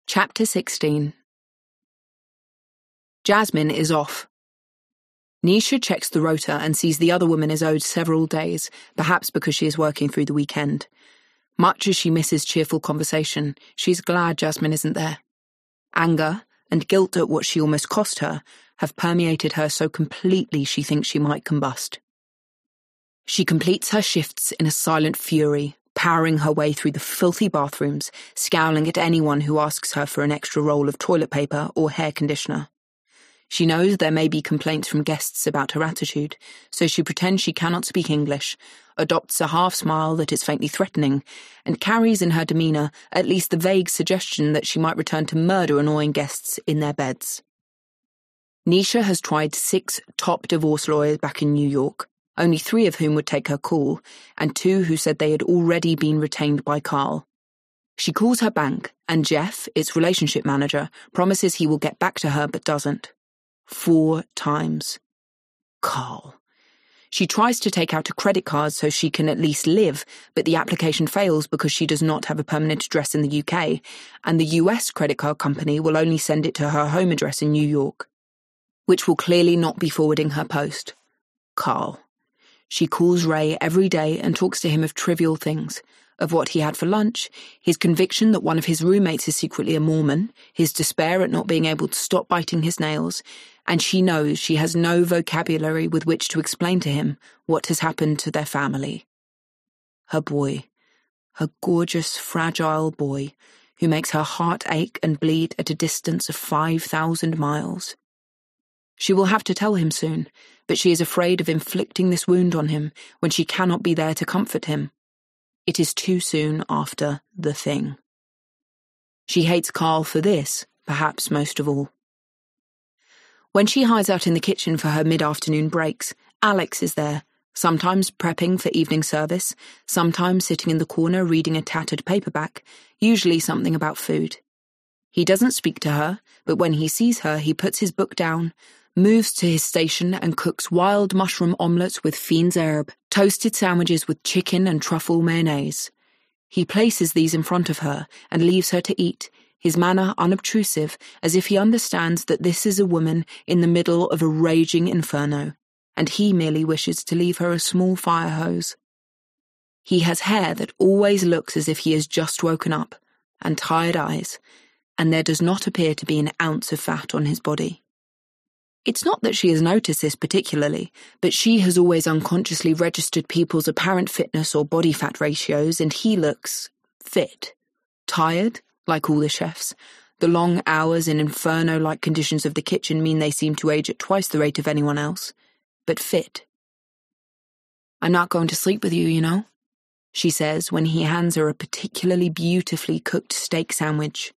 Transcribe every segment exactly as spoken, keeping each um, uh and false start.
Chapter sixteen. Jasmine is off. Nisha checks the rota and sees the other woman is owed several days, perhaps because she is working through the weekend. Much as she misses cheerful conversation, she's glad Jasmine isn't there. Anger and guilt at what she almost cost her have permeated her so completely she thinks she might combust. She completes her shifts in a silent fury, powering her way through the filthy bathrooms, scowling at anyone who asks her for an extra roll of toilet paper or hair conditioner. She knows there may be complaints from guests about her attitude, so she pretends she cannot speak English, adopts a half-smile that is faintly threatening, and carries in her demeanour at least the vague suggestion that she might return to murder annoying guests in their beds. Nisha has tried six top divorce lawyers back in New York, only three of whom would take her call, and two who said they had already been retained by Carl. She calls her bank, and Jeff, its relationship manager, promises he will get back to her but doesn't. Four times. Carl. She tries to take out a credit card so she can at least live, but the application fails because she does not have a permanent address in the U K, and the U S credit card company will only send it to her home address in New York, which will clearly not be forwarding her post. Carl. She calls Ray every day and talks to him of trivial things, of what he had for lunch, his conviction that one of his roommates is secretly a Mormon, his despair at not being able to stop biting his nails, and she knows she has no vocabulary with which to explain to him what has happened to their family. Her boy, her gorgeous, fragile boy, who makes her heart ache and bleed at a distance of five thousand miles. She will have to tell him soon, but she is afraid of inflicting this wound on him when she cannot be there to comfort him. It is too soon after the thing. She hates Carl for this, perhaps most of all. When she hides out in the kitchen for her mid-afternoon breaks, Alex is there, sometimes prepping for evening service, sometimes sitting in the corner reading a tattered paperback, usually something about food. He doesn't speak to her, but when he sees her, he puts his book down, moves to his station and cooks wild mushroom omelettes with fiends herbe, toasted sandwiches with chicken and truffle mayonnaise. He places these in front of her and leaves her to eat, his manner unobtrusive, as if he understands that this is a woman in the middle of a raging inferno, and he merely wishes to leave her a small fire hose. He has hair that always looks as if he has just woken up, and tired eyes, and there does not appear to be an ounce of fat on his body. It's not that she has noticed this particularly, but she has always unconsciously registered people's apparent fitness or body fat ratios, and he looks fit. Tired, like all the chefs. The long hours in inferno-like conditions of the kitchen mean they seem to age at twice the rate of anyone else, but fit. "I'm not going to sleep with you, you know," she says when he hands her a particularly beautifully cooked steak sandwich.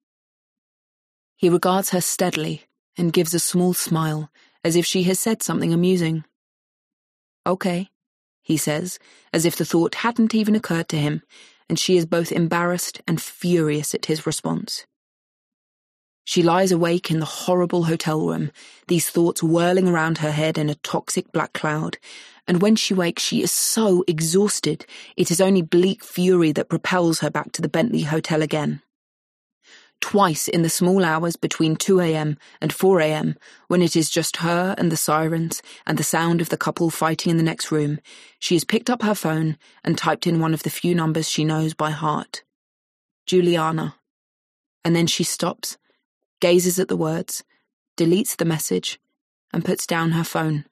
He regards her steadily and gives a small smile, as if she has said something amusing. "Okay," he says, as if the thought hadn't even occurred to him, and she is both embarrassed and furious at his response. She lies awake in the horrible hotel room, these thoughts whirling around her head in a toxic black cloud, and when she wakes she is so exhausted it is only bleak fury that propels her back to the Bentley Hotel again. Twice in the small hours between two a.m. and four a.m, when it is just her and the sirens and the sound of the couple fighting in the next room, she has picked up her phone and typed in one of the few numbers she knows by heart. Juliana. And then she stops, gazes at the words, deletes the message, and puts down her phone.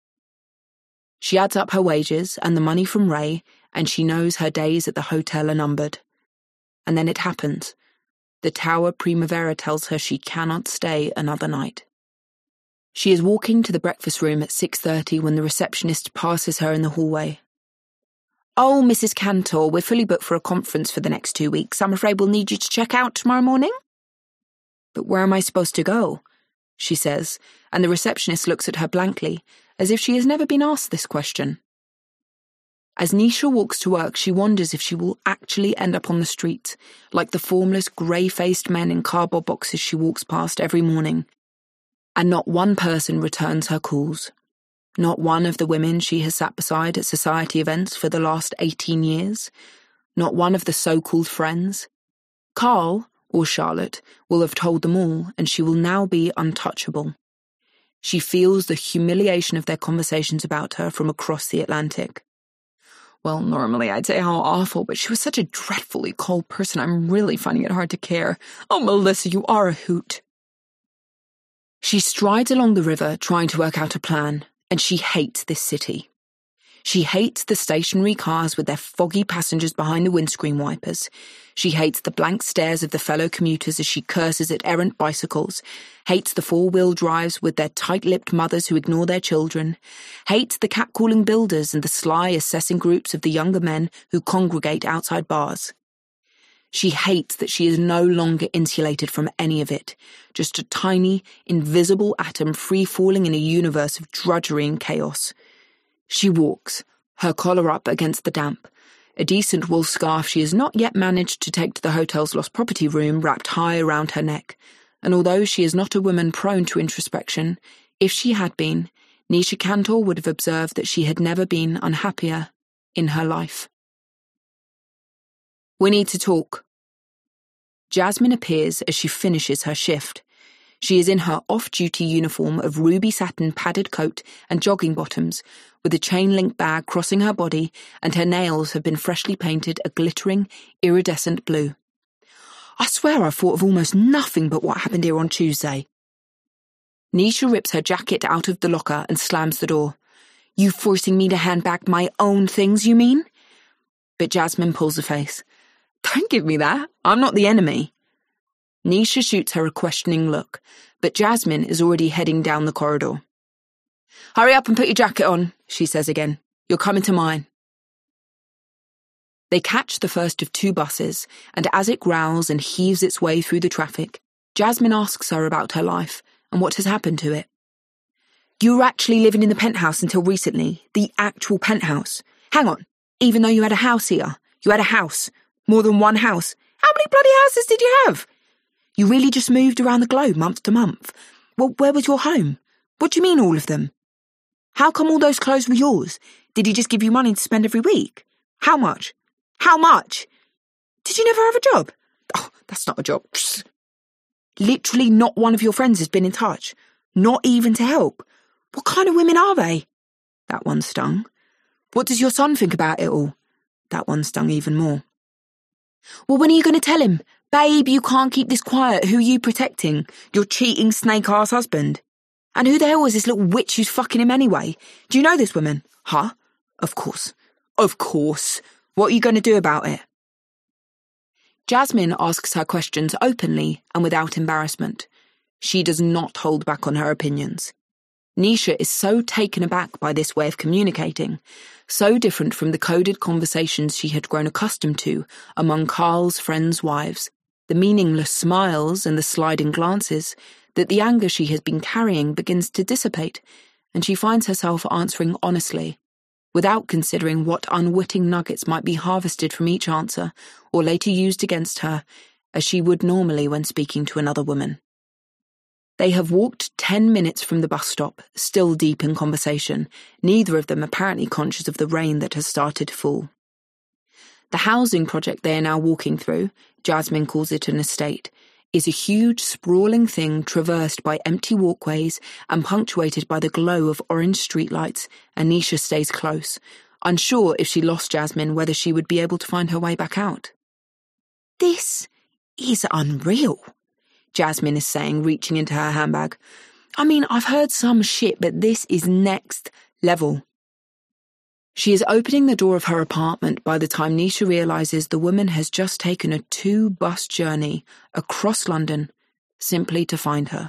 She adds up her wages and the money from Ray, and she knows her days at the hotel are numbered. And then it happens. The Tower Primavera tells her she cannot stay another night. She is walking to the breakfast room at six thirty when the receptionist passes her in the hallway. "Oh, Missus Cantor, we're fully booked for a conference for the next two weeks. I'm afraid we'll need you to check out tomorrow morning." "But where am I supposed to go?" she says, and the receptionist looks at her blankly, as if she has never been asked this question. As Nisha walks to work, she wonders if she will actually end up on the street, like the formless, grey-faced men in cardboard boxes she walks past every morning. And not one person returns her calls. Not one of the women she has sat beside at society events for the last eighteen years. Not one of the so-called friends. Carl, or Charlotte, will have told them all, and she will now be untouchable. She feels the humiliation of their conversations about her from across the Atlantic. Well, normally I'd say how awful, but she was such a dreadfully cold person, I'm really finding it hard to care. Oh, Melissa, you are a hoot. She strides along the river, trying to work out a plan, and she hates this city. She hates the stationary cars with their foggy passengers behind the windscreen wipers. She hates the blank stares of the fellow commuters as she curses at errant bicycles, hates the four-wheel drives with their tight-lipped mothers who ignore their children, hates the catcalling builders and the sly assessing groups of the younger men who congregate outside bars. She hates that she is no longer insulated from any of it, just a tiny, invisible atom free-falling in a universe of drudgery and chaos. She walks, her collar up against the damp, a decent wool scarf she has not yet managed to take to the hotel's lost property room wrapped high around her neck, and although she is not a woman prone to introspection, if she had been, Nisha Cantor would have observed that she had never been unhappier in her life. We need to talk. Jasmine appears as she finishes her shift. She is in her off-duty uniform of ruby satin padded coat and jogging bottoms, with a chain-link bag crossing her body, and her nails have been freshly painted a glittering, iridescent blue. I swear I've thought of almost nothing but what happened here on Tuesday. Nisha rips her jacket out of the locker and slams the door. You forcing me to hand back my own things, you mean? But Jasmine pulls a face. Don't give me that. I'm not the enemy. Nisha shoots her a questioning look, but Jasmine is already heading down the corridor. Hurry up and put your jacket on, she says again. You're coming to mine. They catch the first of two buses, and as it growls and heaves its way through the traffic, Jasmine asks her about her life and what has happened to it. You were actually living in the penthouse until recently, the actual penthouse. Hang on, even though you had a house here, you had a house, more than one house. How many bloody houses did you have? You really just moved around the globe month to month. Well, where was your home? What do you mean all of them? How come all those clothes were yours? Did he just give you money to spend every week? How much? How much? Did you never have a job? Oh, that's not a job. Literally not one of your friends has been in touch. Not even to help. What kind of women are they? That one stung. What does your son think about it all? That one stung even more. Well, when are you going to tell him? Babe, you can't keep this quiet. Who are you protecting? Your cheating snake-ass husband? And who the hell is this little witch who's fucking him anyway? Do you know this woman? Huh? Of course. Of course. What are you going to do about it? Jasmine asks her questions openly and without embarrassment. She does not hold back on her opinions. Nisha is so taken aback by this way of communicating, so different from the coded conversations she had grown accustomed to among Carl's friends' wives, the meaningless smiles and the sliding glances, that the anger she has been carrying begins to dissipate, and she finds herself answering honestly, without considering what unwitting nuggets might be harvested from each answer or later used against her, as she would normally when speaking to another woman. They have walked ten minutes from the bus stop, still deep in conversation, neither of them apparently conscious of the rain that has started to fall. The housing project they are now walking through, Jasmine calls it an estate, is a huge, sprawling thing traversed by empty walkways and punctuated by the glow of orange streetlights, and Nisha stays close, unsure if she lost Jasmine whether she would be able to find her way back out. This is unreal, Jasmine is saying, reaching into her handbag. I mean, I've heard some shit, but this is next level. She is opening the door of her apartment by the time Nisha realises the woman has just taken a two-bus journey across London simply to find her.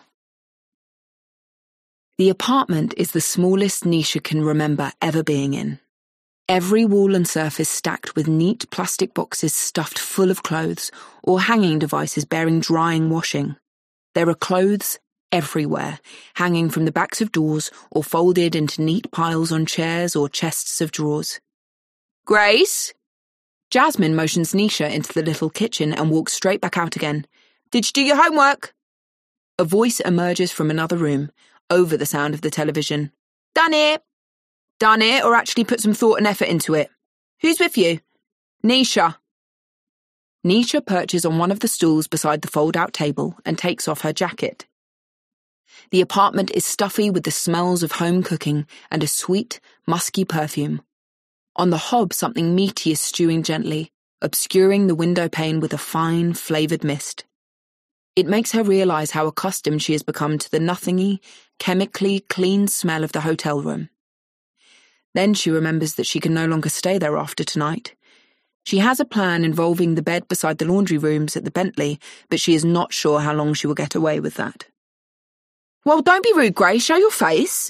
The apartment is the smallest Nisha can remember ever being in. Every wall and surface stacked with neat plastic boxes stuffed full of clothes or hanging devices bearing drying washing. There are clothes everywhere, hanging from the backs of doors or folded into neat piles on chairs or chests of drawers. Grace? Jasmine motions Nisha into the little kitchen and walks straight back out again. Did you do your homework? A voice emerges from another room, over the sound of the television. Done it! Done it, or actually put some thought and effort into it. Who's with you? Nisha. Nisha perches on one of the stools beside the fold-out table and takes off her jacket. The apartment is stuffy with the smells of home cooking and a sweet, musky perfume. On the hob, something meaty is stewing gently, obscuring the window pane with a fine, flavoured mist. It makes her realise how accustomed she has become to the nothingy, chemically clean smell of the hotel room. Then she remembers that she can no longer stay there after tonight. She has a plan involving the bed beside the laundry rooms at the Bentley, but she is not sure how long she will get away with that. "Well, don't be rude, Grace. Show your face."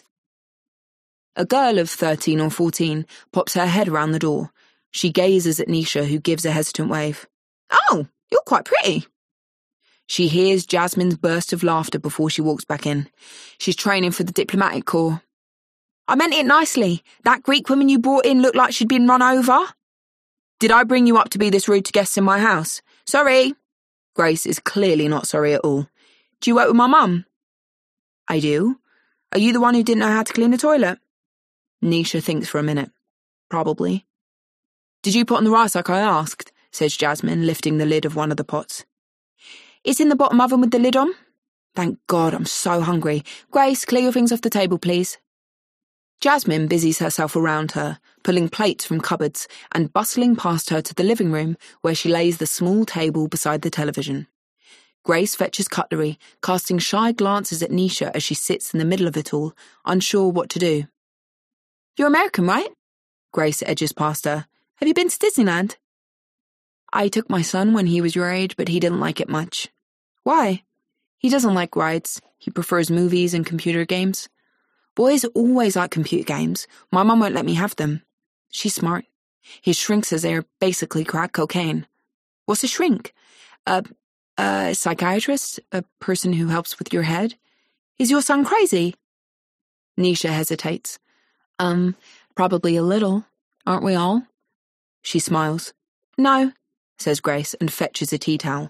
A girl of thirteen or fourteen pops her head around the door. She gazes at Nisha, who gives a hesitant wave. "Oh, you're quite pretty." She hears Jasmine's burst of laughter before she walks back in. She's training for the diplomatic corps. "I meant it nicely. That Greek woman you brought in looked like she'd been run over." "Did I bring you up to be this rude to guests in my house?" "Sorry." Grace is clearly not sorry at all. "Do you work with my mum?" "I do. Are you the one who didn't know how to clean the toilet?" Nisha thinks for a minute. "Probably." "Did you put on the rice like I asked?" says Jasmine, lifting the lid of one of the pots. "It's in the bottom oven with the lid on." "Thank God, I'm so hungry. Grace, clear your things off the table, please." Jasmine busies herself around her, pulling plates from cupboards and bustling past her to the living room where she lays the small table beside the television. Grace fetches cutlery, casting shy glances at Nisha as she sits in the middle of it all, unsure what to do. "You're American, right?" Grace edges past her. "Have you been to Disneyland?" "I took my son when he was your age, but he didn't like it much." "Why?" "He doesn't like rides. He prefers movies and computer games." "Boys always like computer games. My mum won't let me have them." "She's smart. His shrink says they're basically crack cocaine." "What's a shrink?" A, a psychiatrist? A person who helps with your head?" "Is your son crazy?" Nisha hesitates. Um, probably a little. Aren't we all?" She smiles. "No," says Grace, and fetches a tea towel.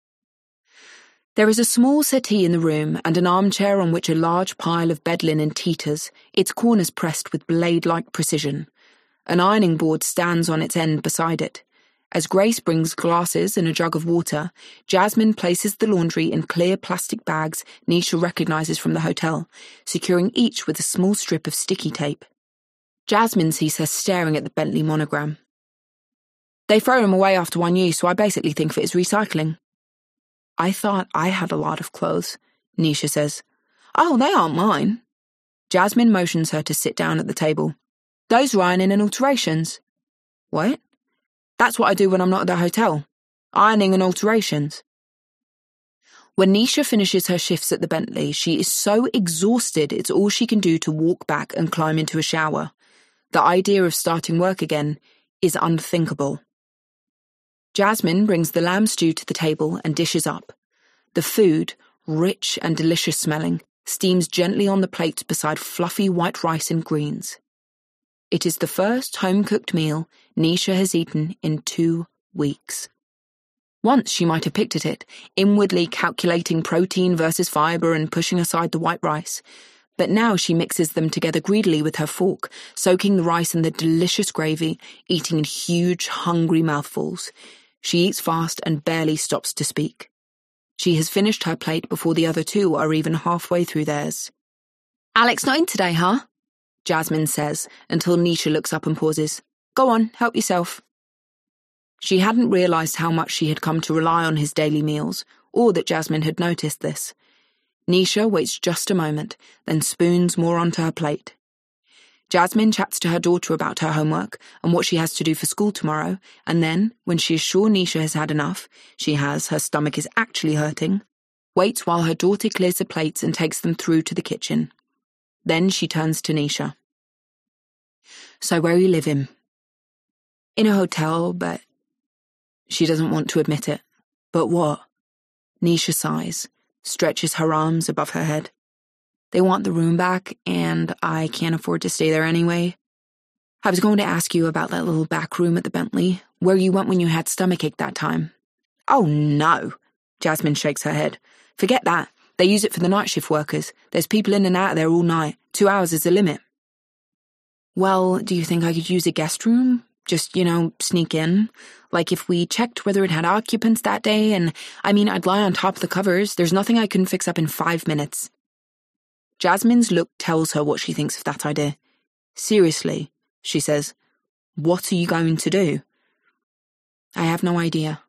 There is a small settee in the room and an armchair on which a large pile of bed linen teeters, its corners pressed with blade-like precision. An ironing board stands on its end beside it. As Grace brings glasses and a jug of water, Jasmine places the laundry in clear plastic bags Nisha recognises from the hotel, securing each with a small strip of sticky tape. Jasmine sees her staring at the Bentley monogram. "They throw them away after one use, so I basically think of it as recycling." "I thought I had a lot of clothes," Nisha says. "Oh, they aren't mine." Jasmine motions her to sit down at the table. "Those are ironing and alterations." "What?" "That's what I do when I'm not at the hotel. Ironing and alterations." When Nisha finishes her shifts at the Bentley, she is so exhausted it's all she can do to walk back and climb into a shower. The idea of starting work again is unthinkable. Jasmine brings the lamb stew to the table and dishes up. The food, rich and delicious smelling, steams gently on the plate beside fluffy white rice and greens. It is the first home-cooked meal Nisha has eaten in two weeks. Once she might have picked at it, inwardly calculating protein versus fibre and pushing aside the white rice, but now she mixes them together greedily with her fork, soaking the rice in the delicious gravy, eating in huge, hungry mouthfuls. She eats fast and barely stops to speak. She has finished her plate before the other two are even halfway through theirs. "Alex not in today, huh?" Jasmine says, until Nisha looks up and pauses. "Go on, help yourself." She hadn't realised how much she had come to rely on his daily meals, or that Jasmine had noticed this. Nisha waits just a moment, then spoons more onto her plate. Jasmine chats to her daughter about her homework and what she has to do for school tomorrow, and then, when she is sure Nisha has had enough, she has, her stomach is actually hurting, waits while her daughter clears the plates and takes them through to the kitchen. Then she turns to Nisha. "So where are you living?" "In a hotel, but..." She doesn't want to admit it. "But what?" Nisha sighs, stretches her arms above her head. "They want the room back, and I can't afford to stay there anyway. I was going to ask you about that little back room at the Bentley, where you went when you had stomachache that time." "Oh, no." Jasmine shakes her head. "Forget that. They use it for the night shift workers. There's people in and out of there all night. Two hours is the limit." "Well, do you think I could use a guest room? Just, you know, sneak in. Like if we checked whether it had occupants that day, and, I mean, I'd lie on top of the covers. There's nothing I couldn't fix up in five minutes. Jasmine's look tells her what she thinks of that idea. Seriously, she says, what are you going to do? I have no idea.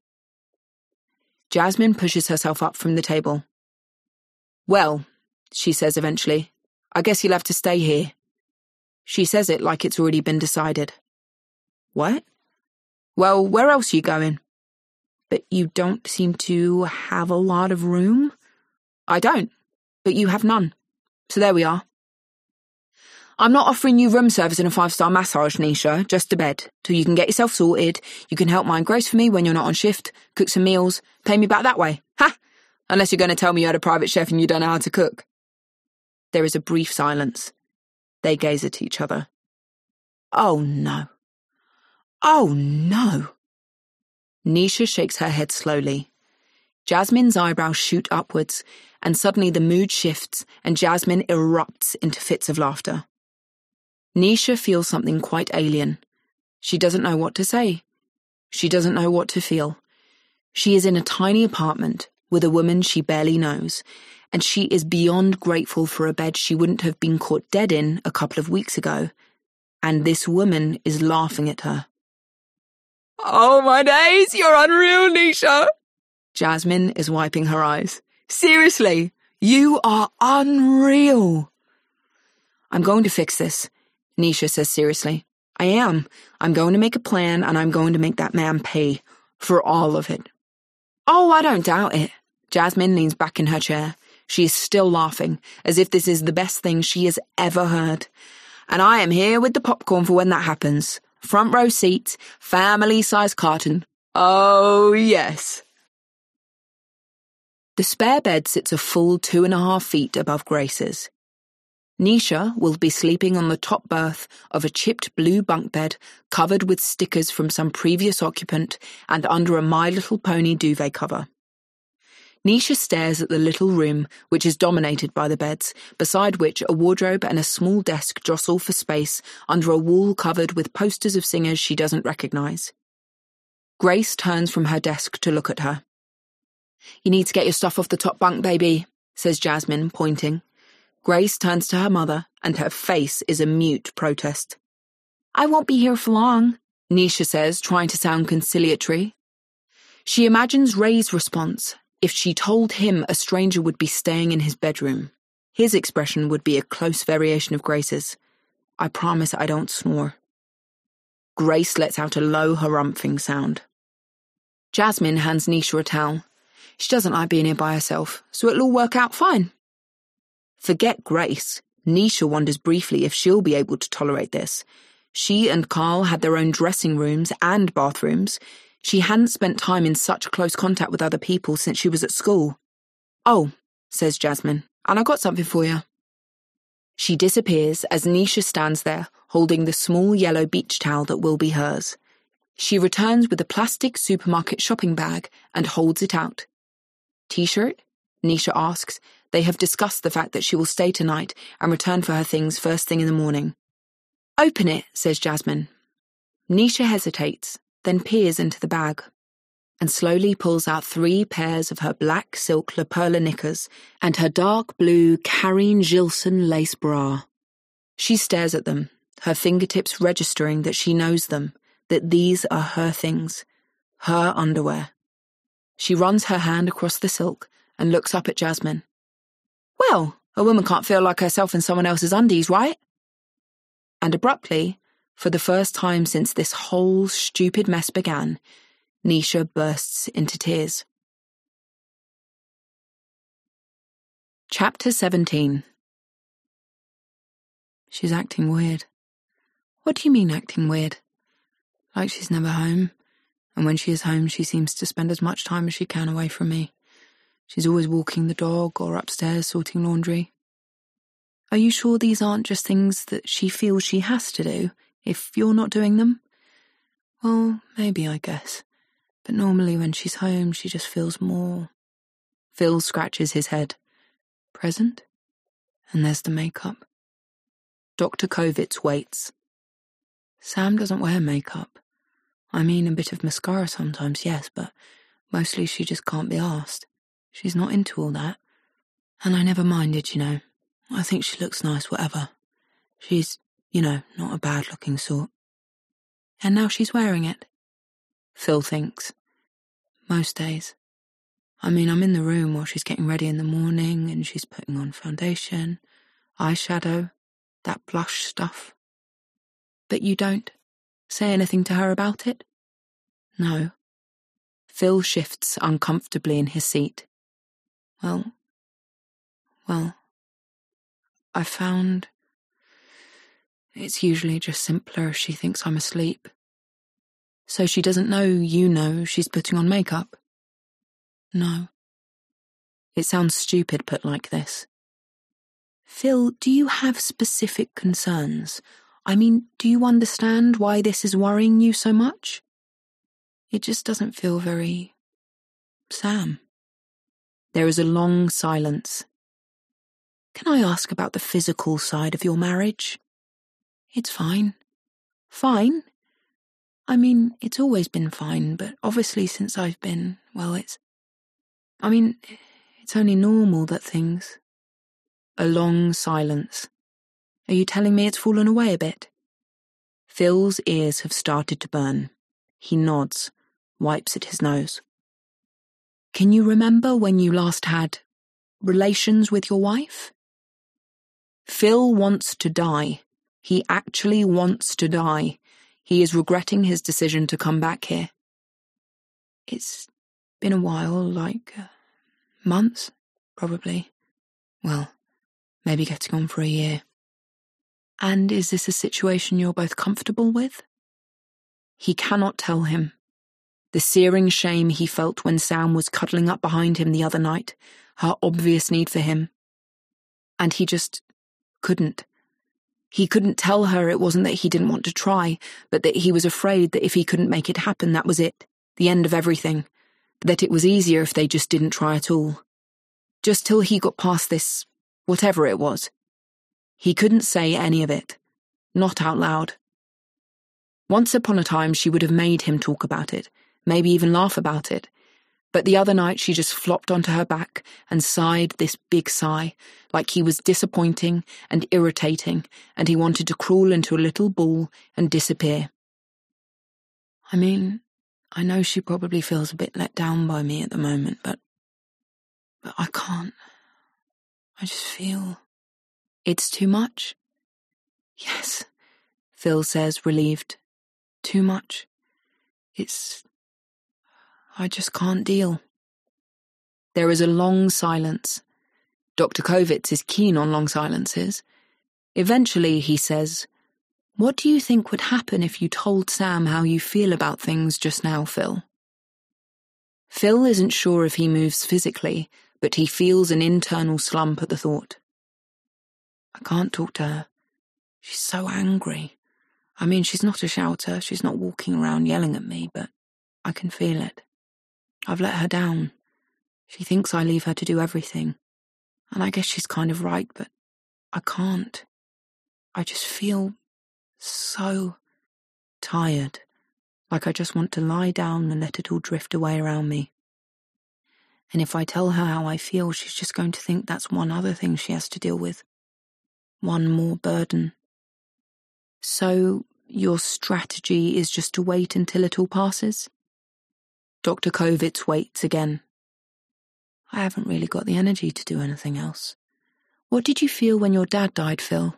Jasmine pushes herself up from the table. Well, she says eventually, I guess you'll have to stay here. She says it like it's already been decided. What? Well, where else are you going? But you don't seem to have a lot of room? I don't, but you have none. So there we are. I'm not offering you room service and a five-star massage, Nisha, just a bed, till you can get yourself sorted. You can help mind Grace for me when you're not on shift, cook some meals, pay me back that way. Ha! Unless you're going to tell me you had a private chef and you don't know how to cook. There is a brief silence. They gaze at each other. Oh, no. Oh, no. Nisha shakes her head slowly. Jasmine's eyebrows shoot upwards, and suddenly the mood shifts and Jasmine erupts into fits of laughter. Nisha feels something quite alien. She doesn't know what to say. She doesn't know what to feel. She is in a tiny apartment with a woman she barely knows, and she is beyond grateful for a bed she wouldn't have been caught dead in a couple of weeks ago. And this woman is laughing at her. Oh my days, you're unreal, Nisha. Jasmine is wiping her eyes. Seriously, you are unreal. I'm going to fix this, Nisha says seriously. I am. I'm going to make a plan, and I'm going to make that man pay for all of it. Oh, I don't doubt it. Jasmine leans back in her chair. She is still laughing, as if this is the best thing she has ever heard. And I am here with the popcorn for when that happens. Front row seat, family-size carton. Oh, yes. The spare bed sits a full two and a half feet above Grace's. Nisha will be sleeping on the top berth of a chipped blue bunk bed covered with stickers from some previous occupant and under a My Little Pony duvet cover. Nisha stares at the little room, which is dominated by the beds, beside which a wardrobe and a small desk jostle for space under a wall covered with posters of singers she doesn't recognise. Grace turns from her desk to look at her. You need to get your stuff off the top bunk, baby, says Jasmine, pointing. Grace turns to her mother, and her face is a mute protest. I won't be here for long, Nisha says, trying to sound conciliatory. She imagines Ray's response if she told him a stranger would be staying in his bedroom. His expression would be a close variation of Grace's. I promise I don't snore. Grace lets out a low, harumphing sound. Jasmine hands Nisha a towel. She doesn't like being here by herself, so it'll all work out fine. Forget Grace. Nisha wonders briefly if she'll be able to tolerate this. She and Carl had their own dressing rooms and bathrooms. She hadn't spent time in such close contact with other people since she was at school. Oh, says Jasmine, and I got something for you. She disappears as Nisha stands there, holding the small yellow beach towel that will be hers. She returns with a plastic supermarket shopping bag and holds it out. T-shirt? Nisha asks. They have discussed the fact that she will stay tonight and return for her things first thing in the morning. Open it, says Jasmine. Nisha hesitates, then peers into the bag, and slowly pulls out three pairs of her black silk La Perla knickers and her dark blue Karine Gilson lace bra. She stares at them, her fingertips registering that she knows them, that these are her things, her underwear. She runs her hand across the silk and looks up at Jasmine. Well, a woman can't feel like herself in someone else's undies, right? And abruptly, for the first time since this whole stupid mess began, Nisha bursts into tears. Chapter seventeen. She's acting weird. What do you mean acting weird? Like she's never home, and when she is home she seems to spend as much time as she can away from me. She's always walking the dog or upstairs sorting laundry. Are you sure these aren't just things that she feels she has to do, if you're not doing them? Well, maybe, I guess. But normally when she's home, she just feels more... Phil scratches his head. Present? And there's the makeup. Doctor Kovitz waits. Sam doesn't wear makeup. I mean, a bit of mascara sometimes, yes, but mostly she just can't be asked. She's not into all that. And I never minded, you know. I think she looks nice, whatever. She's, you know, not a bad-looking sort. And now she's wearing it. Phil thinks. Most days. I mean, I'm in the room while she's getting ready in the morning and she's putting on foundation, eyeshadow, that blush stuff. But you don't say anything to her about it? No. Phil shifts uncomfortably in his seat. Well, well, I found it's usually just simpler if she thinks I'm asleep. So she doesn't know you know she's putting on makeup? No. It sounds stupid put like this. Phil, do you have specific concerns? I mean, do you understand why this is worrying you so much? It just doesn't feel very... Sam. There is a long silence. Can I ask about the physical side of your marriage? It's fine. Fine? I mean, it's always been fine, but obviously since I've been, well, it's... I mean, it's only normal that things... A long silence. Are you telling me it's fallen away a bit? Phil's ears have started to burn. He nods, wipes at his nose. Can you remember when you last had relations with your wife? Phil wants to die. He actually wants to die. He is regretting his decision to come back here. It's been a while, like uh, months, probably. Well, maybe getting on for a year. And is this a situation you're both comfortable with? He cannot tell him. The searing shame he felt when Sam was cuddling up behind him the other night, her obvious need for him. And he just couldn't. He couldn't tell her it wasn't that he didn't want to try, but that he was afraid that if he couldn't make it happen, that was it, the end of everything, that it was easier if they just didn't try at all. Just till he got past this, whatever it was. He couldn't say any of it, not out loud. Once upon a time she would have made him talk about it, maybe even laugh about it, but the other night she just flopped onto her back and sighed this big sigh, like he was disappointing and irritating, and he wanted to crawl into a little ball and disappear. I mean, I know she probably feels a bit let down by me at the moment, but... but I can't. I just feel... It's too much? Yes, Phil says, relieved. Too much. It's... I just can't deal. There is a long silence. Doctor Kovitz is keen on long silences. Eventually, he says, What do you think would happen if you told Sam how you feel about things just now, Phil? Phil isn't sure if he moves physically, but he feels an internal slump at the thought. I can't talk to her. She's so angry. I mean, she's not a shouter, she's not walking around yelling at me, but I can feel it. I've let her down. She thinks I leave her to do everything. And I guess she's kind of right, but I can't. I just feel so tired, like I just want to lie down and let it all drift away around me. And if I tell her how I feel, she's just going to think that's one other thing she has to deal with. One more burden. So, your strategy is just to wait until it all passes? Doctor Kovitz waits again. I haven't really got the energy to do anything else. What did you feel when your dad died, Phil?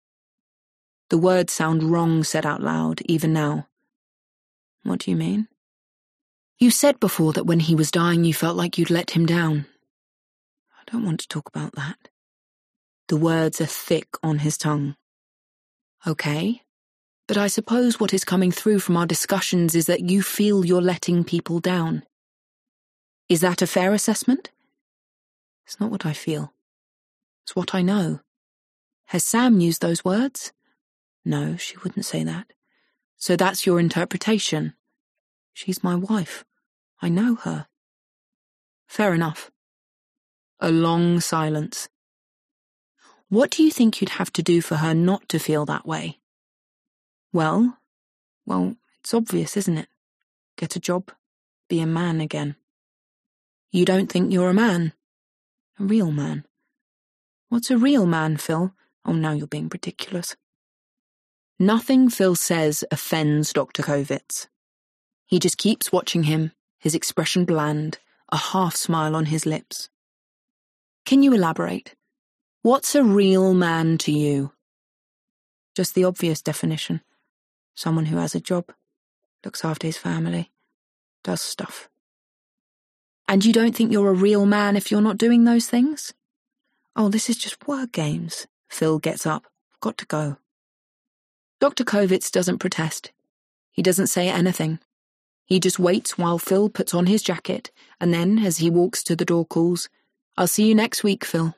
The words sound wrong said out loud, even now. What do you mean? You said before that when he was dying you felt like you'd let him down. I don't want to talk about that. The words are thick on his tongue. Okay, but I suppose what is coming through from our discussions is that you feel you're letting people down. Is that a fair assessment? It's not what I feel. It's what I know. Has Sam used those words? No, she wouldn't say that. So that's your interpretation. She's my wife. I know her. Fair enough. A long silence. What do you think you'd have to do for her not to feel that way? Well, well, it's obvious, isn't it? get a job, be a man again. You don't think you're a man? A real man? What's a real man, Phil? Oh, now you're being ridiculous. Nothing Phil says offends Doctor Kovitz. He just keeps watching him, his expression bland, a half-smile on his lips. Can you elaborate? What's a real man to you? Just the obvious definition. Someone who has a job, looks after his family, does stuff. And you don't think you're a real man if you're not doing those things? Oh, this is just word games. Phil gets up. Got to go. Doctor Kovitz doesn't protest. He doesn't say anything. He just waits while Phil puts on his jacket, and then, as he walks to the door, calls, "I'll see you next week, Phil."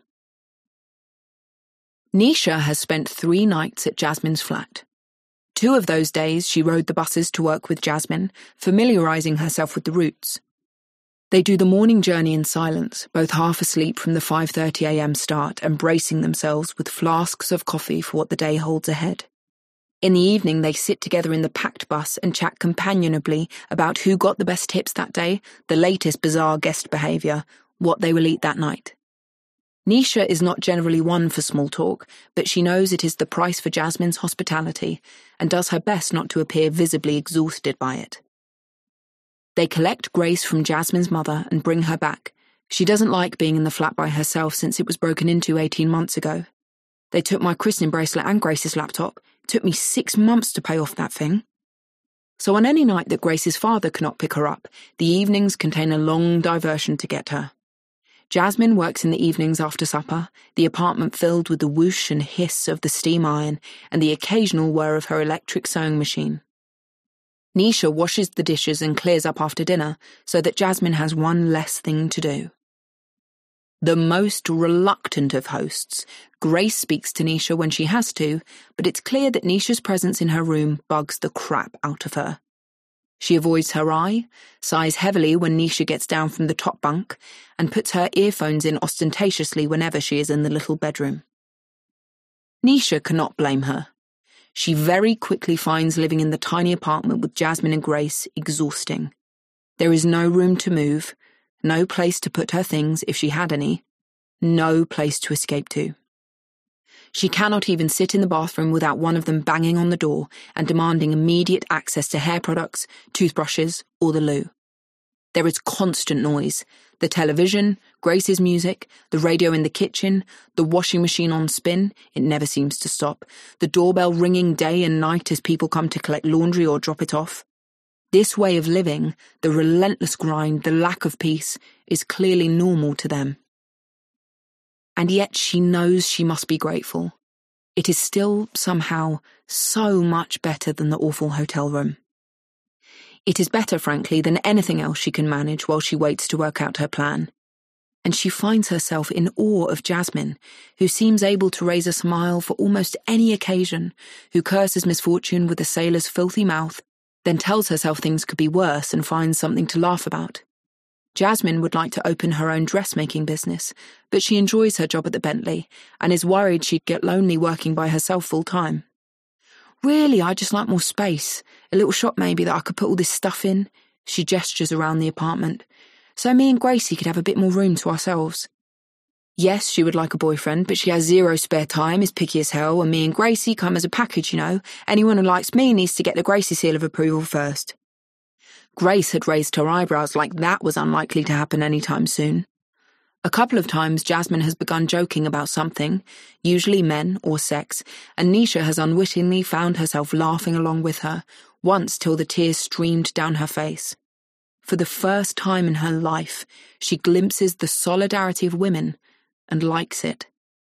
Nisha has spent three nights at Jasmine's flat. Two of those days she rode the buses to work with Jasmine, familiarising herself with the routes. They do the morning journey in silence, both half asleep from the five thirty a m start and bracing themselves with flasks of coffee for what the day holds ahead. In the evening they sit together in the packed bus and chat companionably about who got the best tips that day, the latest bizarre guest behaviour, what they will eat that night. Nisha is not generally one for small talk, but she knows it is the price for Jasmine's hospitality and does her best not to appear visibly exhausted by it. They collect Grace from Jasmine's mother and bring her back. She doesn't like being in the flat by herself since it was broken into eighteen months ago. They took my christening bracelet and Grace's laptop. It took me six months to pay off that thing. So on any night that Grace's father cannot pick her up, the evenings contain a long diversion to get her. Jasmine works in the evenings after supper, the apartment filled with the whoosh and hiss of the steam iron and the occasional whir of her electric sewing machine. Nisha washes the dishes and clears up after dinner so that Jasmine has one less thing to do. The most reluctant of hosts, Grace speaks to Nisha when she has to, but it's clear that Nisha's presence in her room bugs the crap out of her. She avoids her eye, sighs heavily when Nisha gets down from the top bunk, and puts her earphones in ostentatiously whenever she is in the little bedroom. Nisha cannot blame her. She very quickly finds living in the tiny apartment with Jasmine and Grace exhausting. There is no room to move, no place to put her things if she had any, no place to escape to. She cannot even sit in the bathroom without one of them banging on the door and demanding immediate access to hair products, toothbrushes, or the loo. There is constant noise. The television, Grace's music, the radio in the kitchen, the washing machine on spin, it never seems to stop, the doorbell ringing day and night as people come to collect laundry or drop it off. This way of living, the relentless grind, the lack of peace, is clearly normal to them. And yet she knows she must be grateful. It is still, somehow, so much better than the awful hotel room. It is better, frankly, than anything else she can manage while she waits to work out her plan. And she finds herself in awe of Jasmine, who seems able to raise a smile for almost any occasion, who curses misfortune with a sailor's filthy mouth, then tells herself things could be worse and finds something to laugh about. Jasmine would like to open her own dressmaking business, but she enjoys her job at the Bentley and is worried she'd get lonely working by herself full-time. Really, I just like more space, a little shop maybe that I could put all this stuff in. She gestures around the apartment. So me and Gracie could have a bit more room to ourselves. Yes, she would like a boyfriend, but she has zero spare time, is picky as hell, and me and Gracie come as a package, you know. Anyone who likes me needs to get the Gracie seal of approval first. Grace had raised her eyebrows like that was unlikely to happen anytime soon. A couple of times Jasmine has begun joking about something, usually men or sex, and Nisha has unwittingly found herself laughing along with her, once till the tears streamed down her face. For the first time in her life, she glimpses the solidarity of women and likes it.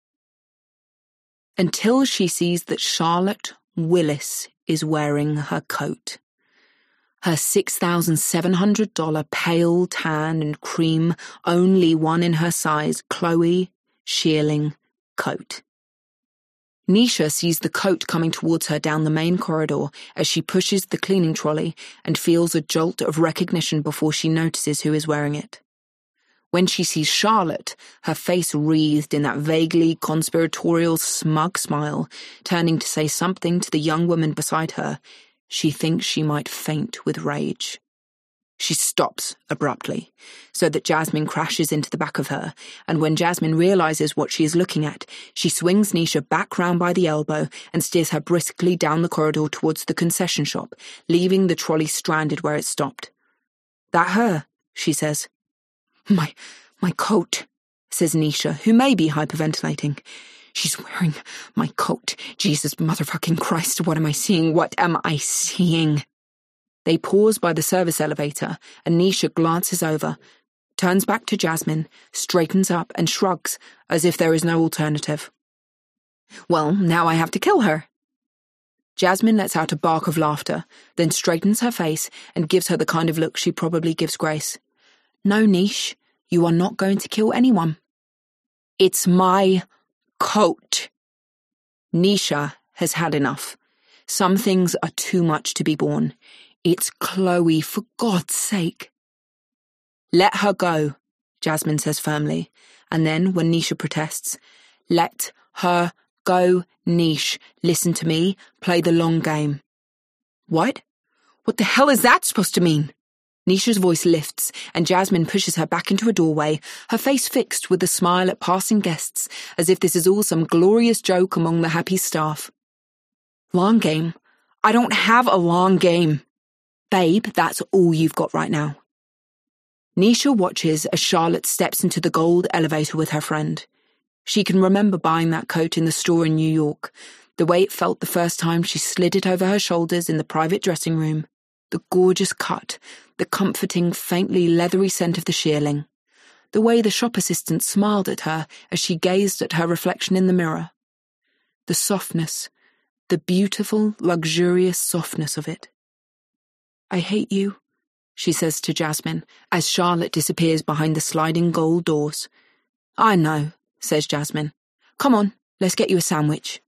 Until she sees that Charlotte Willis is wearing her coat. Her six thousand seven hundred dollars pale tan and cream, only one in her size, Chloe Shearling coat. Nisha sees the coat coming towards her down the main corridor as she pushes the cleaning trolley and feels a jolt of recognition before she notices who is wearing it. When she sees Charlotte, her face wreathed in that vaguely conspiratorial smug smile, turning to say something to the young woman beside her, she thinks she might faint with rage. She stops abruptly, so that Jasmine crashes into the back of her, and when Jasmine realizes what she is looking at, she swings Nisha back round by the elbow and steers her briskly down the corridor towards the concession shop, leaving the trolley stranded where it stopped. "That her?" she says. My, my coat, says Nisha, who may be hyperventilating. She's wearing my coat. Jesus motherfucking Christ, what am I seeing? What am I seeing? They pause by the service elevator, and Nisha glances over, turns back to Jasmine, straightens up, and shrugs, as if there is no alternative. Well, now I have to kill her. Jasmine lets out a bark of laughter, then straightens her face and gives her the kind of look she probably gives Grace. No, Nish, you are not going to kill anyone. It's my coat. Nisha has had enough. Some things are too much to be borne. It's Chloe, for God's sake. Let her go, Jasmine says firmly, and then, when Nisha protests, let her go, Nish. Listen to me, play the long game. What? What the hell is that supposed to mean? Nisha's voice lifts, and Jasmine pushes her back into a doorway, her face fixed with a smile at passing guests, as if this is all some glorious joke among the happy staff. Long game? I don't have a long game. Babe, that's all you've got right now. Nisha watches as Charlotte steps into the gold elevator with her friend. She can remember buying that coat in the store in New York, the way it felt the first time she slid it over her shoulders in the private dressing room, the gorgeous cut, the comforting, faintly leathery scent of the shearling, the way the shop assistant smiled at her as she gazed at her reflection in the mirror, the softness, the beautiful, luxurious softness of it. I hate you, she says to Jasmine, as Charlotte disappears behind the sliding gold doors. I know, says Jasmine. Come on, let's get you a sandwich.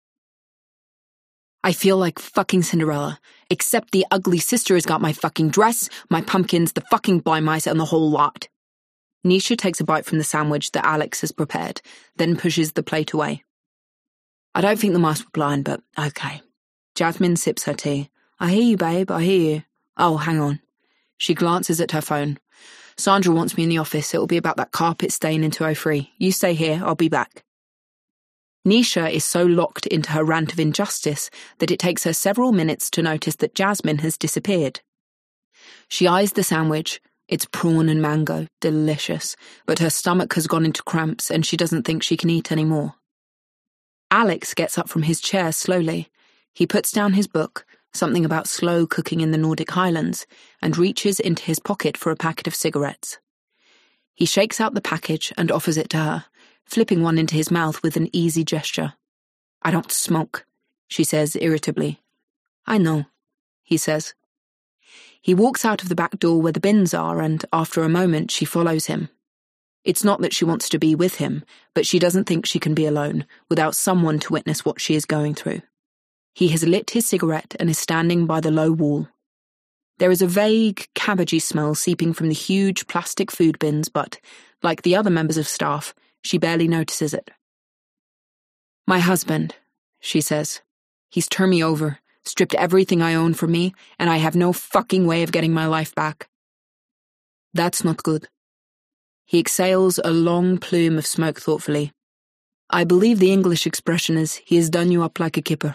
I feel like fucking Cinderella, except the ugly sister has got my fucking dress, my pumpkins, the fucking blind mice, and the whole lot. Nisha takes a bite from the sandwich that Alex has prepared, then pushes the plate away. I don't think the mice were blind, but okay. Jasmine sips her tea. I hear you, babe, I hear you. Oh, hang on. She glances at her phone. Sandra wants me in the office. It'll be about that carpet stain in two oh three. You stay here, I'll be back. Nisha is so locked into her rant of injustice that it takes her several minutes to notice that Jasmine has disappeared. She eyes the sandwich. It's prawn and mango, delicious, but her stomach has gone into cramps and she doesn't think she can eat any more. Alex gets up from his chair slowly. He puts down his book, something about slow cooking in the Nordic Highlands, and reaches into his pocket for a packet of cigarettes. He shakes out the package and offers it to her, flipping one into his mouth with an easy gesture. I don't smoke, she says irritably. I know, he says. He walks out of the back door where the bins are, and after a moment she follows him. It's not that she wants to be with him, but she doesn't think she can be alone, without someone to witness what she is going through. He has lit his cigarette and is standing by the low wall. There is a vague, cabbagey smell seeping from the huge plastic food bins, but, like the other members of staff, she barely notices it. My husband, she says. He's turned me over, stripped everything I own from me, and I have no fucking way of getting my life back. That's not good. He exhales a long plume of smoke thoughtfully. I believe the English expression is, he has done you up like a kipper.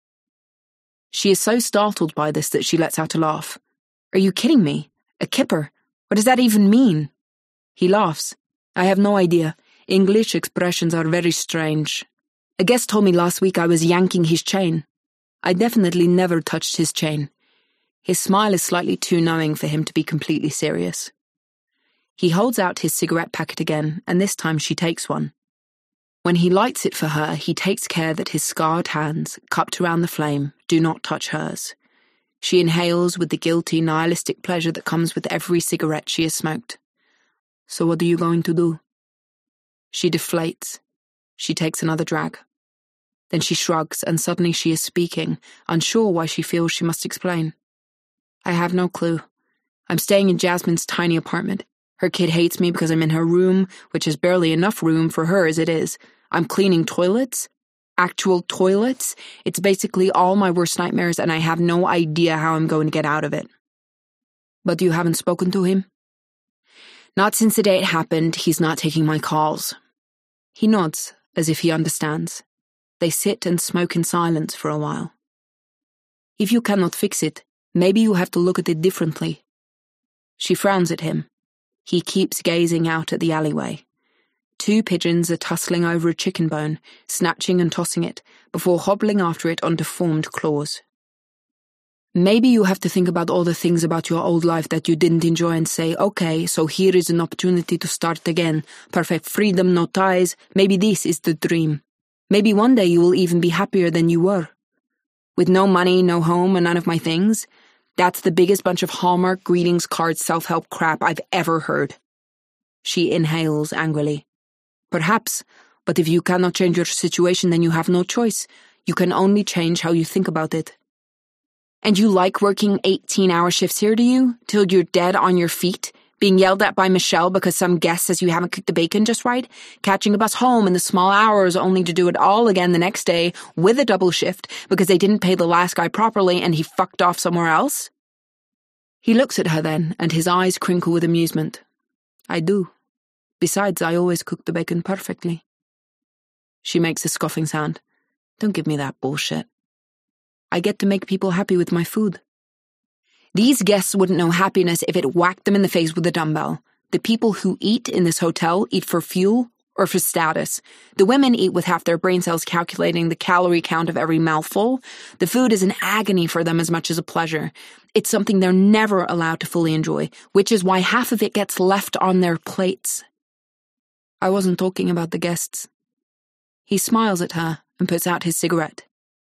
She is so startled by this that she lets out a laugh. Are you kidding me? A kipper? What does that even mean? He laughs. I have no idea. English expressions are very strange. A guest told me last week I was yanking his chain. I definitely never touched his chain. His smile is slightly too knowing for him to be completely serious. He holds out his cigarette packet again, and this time she takes one. When he lights it for her, he takes care that his scarred hands, cupped around the flame, do not touch hers. She inhales with the guilty, nihilistic pleasure that comes with every cigarette she has smoked. So what are you going to do? She deflates. She takes another drag. Then she shrugs, and suddenly she is speaking, unsure why she feels she must explain. I have no clue. I'm staying in Jasmine's tiny apartment. Her kid hates me because I'm in her room, which is barely enough room for her as it is. I'm cleaning toilets. Actual toilets. It's basically all my worst nightmares, and I have no idea how I'm going to get out of it. But you haven't spoken to him? Not since the day it happened. He's not taking my calls. He nods, as if he understands. They sit and smoke in silence for a while. If you cannot fix it, maybe you have to look at it differently. She frowns at him. He keeps gazing out at the alleyway. Two pigeons are tussling over a chicken bone, snatching and tossing it, before hobbling after it on deformed claws. Maybe you have to think about all the things about your old life that you didn't enjoy and say, okay, so here is an opportunity to start again. Perfect freedom, no ties. Maybe this is the dream. Maybe one day you will even be happier than you were. With no money, no home, and none of my things. That's the biggest bunch of Hallmark greetings card self-help crap I've ever heard. She inhales angrily. Perhaps, but if you cannot change your situation, then you have no choice. You can only change how you think about it. And you like working eighteen-hour shifts here, do you? Till you're dead on your feet? Being yelled at by Michelle because some guest says you haven't cooked the bacon just right? Catching a bus home in the small hours only to do it all again the next day with a double shift because they didn't pay the last guy properly and he fucked off somewhere else? He looks at her then, and his eyes crinkle with amusement. I do. Besides, I always cook the bacon perfectly. She makes a scoffing sound. Don't give me that bullshit. I get to make people happy with my food. These guests wouldn't know happiness if it whacked them in the face with a dumbbell. The people who eat in this hotel eat for fuel or for status. The women eat with half their brain cells calculating the calorie count of every mouthful. The food is an agony for them as much as a pleasure. It's something they're never allowed to fully enjoy, which is why half of it gets left on their plates. I wasn't talking about the guests. He smiles at her and puts out his cigarette.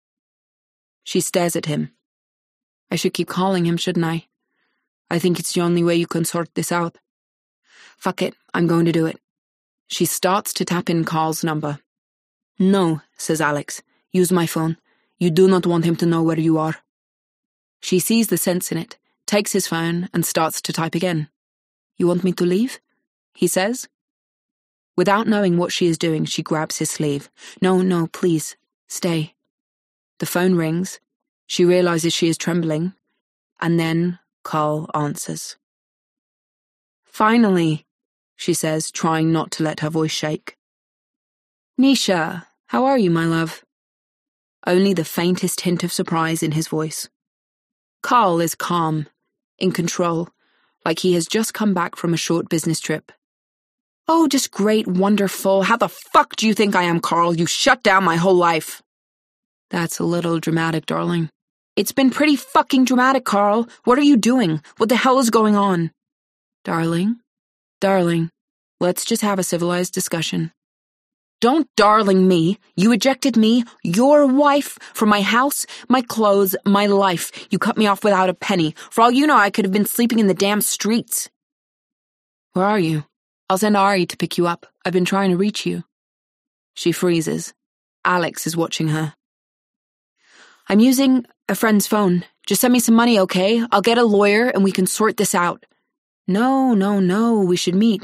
She stares at him. I should keep calling him, shouldn't I? I think it's the only way you can sort this out. Fuck it, I'm going to do it. She starts to tap in Carl's number. No, says Alex. Use my phone. You do not want him to know where you are. She sees the sense in it, takes his phone, and starts to type again. You want me to leave? He says. Without knowing what she is doing, she grabs his sleeve. No, no, please, stay. The phone rings. She realizes she is trembling. And then Carl answers. Finally, she says, trying not to let her voice shake. Nisha, how are you, my love? Only the faintest hint of surprise in his voice. Carl is calm, in control, like he has just come back from a short business trip. Oh, just great, wonderful. How the fuck do you think I am, Carl? You shut down my whole life. That's a little dramatic, darling. It's been pretty fucking dramatic, Carl. What are you doing? What the hell is going on? Darling, darling, let's just have a civilized discussion. Don't darling me. You ejected me, your wife, from my house, my clothes, my life. You cut me off without a penny. For all you know, I could have been sleeping in the damn streets. Where are you? I'll send Ari to pick you up. I've been trying to reach you. She freezes. Alex is watching her. I'm using a friend's phone. Just send me some money, okay? I'll get a lawyer and we can sort this out. No, no, no, we should meet.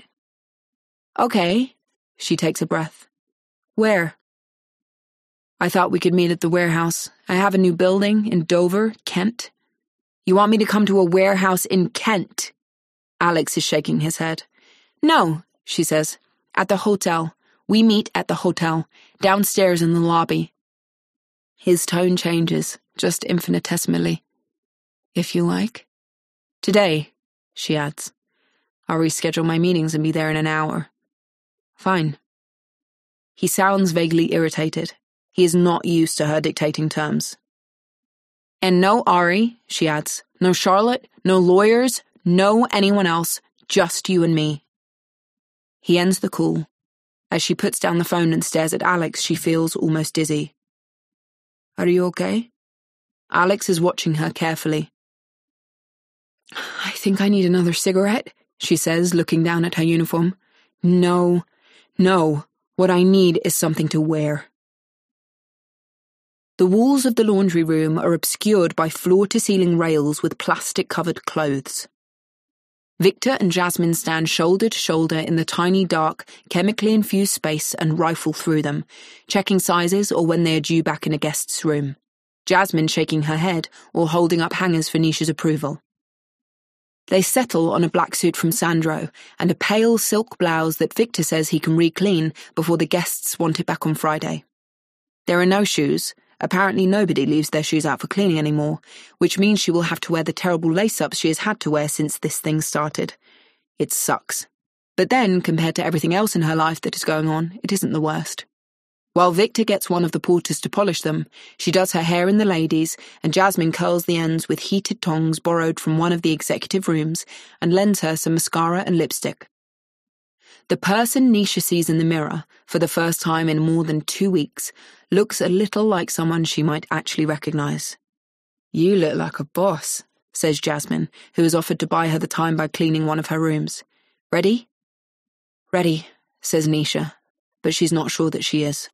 Okay. She takes a breath. Where? I thought we could meet at the warehouse. I have a new building in Dover, Kent. You want me to come to a warehouse in Kent? Alex is shaking his head. No, she says. At the hotel. We meet at the hotel, downstairs in the lobby. His tone changes, just infinitesimally. If you like. Today, she adds. I'll reschedule my meetings and be there in an hour. Fine. He sounds vaguely irritated. He is not used to her dictating terms. And no Ari, she adds. No Charlotte, no lawyers, no anyone else, just you and me. He ends the call. As she puts down the phone and stares at Alex, she feels almost dizzy. Are you okay? Alex is watching her carefully. I think I need another cigarette, she says, looking down at her uniform. No, no, what I need is something to wear. The walls of the laundry room are obscured by floor-to-ceiling rails with plastic-covered clothes. Victor and Jasmine stand shoulder to shoulder in the tiny, dark, chemically infused space and rifle through them, checking sizes or when they are due back in a guest's room. Jasmine shaking her head or holding up hangers for Nisha's approval. They settle on a black suit from Sandro and a pale silk blouse that Victor says he can re-clean before the guests want it back on Friday. There are no shoes. Apparently nobody leaves their shoes out for cleaning anymore, which means she will have to wear the terrible lace-ups she has had to wear since this thing started. It sucks. But then, compared to everything else in her life that is going on, it isn't the worst. While Victor gets one of the porters to polish them, she does her hair in the ladies, and Jasmine curls the ends with heated tongs borrowed from one of the executive rooms and lends her some mascara and lipstick. The person Nisha sees in the mirror, for the first time in more than two weeks, looks a little like someone she might actually recognize. "You look like a boss," says Jasmine, who has offered to buy her the time by cleaning one of her rooms. "Ready?" "Ready," says Nisha, but she's not sure that she is.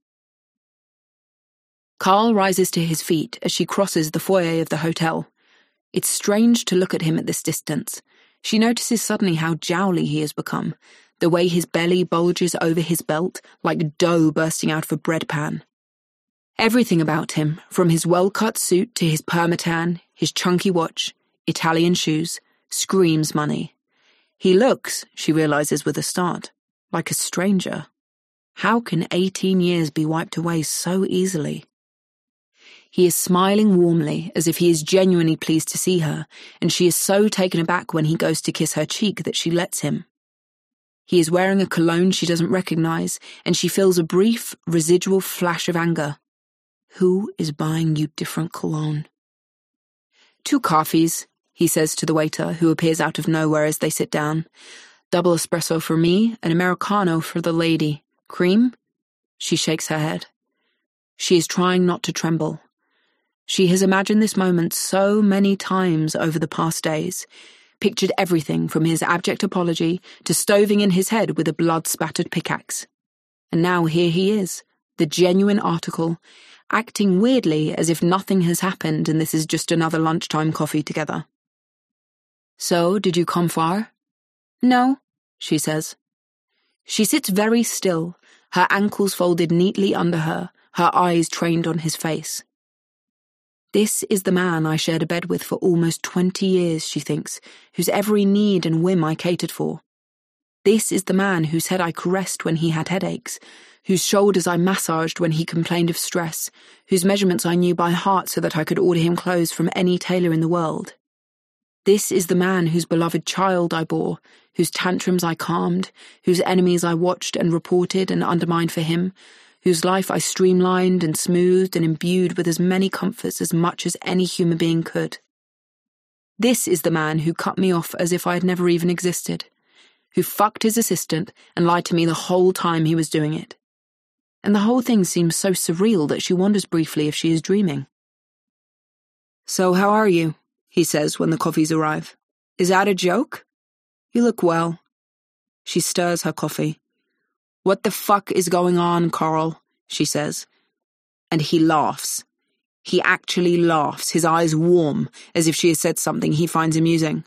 Carl rises to his feet as she crosses the foyer of the hotel. It's strange to look at him at this distance. She notices suddenly how jowly he has become, the way his belly bulges over his belt like dough bursting out of a bread pan. Everything about him, from his well-cut suit to his permatan, his chunky watch, Italian shoes, screams money. He looks, she realizes with a start, like a stranger. How can eighteen years be wiped away so easily? He is smiling warmly, as if he is genuinely pleased to see her, and she is so taken aback when he goes to kiss her cheek that she lets him. He is wearing a cologne she doesn't recognize, and she feels a brief, residual flash of anger. Who is buying you different cologne? "Two coffees," he says to the waiter, who appears out of nowhere as they sit down. "Double espresso for me, an Americano for the lady. Cream?" She shakes her head. She is trying not to tremble. She has imagined this moment so many times over the past days, pictured everything from his abject apology to stoving in his head with a blood-spattered pickaxe. And now here he is, the genuine article, acting weirdly as if nothing has happened and this is just another lunchtime coffee together. "So, did you come far?" "No," she says. She sits very still, her ankles folded neatly under her, her eyes trained on his face. This is the man I shared a bed with for almost twenty years, she thinks, whose every need and whim I catered for. This is the man whose head I caressed when he had headaches, whose shoulders I massaged when he complained of stress, whose measurements I knew by heart so that I could order him clothes from any tailor in the world. This is the man whose beloved child I bore, whose tantrums I calmed, whose enemies I watched and reported and undermined for him, whose life I streamlined and smoothed and imbued with as many comforts as much as any human being could. This is the man who cut me off as if I had never even existed, who fucked his assistant and lied to me the whole time he was doing it. And the whole thing seems so surreal that she wonders briefly if she is dreaming. "So how are you?" he says when the coffees arrive. "Is that a joke? You look well." She stirs her coffee. "What the fuck is going on, Carl?" she says. And he laughs. He actually laughs, his eyes warm, as if she has said something he finds amusing.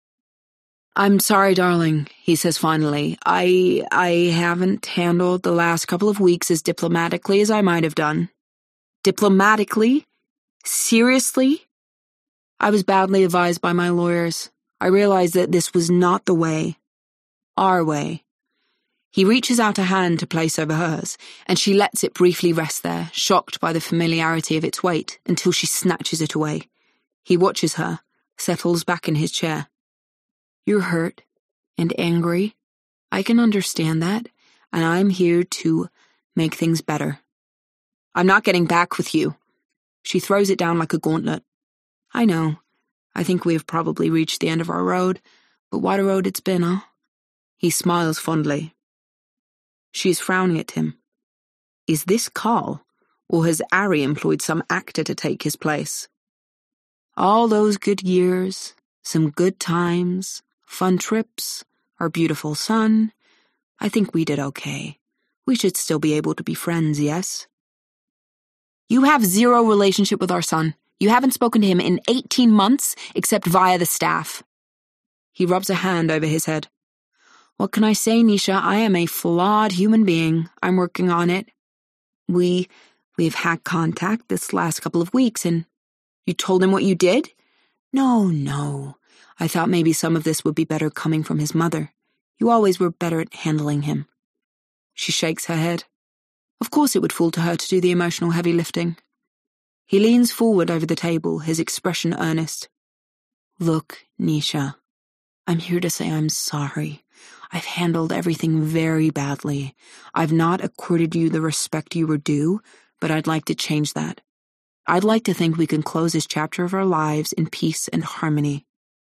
"I'm sorry, darling," he says finally. I, I haven't handled the last couple of weeks as diplomatically as I might have done." "Diplomatically? Seriously?" "I was badly advised by my lawyers. I realized that this was not the way. Our way." He reaches out a hand to place over hers, and she lets it briefly rest there, shocked by the familiarity of its weight, until she snatches it away. He watches her, settles back in his chair. "You're hurt and angry. I can understand that, and I'm here to make things better." "I'm not getting back with you." She throws it down like a gauntlet. "I know. I think we have probably reached the end of our road, but what a road it's been, huh?" He smiles fondly. She is frowning at him. Is this Carl, or has Ari employed some actor to take his place? All those good years, some good times, fun trips, our beautiful son. I think we did okay. We should still be able to be friends, yes? "You have zero relationship with our son. You haven't spoken to him in eighteen months, except via the staff." He rubs a hand over his head. "What can I say, Nisha? I am a flawed human being. I'm working on it. We, we've had contact this last couple of weeks, and..." "You told him what you did?" "No, no. I thought maybe some of this would be better coming from his mother. You always were better at handling him. She shakes her head. Of course it would fall to her to do the emotional heavy lifting. He leans forward over the table, his expression earnest. Look, Nisha, I'm here to say I'm sorry. I've handled everything very badly. I've not accorded you the respect you were due, but I'd like to change that. I'd like to think we can close this chapter of our lives in peace and harmony.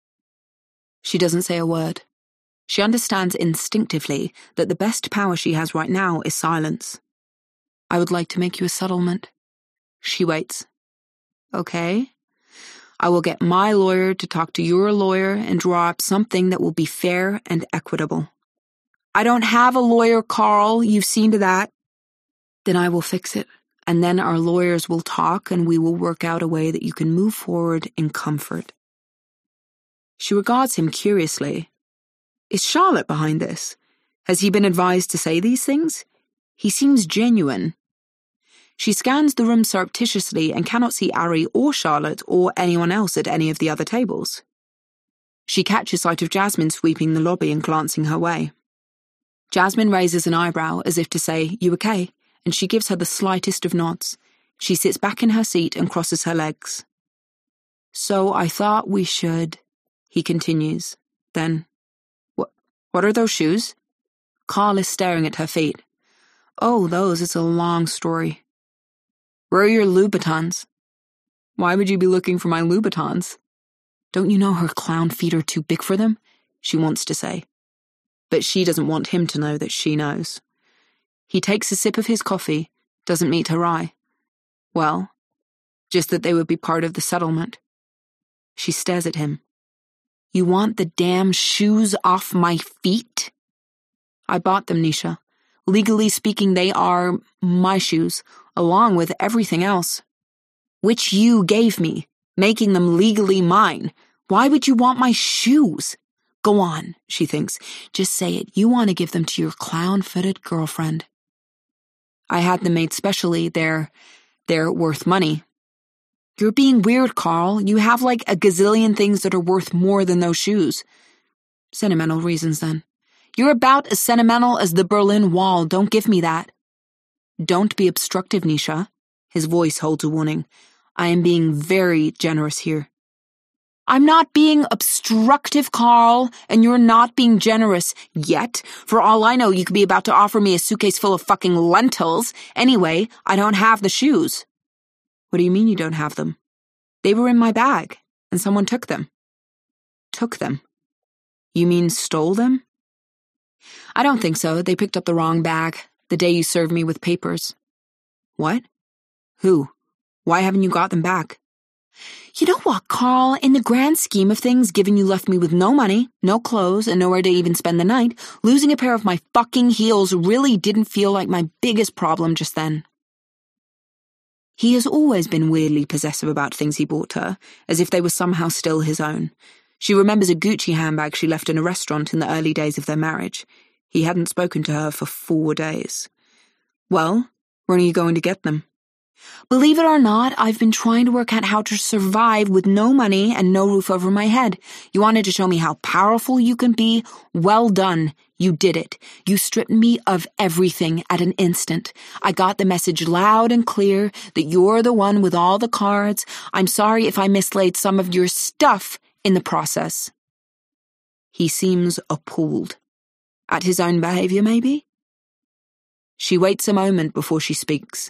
She doesn't say a word. She understands instinctively that the best power she has right now is silence. I would like to make you a settlement. She waits. Okay. I will get my lawyer to talk to your lawyer and draw up something that will be fair and equitable. I don't have a lawyer, Carl. You've seen to that. Then I will fix it, and then our lawyers will talk and we will work out a way that you can move forward in comfort. She regards him curiously. Is Charlotte behind this? Has he been advised to say these things? He seems genuine. She scans the room surreptitiously and cannot see Ari or Charlotte or anyone else at any of the other tables. She catches sight of Jasmine sweeping the lobby and glancing her way. Jasmine raises an eyebrow as if to say, "You okay?" and she gives her the slightest of nods. She sits back in her seat and crosses her legs. So I thought we should, he continues. Then, what, what are those shoes? Carl is staring at her feet. Oh, those, it's a long story. Where are your Louboutins? Why would you be looking for my Louboutins? Don't you know her clown feet are too big for them? She wants to say. But she doesn't want him to know that she knows. He takes a sip of his coffee, doesn't meet her eye. Well, just that they would be part of the settlement. She stares at him. You want the damn shoes off my feet? I bought them, Nisha. Legally speaking, they are my shoes, along with everything else. Which you gave me, making them legally mine. Why would you want my shoes? Go on, she thinks. Just say it. You want to give them to your clown-footed girlfriend. I had them made specially. They're, they're worth money. You're being weird, Carl. You have like a gazillion things that are worth more than those shoes. Sentimental reasons, then. You're about as sentimental as the Berlin Wall. Don't give me that. Don't be obstructive, Nisha. His voice holds a warning. I am being very generous here. I'm not being obstructive, Carl, and you're not being generous yet. For all I know, you could be about to offer me a suitcase full of fucking lentils. Anyway, I don't have the shoes. What do you mean you don't have them? They were in my bag, and someone took them. Took them? You mean stole them? I don't think so. They picked up the wrong bag, the day you served me with papers. What? Who? Why haven't you got them back? You know what, Carl? In the grand scheme of things, given you left me with no money, no clothes, and nowhere to even spend the night, losing a pair of my fucking heels really didn't feel like my biggest problem just then. He has always been weirdly possessive about things he bought her, as if they were somehow still his own. She remembers a Gucci handbag she left in a restaurant in the early days of their marriage. He hadn't spoken to her for four days. Well, when are you going to get them? Believe it or not, I've been trying to work out how to survive with no money and no roof over my head. You wanted to show me how powerful you can be? Well done. You did it. You stripped me of everything at an instant. I got the message loud and clear that you're the one with all the cards. I'm sorry if I mislaid some of your stuff in the process. He seems appalled. At his own behavior, maybe? She waits a moment before she speaks.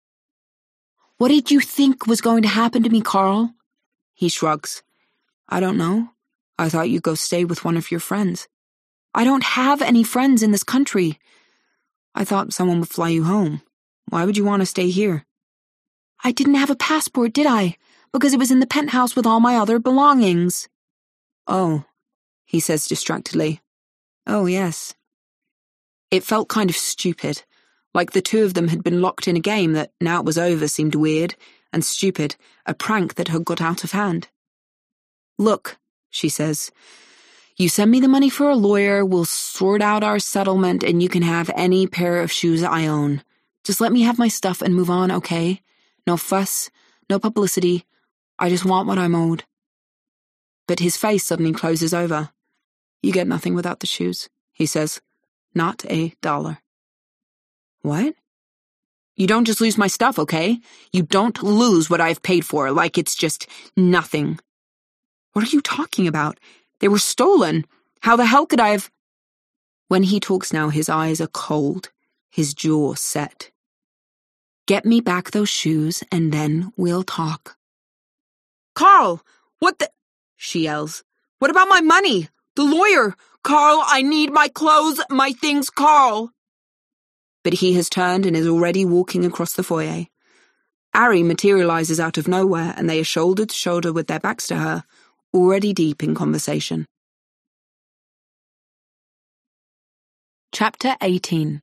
What did you think was going to happen to me, Carl? He shrugs. I don't know. I thought you'd go stay with one of your friends. I don't have any friends in this country. I thought someone would fly you home. Why would you want to stay here? I didn't have a passport, did I? Because it was in the penthouse with all my other belongings. Oh, he says distractedly. Oh, yes. It felt kind of stupid. Like the two of them had been locked in a game that, now it was over, seemed weird and stupid, a prank that had got out of hand. Look, she says, you send me the money for a lawyer, we'll sort out our settlement, and you can have any pair of shoes I own. Just let me have my stuff and move on, okay? No fuss, no publicity. I just want what I'm owed. But his face suddenly closes over. "You get nothing without the shoes," he says. "Not a dollar." "What?" "You don't just lose my stuff, okay? You don't lose what I've paid for, like it's just nothing." "What are you talking about? They were stolen. How the hell could I have—" When he talks now, his eyes are cold, his jaw set. "Get me back those shoes, and then we'll talk." "Carl! What the—" she yells. "What about my money? The lawyer! Carl, I need my clothes, my things, Carl!" But he has turned and is already walking across the foyer. Ari materializes out of nowhere, and they are shoulder to shoulder with their backs to her, already deep in conversation. Chapter eighteen.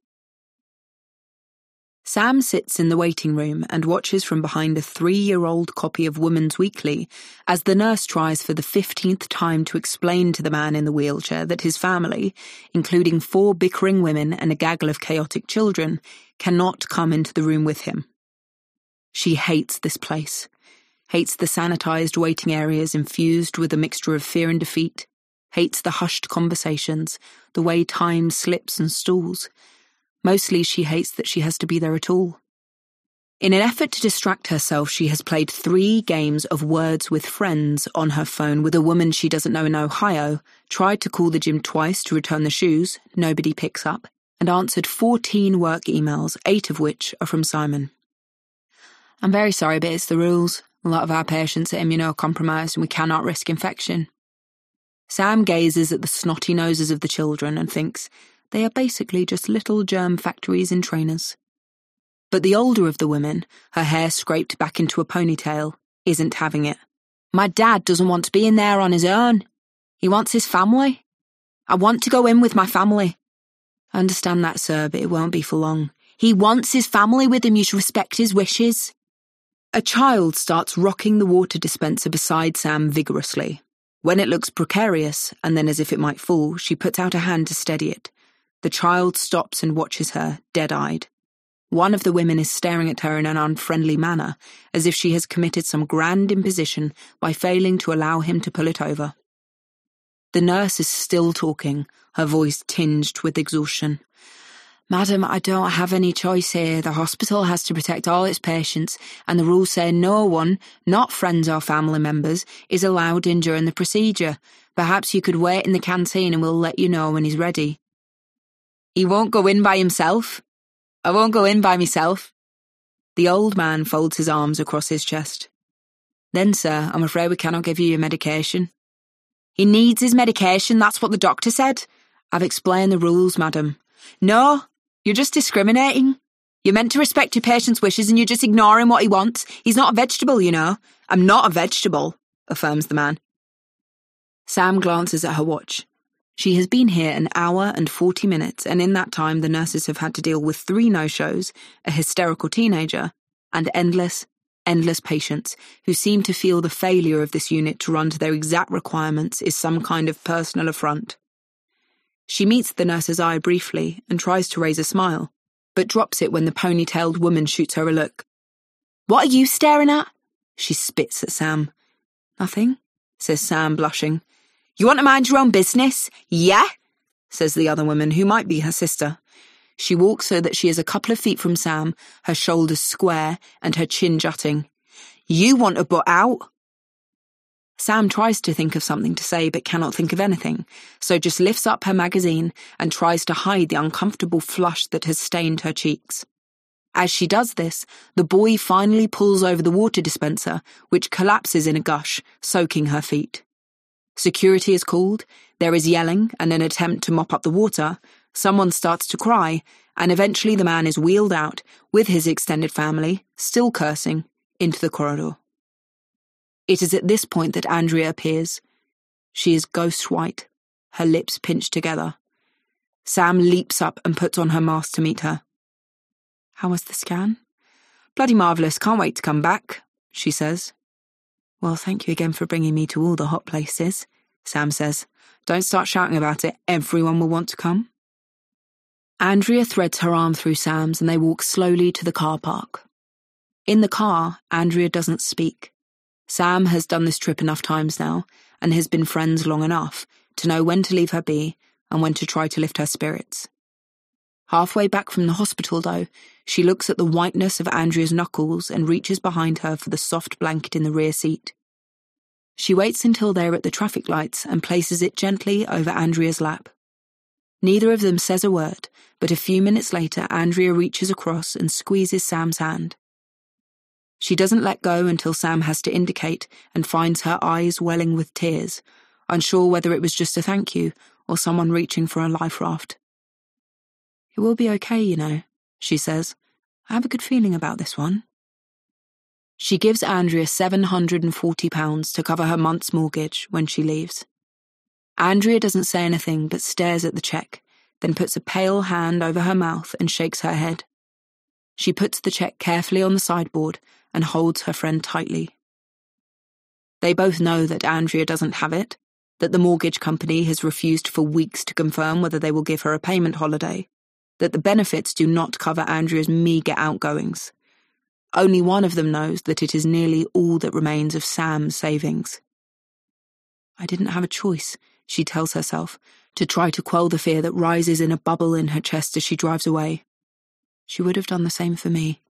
Sam sits in the waiting room and watches from behind a three-year-old copy of Woman's Weekly as the nurse tries for the fifteenth time to explain to the man in the wheelchair that his family, including four bickering women and a gaggle of chaotic children, cannot come into the room with him. She hates this place, hates the sanitized waiting areas infused with a mixture of fear and defeat, hates the hushed conversations, the way time slips and stalls. Mostly she hates that she has to be there at all. In an effort to distract herself, she has played three games of Words with Friends on her phone with a woman she doesn't know in Ohio, tried to call the gym twice to return the shoes, nobody picks up, and answered fourteen work emails, eight of which are from Simon. "I'm very sorry, but it's the rules. A lot of our patients are immunocompromised and we cannot risk infection." Sam gazes at the snotty noses of the children and thinks, they are basically just little germ factories in trainers. But the older of the women, her hair scraped back into a ponytail, isn't having it. "My dad doesn't want to be in there on his own. He wants his family. I want to go in with my family." "I understand that, sir, but it won't be for long." "He wants his family with him. You should respect his wishes." A child starts rocking the water dispenser beside Sam vigorously. When it looks precarious, and then as if it might fall, she puts out a hand to steady it. The child stops and watches her, dead-eyed. One of the women is staring at her in an unfriendly manner, as if she has committed some grand imposition by failing to allow him to pull it over. The nurse is still talking, her voice tinged with exhaustion. "Madam, I don't have any choice here. The hospital has to protect all its patients, and the rules say no one, not friends or family members, is allowed in during the procedure. Perhaps you could wait in the canteen and we'll let you know when he's ready." "He won't go in by himself. I won't go in by myself." The old man folds his arms across his chest. "Then, sir, I'm afraid we cannot give you your medication." "He needs his medication, that's what the doctor said." "I've explained the rules, madam." "No, you're just discriminating. You're meant to respect your patient's wishes and you're just ignoring what he wants. He's not a vegetable, you know." "I'm not a vegetable," affirms the man. Sam glances at her watch. She has been here an hour and forty minutes, and in that time the nurses have had to deal with three no-shows, a hysterical teenager, and endless, endless patients who seem to feel the failure of this unit to run to their exact requirements is some kind of personal affront. She meets the nurse's eye briefly and tries to raise a smile, but drops it when the ponytailed woman shoots her a look. "What are you staring at?" She spits at Sam. "Nothing," says Sam, blushing. "You want to mind your own business? Yeah?" says the other woman, who might be her sister. She walks so that she is a couple of feet from Sam, her shoulders square and her chin jutting. "You want to butt out?" Sam tries to think of something to say but cannot think of anything, so just lifts up her magazine and tries to hide the uncomfortable flush that has stained her cheeks. As she does this, the boy finally pulls over the water dispenser, which collapses in a gush, soaking her feet. Security is called, there is yelling and an attempt to mop up the water, someone starts to cry, and eventually the man is wheeled out, with his extended family, still cursing, into the corridor. It is at this point that Andrea appears. She is ghost white, her lips pinched together. Sam leaps up and puts on her mask to meet her. "How was the scan?" "Bloody marvellous, can't wait to come back," she says. "Well, thank you again for bringing me to all the hot places," Sam says. "Don't start shouting about it, everyone will want to come." Andrea threads her arm through Sam's and they walk slowly to the car park. In the car, Andrea doesn't speak. Sam has done this trip enough times now, and has been friends long enough to know when to leave her be and when to try to lift her spirits. Halfway back from the hospital, though, she looks at the whiteness of Andrea's knuckles and reaches behind her for the soft blanket in the rear seat. She waits until they're at the traffic lights and places it gently over Andrea's lap. Neither of them says a word, but a few minutes later Andrea reaches across and squeezes Sam's hand. She doesn't let go until Sam has to indicate and finds her eyes welling with tears, unsure whether it was just a thank you or someone reaching for a life raft. "It will be okay, you know," she says. "I have a good feeling about this one." She gives Andrea seven hundred forty pounds to cover her month's mortgage when she leaves. Andrea doesn't say anything but stares at the cheque, then puts a pale hand over her mouth and shakes her head. She puts the cheque carefully on the sideboard and holds her friend tightly. They both know that Andrea doesn't have it, that the mortgage company has refused for weeks to confirm whether they will give her a payment holiday, that the benefits do not cover Andrea's meagre outgoings. Only one of them knows that it is nearly all that remains of Sam's savings. "I didn't have a choice," she tells herself, to try to quell the fear that rises in a bubble in her chest as she drives away. She would have done the same for me.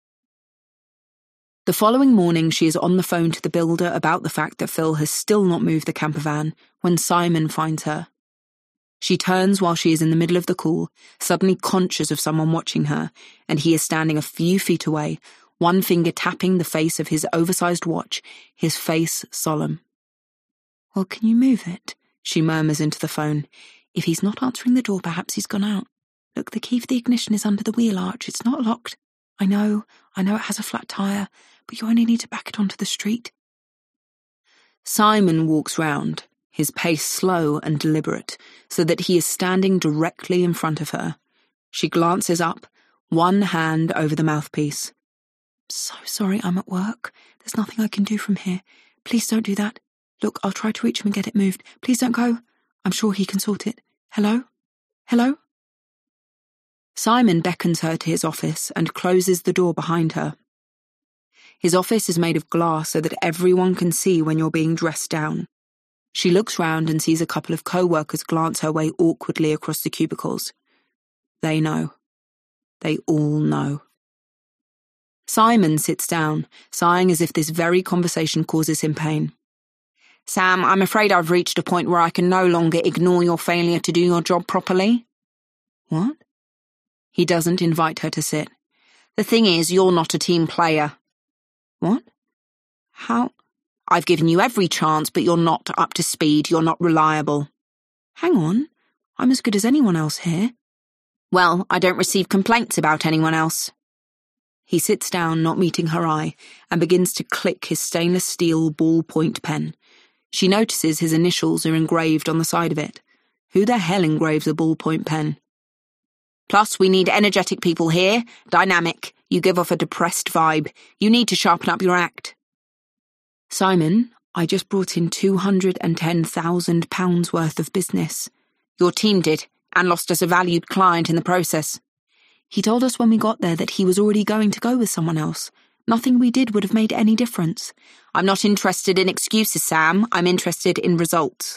The following morning she is on the phone to the builder about the fact that Phil has still not moved the camper van when Simon finds her. She turns while she is in the middle of the call, suddenly conscious of someone watching her, and he is standing a few feet away, one finger tapping the face of his oversized watch, his face solemn. "Well, can you move it?" she murmurs into the phone. "If he's not answering the door, perhaps he's gone out. Look, the key for the ignition is under the wheel arch. It's not locked. I know, I know it has a flat tire, but you only need to back it onto the street." Simon walks round, his pace slow and deliberate, so that he is standing directly in front of her. She glances up, one hand over the mouthpiece. "So sorry, I'm at work. There's nothing I can do from here. Please don't do that. Look, I'll try to reach him and get it moved. Please don't go. I'm sure he can sort it. Hello? Hello?" Simon beckons her to his office and closes the door behind her. His office is made of glass so that everyone can see when you're being dressed down. She looks round and sees a couple of co-workers glance her way awkwardly across the cubicles. They know. They all know. Simon sits down, sighing as if this very conversation causes him pain. "Sam, I'm afraid I've reached a point where I can no longer ignore your failure to do your job properly." "What?" He doesn't invite her to sit. "The thing is, you're not a team player." "What? How?" "I've given you every chance, but you're not up to speed. You're not reliable." "Hang on. I'm as good as anyone else here." "Well, I don't receive complaints about anyone else." He sits down, not meeting her eye, and begins to click his stainless steel ballpoint pen. She notices his initials are engraved on the side of it. Who the hell engraves a ballpoint pen? "Plus, we need energetic people here, dynamic. You give off a depressed vibe. You need to sharpen up your act." "Simon, I just brought in two hundred ten thousand pounds worth of business." "Your team did, and lost us a valued client in the process." "He told us when we got there that he was already going to go with someone else. Nothing we did would have made any difference." "I'm not interested in excuses, Sam. I'm interested in results."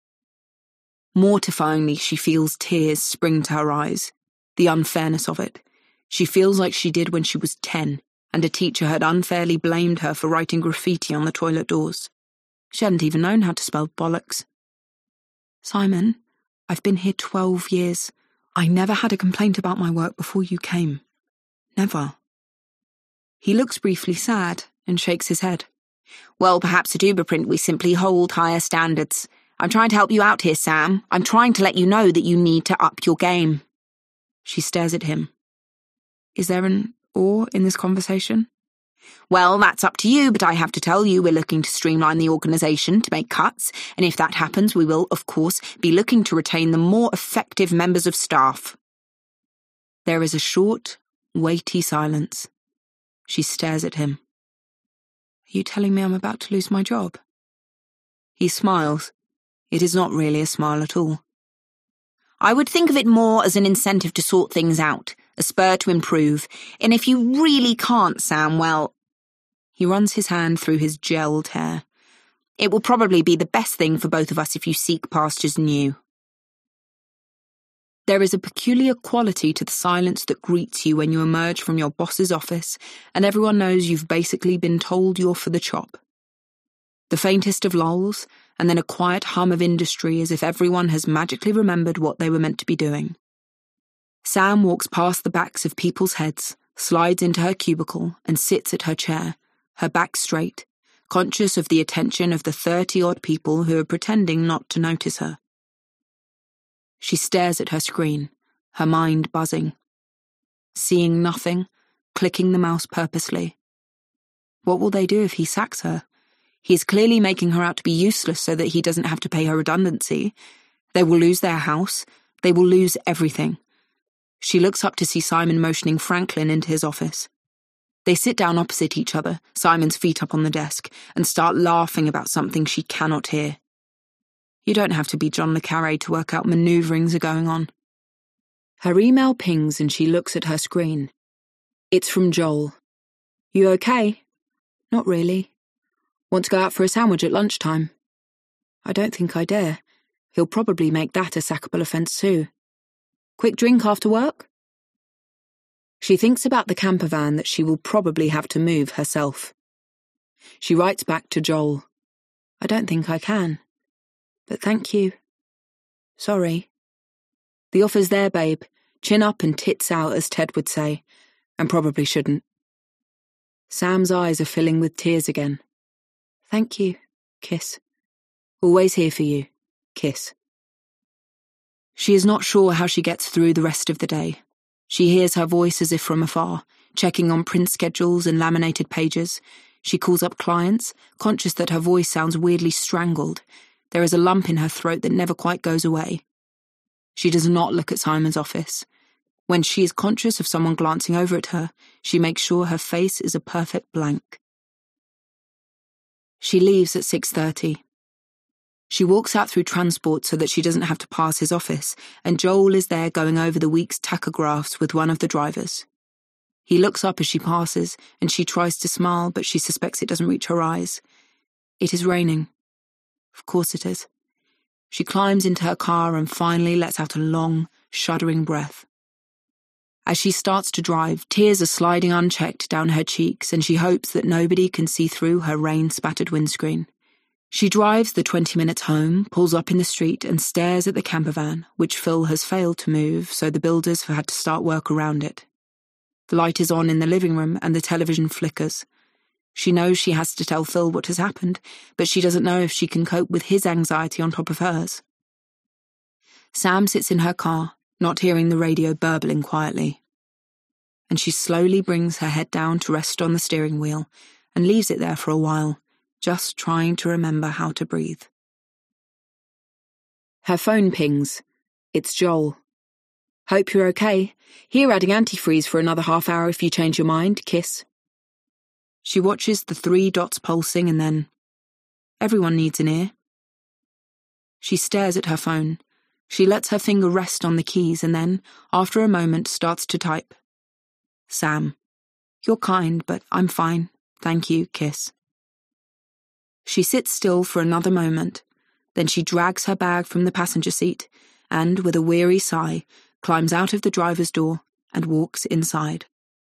Mortifyingly, she feels tears spring to her eyes. The unfairness of it. She feels like she did when she was ten, and a teacher had unfairly blamed her for writing graffiti on the toilet doors. She hadn't even known how to spell bollocks. "Simon, I've been here twelve years. I never had a complaint about my work before you came. Never." He looks briefly sad and shakes his head. "Well, perhaps at Uberprint we simply hold higher standards. I'm trying to help you out here, Sam. I'm trying to let you know that you need to up your game." She stares at him. Is there an or in this conversation? "Well, that's up to you, but I have to tell you we're looking to streamline the organisation to make cuts, and if that happens we will, of course, be looking to retain the more effective members of staff." There is a short, weighty silence. She stares at him. "Are you telling me I'm about to lose my job?" He smiles. It is not really a smile at all. "I would think of it more as an incentive to sort things out, a spur to improve, and if you really can't, Sam, well..." He runs his hand through his gelled hair. It will probably be the best thing for both of us if you seek pastures new. There is a peculiar quality to the silence that greets you when you emerge from your boss's office and everyone knows you've basically been told you're for the chop. The faintest of lulls, and then a quiet hum of industry as if everyone has magically remembered what they were meant to be doing. Sam walks past the backs of people's heads, slides into her cubicle, and sits at her chair, her back straight, conscious of the attention of the thirty-odd people who are pretending not to notice her. She stares at her screen, her mind buzzing. Seeing nothing, clicking the mouse purposely. What will they do if he sacks her? He is clearly making her out to be useless so that he doesn't have to pay her redundancy. They will lose their house. They will lose everything. She looks up to see Simon motioning Franklin into his office. They sit down opposite each other, Simon's feet up on the desk, and start laughing about something she cannot hear. You don't have to be John le Carré to work out maneuverings are going on. Her email pings and she looks at her screen. It's from Joel. You okay? Not really. Want to go out for a sandwich at lunchtime? I don't think I dare. He'll probably make that a sackable offence too. Quick drink after work? She thinks about the camper van that she will probably have to move herself. She writes back to Joel. I don't think I can. But thank you. Sorry. The offer's there, babe. Chin up and tits out, as Ted would say, and probably shouldn't. Sam's eyes are filling with tears again. Thank you. Kiss. Always here for you. Kiss. She is not sure how she gets through the rest of the day. She hears her voice as if from afar, checking on print schedules and laminated pages. She calls up clients, conscious that her voice sounds weirdly strangled. There is a lump in her throat that never quite goes away. She does not look at Simon's office. When she is conscious of someone glancing over at her, she makes sure her face is a perfect blank. She leaves at six thirty. She walks out through transport so that she doesn't have to pass his office, and Joel is there going over the week's tachographs with one of the drivers. He looks up as she passes, and she tries to smile, but she suspects it doesn't reach her eyes. It is raining. Of course it is. She climbs into her car and finally lets out a long, shuddering breath. As she starts to drive, tears are sliding unchecked down her cheeks, and she hopes that nobody can see through her rain-spattered windscreen. She drives the twenty minutes home, pulls up in the street and stares at the camper van, which Phil has failed to move, so the builders have had to start work around it. The light is on in the living room and the television flickers. She knows she has to tell Phil what has happened, but she doesn't know if she can cope with his anxiety on top of hers. Sam sits in her car, not hearing the radio burbling quietly. And she slowly brings her head down to rest on the steering wheel and leaves it there for a while, just trying to remember how to breathe. Her phone pings. It's Joel. Hope you're okay. Here adding antifreeze for another half hour if you change your mind. Kiss. She watches the three dots pulsing and then... Everyone needs an ear. She stares at her phone. She lets her finger rest on the keys and then, after a moment, starts to type. Sam. You're kind, but I'm fine. Thank you. Kiss. She sits still for another moment, then she drags her bag from the passenger seat and, with a weary sigh, climbs out of the driver's door and walks inside.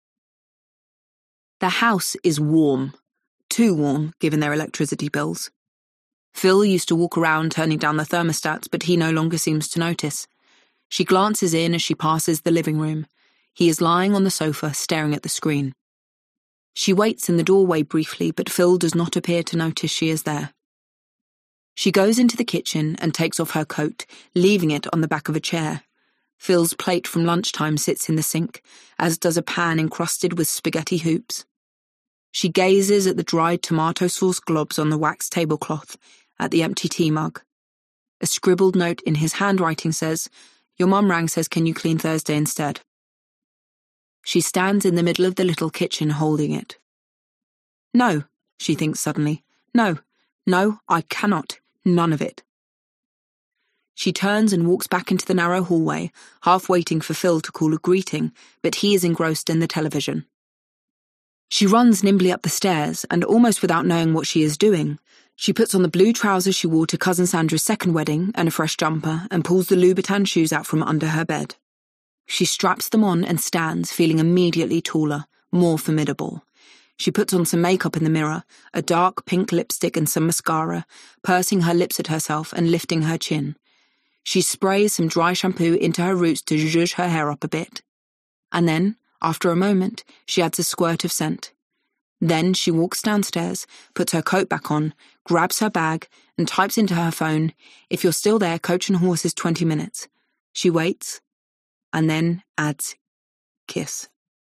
The house is warm. Too warm, given their electricity bills. Phil used to walk around turning down the thermostats, but he no longer seems to notice. She glances in as she passes the living room. He is lying on the sofa, staring at the screen. She waits in the doorway briefly, but Phil does not appear to notice she is there. She goes into the kitchen and takes off her coat, leaving it on the back of a chair. Phil's plate from lunchtime sits in the sink, as does a pan encrusted with spaghetti hoops. She gazes at the dried tomato sauce globs on the wax tablecloth, at the empty tea mug. A scribbled note in his handwriting says, Your mum rang says can you clean Thursday instead? She stands in the middle of the little kitchen holding it. No, she thinks suddenly. No, no, I cannot. None of it. She turns and walks back into the narrow hallway, half waiting for Phil to call a greeting, but he is engrossed in the television. She runs nimbly up the stairs and, almost without knowing what she is doing, She puts on the blue trousers she wore to Cousin Sandra's second wedding and a fresh jumper and pulls the Louboutin shoes out from under her bed. She straps them on and stands, feeling immediately taller, more formidable. She puts on some makeup in the mirror, a dark pink lipstick and some mascara, pursing her lips at herself and lifting her chin. She sprays some dry shampoo into her roots to zhuzh her hair up a bit. And then, after a moment, she adds a squirt of scent. Then she walks downstairs, puts her coat back on, grabs her bag, and types into her phone, "If you're still there, Coach and Horses twenty minutes. She waits, and then adds, "Kiss."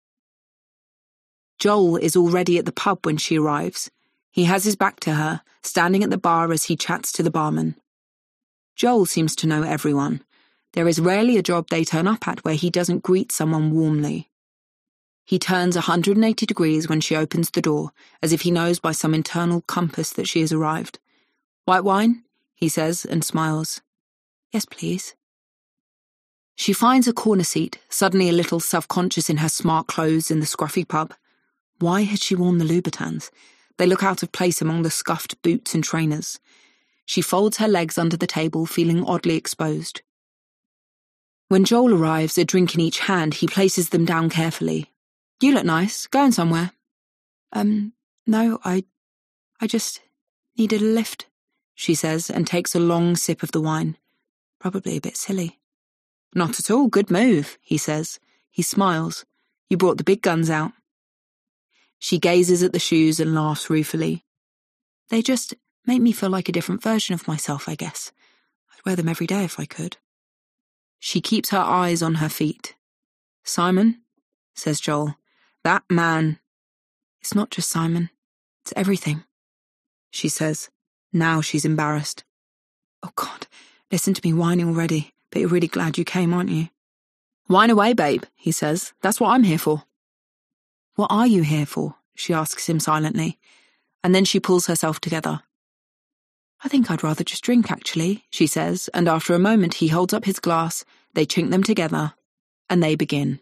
Joel is already at the pub when she arrives. He has his back to her, standing at the bar as he chats to the barman. Joel seems to know everyone. There is rarely a job they turn up at where he doesn't greet someone warmly. He turns one hundred eighty degrees when she opens the door, as if he knows by some internal compass that she has arrived. "White wine?" he says and smiles. "Yes, please." She finds a corner seat, suddenly a little self-conscious in her smart clothes in the scruffy pub. Why had she worn the Louboutins? They look out of place among the scuffed boots and trainers. She folds her legs under the table, feeling oddly exposed. When Joel arrives, a drink in each hand, he places them down carefully. "You look nice. Going somewhere?" Um, no, I... I just needed a lift," she says, and takes a long sip of the wine. Probably a bit silly. "Not at all. Good move," he says. He smiles. "You brought the big guns out." She gazes at the shoes and laughs ruefully. "They just make me feel like a different version of myself, I guess. I'd wear them every day if I could." She keeps her eyes on her feet. "Simon," says Joel. "That man..." "It's not just Simon. It's everything," she says. Now she's embarrassed. "Oh, God, listen to me whining already, but you're really glad you came, aren't you?" "Whine away, babe," he says. "That's what I'm here for." "What are you here for?" she asks him silently, and then she pulls herself together. "I think I'd rather just drink, actually," she says, and after a moment he holds up his glass, they chink them together, and they begin.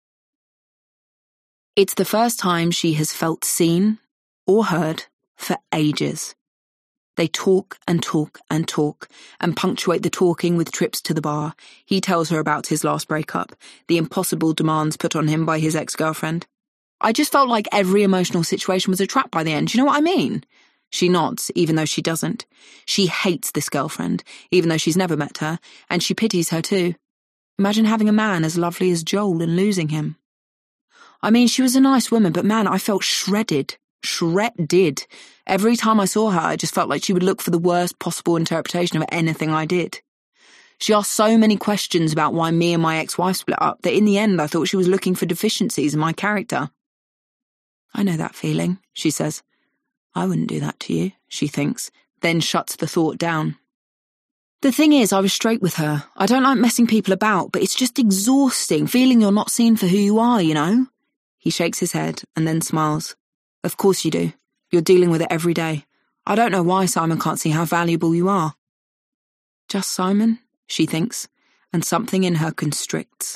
It's the first time she has felt seen or heard for ages. They talk and talk and talk, and punctuate the talking with trips to the bar. He tells her about his last breakup, the impossible demands put on him by his ex-girlfriend. "I just felt like every emotional situation was a trap by the end, do you know what I mean?" She nods, even though she doesn't. She hates this girlfriend, even though she's never met her, and she pities her too. Imagine having a man as lovely as Joel and losing him. I mean, she was a nice woman, but man, I felt shredded. Shredded. Every time I saw her, I just felt like she would look for the worst possible interpretation of anything I did. She asked so many questions about why me and my ex-wife split up that in the end I thought she was looking for deficiencies in my character. "I know that feeling," she says. "I wouldn't do that to you," she thinks, then shuts the thought down. "The thing is, I was straight with her. I don't like messing people about, but it's just exhausting, feeling you're not seen for who you are, you know?" He shakes his head and then smiles. "Of course you do. You're dealing with it every day. I don't know why Simon can't see how valuable you are." Just Simon, she thinks, and something in her constricts.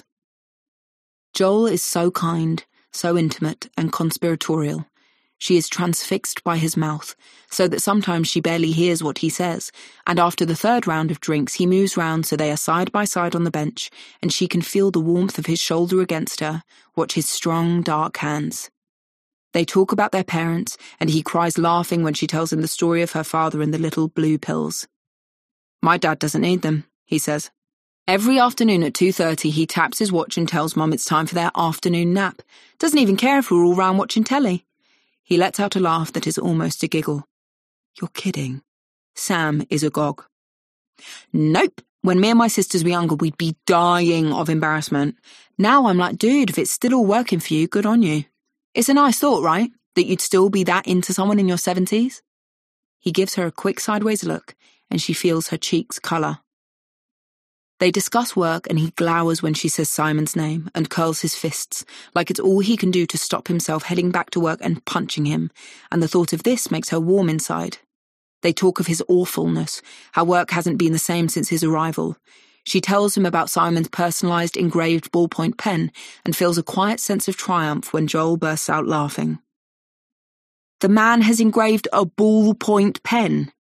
Joel is so kind, so intimate and conspiratorial. She is transfixed by his mouth, so that sometimes she barely hears what he says, and after the third round of drinks he moves round so they are side by side on the bench, and she can feel the warmth of his shoulder against her, watch his strong, dark hands. They talk about their parents, and he cries laughing when she tells him the story of her father and the little blue pills. "My dad doesn't need them," he says. Every afternoon at two thirty he taps his watch and tells Mum it's time for their afternoon nap. Doesn't even care if we're all round watching telly. He lets out a laugh that is almost a giggle. "You're kidding." Sam is agog. "Nope. When me and my sisters were younger, we'd be dying of embarrassment. Now I'm like, dude, if it's still all working for you, good on you. It's a nice thought, right? That you'd still be that into someone in your seventies? He gives her a quick sideways look, and she feels her cheeks colour. They discuss work, and he glowers when she says Simon's name and curls his fists, like it's all he can do to stop himself heading back to work and punching him, and the thought of this makes her warm inside. They talk of his awfulness, how work hasn't been the same since his arrival. She tells him about Simon's personalised engraved ballpoint pen and feels a quiet sense of triumph when Joel bursts out laughing. The man has engraved a ballpoint pen,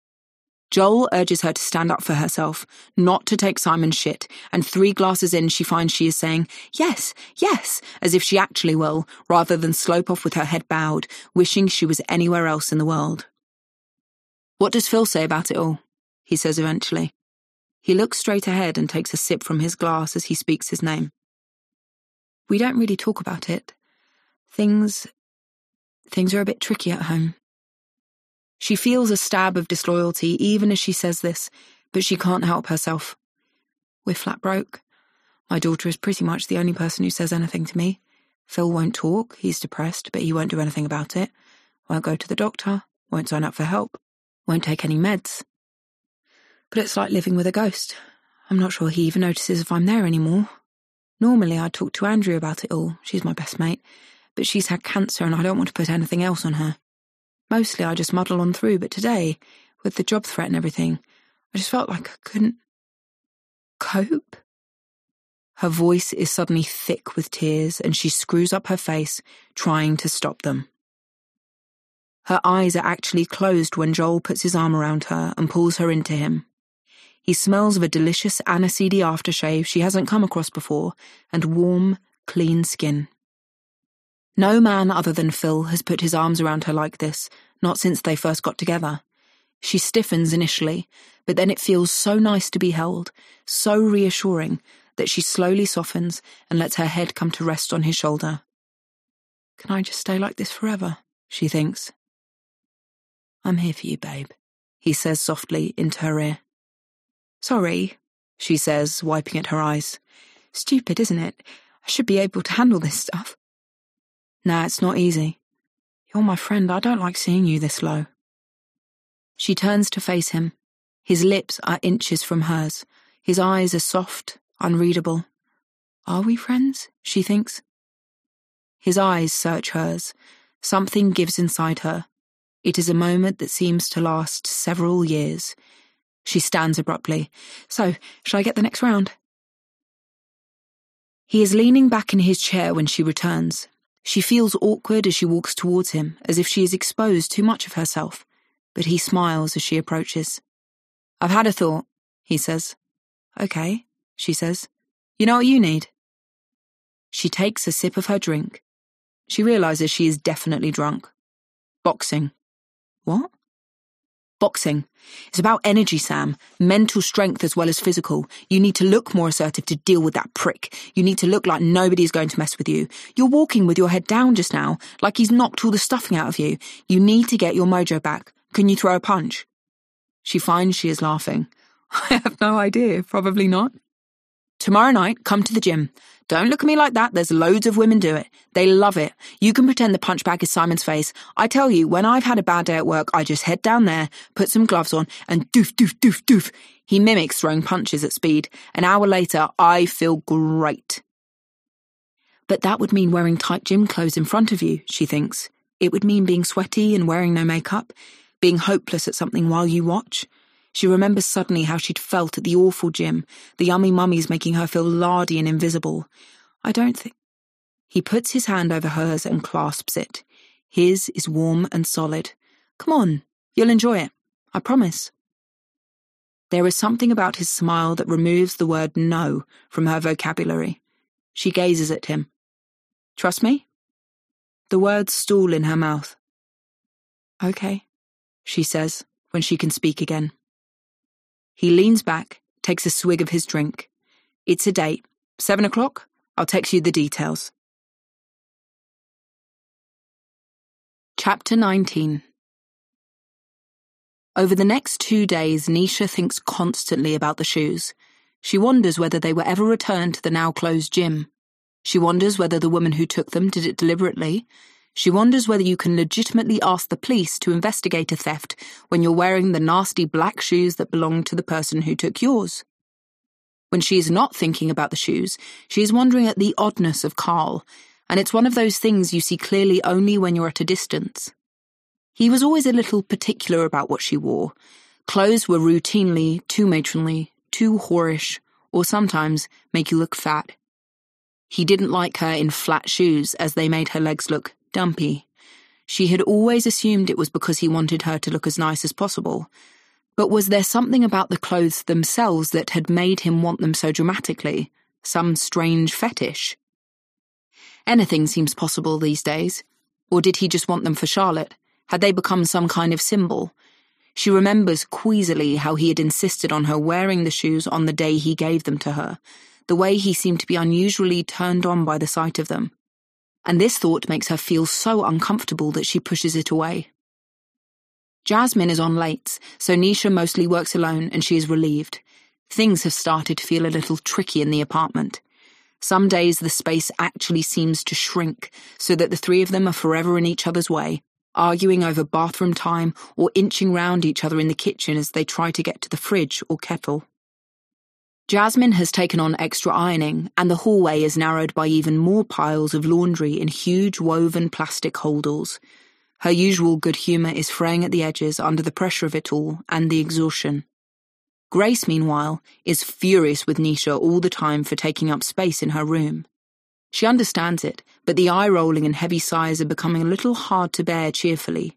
Joel urges her to stand up for herself, not to take Simon's shit, and three glasses in she finds she is saying, yes, yes, as if she actually will, rather than slope off with her head bowed, wishing she was anywhere else in the world. What does Phil say about it all? He says eventually. He looks straight ahead and takes a sip from his glass as he speaks his name. We don't really talk about it. Things... things are a bit tricky at home. She feels a stab of disloyalty even as she says this, but she can't help herself. We're flat broke. My daughter is pretty much the only person who says anything to me. Phil won't talk, he's depressed, but he won't do anything about it. Won't go to the doctor, won't sign up for help, won't take any meds. But it's like living with a ghost. I'm not sure he even notices if I'm there anymore. Normally I'd talk to Andrea about it all, she's my best mate, but she's had cancer and I don't want to put anything else on her. Mostly I just muddle on through, but today, with the job threat and everything, I just felt like I couldn't cope. Her voice is suddenly thick with tears and she screws up her face, trying to stop them. Her eyes are actually closed when Joel puts his arm around her and pulls her into him. He smells of a delicious aniseedy aftershave she hasn't come across before and warm, clean skin. No man other than Phil has put his arms around her like this, not since they first got together. She stiffens initially, but then it feels so nice to be held, so reassuring, that she slowly softens and lets her head come to rest on his shoulder. Can I just stay like this forever? She thinks. I'm here for you, babe, he says softly into her ear. Sorry, she says, wiping at her eyes. Stupid, isn't it? I should be able to handle this stuff. Nah, it's not easy. You're my friend, I don't like seeing you this low. She turns to face him. His lips are inches from hers. His eyes are soft, unreadable. Are we friends? She thinks. His eyes search hers. Something gives inside her. It is a moment that seems to last several years. She stands abruptly. So, shall I get the next round? He is leaning back in his chair when she returns. She feels awkward as she walks towards him, as if she has exposed too much of herself, but he smiles as she approaches. I've had a thought, he says. Okay, she says. You know what you need? She takes a sip of her drink. She realises she is definitely drunk. Boxing. What? Boxing. It's about energy, Sam. Mental strength as well as physical. You need to look more assertive to deal with that prick. You need to look like nobody's going to mess with you. You're walking with your head down just now, like he's knocked all the stuffing out of you. You need to get your mojo back. Can you throw a punch? She finds she is laughing. I have no idea. Probably not. Tomorrow night, come to the gym. Don't look at me like that. There's loads of women do it. They love it. You can pretend the punch bag is Simon's face. I tell you, when I've had a bad day at work, I just head down there, put some gloves on, and doof, doof, doof, doof. He mimics throwing punches at speed. An hour later, I feel great. But that would mean wearing tight gym clothes in front of you, she thinks. It would mean being sweaty and wearing no makeup, being hopeless at something while you watch. She remembers suddenly how she'd felt at the awful gym, the yummy mummies making her feel lardy and invisible. I don't think... He puts his hand over hers and clasps it. His is warm and solid. Come on, you'll enjoy it. I promise. There is something about his smile that removes the word no from her vocabulary. She gazes at him. Trust me? The words stall in her mouth. Okay, she says, when she can speak again. He leans back, takes a swig of his drink. It's a date. Seven o'clock? I'll text you the details. Chapter nineteen. Over the next two days, Nisha thinks constantly about the shoes. She wonders whether they were ever returned to the now-closed gym. She wonders whether the woman who took them did it deliberately. She wonders whether you can legitimately ask the police to investigate a theft when you're wearing the nasty black shoes that belonged to the person who took yours. When she is not thinking about the shoes, she is wondering at the oddness of Carl, and it's one of those things you see clearly only when you're at a distance. He was always a little particular about what she wore. Clothes were routinely too matronly, too whorish, or sometimes make you look fat. He didn't like her in flat shoes as they made her legs look dumpy. She had always assumed it was because he wanted her to look as nice as possible. But was there something about the clothes themselves that had made him want them so dramatically? Some strange fetish? Anything seems possible these days. Or did he just want them for Charlotte? Had they become some kind of symbol? She remembers queasily how he had insisted on her wearing the shoes on the day he gave them to her, the way he seemed to be unusually turned on by the sight of them. And this thought makes her feel so uncomfortable that she pushes it away. Jasmine is on late, so Nisha mostly works alone and she is relieved. Things have started to feel a little tricky in the apartment. Some days the space actually seems to shrink, so that the three of them are forever in each other's way, arguing over bathroom time or inching round each other in the kitchen as they try to get to the fridge or kettle. Jasmine has taken on extra ironing, and the hallway is narrowed by even more piles of laundry in huge woven plastic holdalls. Her usual good humour is fraying at the edges under the pressure of it all and the exhaustion. Grace, meanwhile, is furious with Nisha all the time for taking up space in her room. She understands it, but the eye-rolling and heavy sighs are becoming a little hard to bear cheerfully.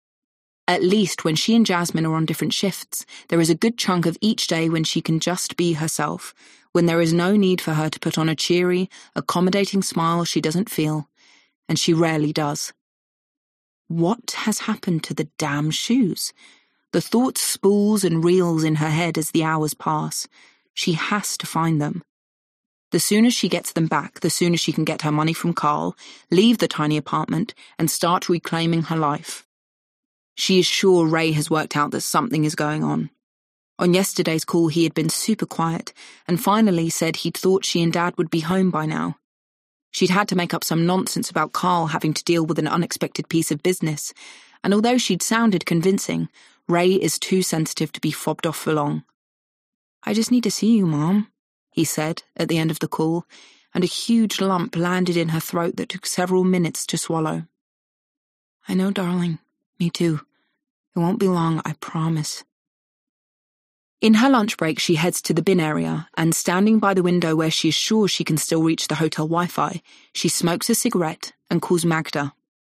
At least when she and Jasmine are on different shifts, there is a good chunk of each day when she can just be herself, when there is no need for her to put on a cheery, accommodating smile she doesn't feel, and she rarely does. What has happened to the damn shoes? The thought spools and reels in her head as the hours pass. She has to find them. The sooner she gets them back, the sooner she can get her money from Carl, leave the tiny apartment, and start reclaiming her life. She is sure Ray has worked out that something is going on. On yesterday's call he had been super quiet, and finally said he'd thought she and Dad would be home by now. She'd had to make up some nonsense about Carl having to deal with an unexpected piece of business, and although she'd sounded convincing, Ray is too sensitive to be fobbed off for long. "I just need to see you, Mom," he said at the end of the call, and a huge lump landed in her throat that took several minutes to swallow. "I know, darling. Me too. It won't be long, I promise." In her lunch break, she heads to the bin area, and standing by the window where she is sure she can still reach the hotel Wi-Fi, she smokes a cigarette and calls Magda.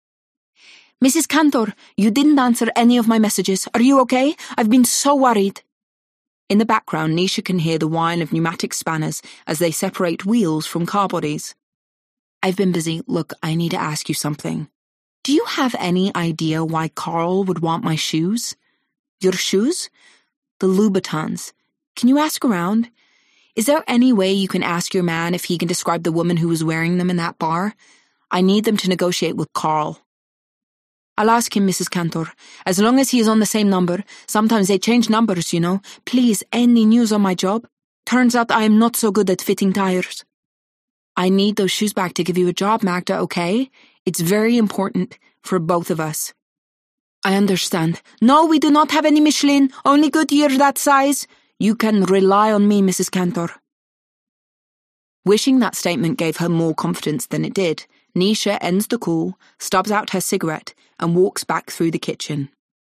"Missus Cantor, you didn't answer any of my messages. Are you okay? I've been so worried." In the background, Nisha can hear the whine of pneumatic spanners as they separate wheels from car bodies. "I've been busy. Look, I need to ask you something. Do you have any idea why Carl would want my shoes?" "Your shoes?" "The Louboutins. Can you ask around? Is there any way you can ask your man if he can describe the woman who was wearing them in that bar? I need them to negotiate with Carl." "I'll ask him, Missus Cantor. As long as he is on the same number. Sometimes they change numbers, you know. Please, any news on my job? Turns out I am not so good at fitting tires." "I need those shoes back to give you a job, Magda, okay? It's very important for both of us." "I understand. No, we do not have any Michelin, only Goodyear that size. You can rely on me, Missus Cantor." Wishing that statement gave her more confidence than it did, Nisha ends the call, stubs out her cigarette, and walks back through the kitchen.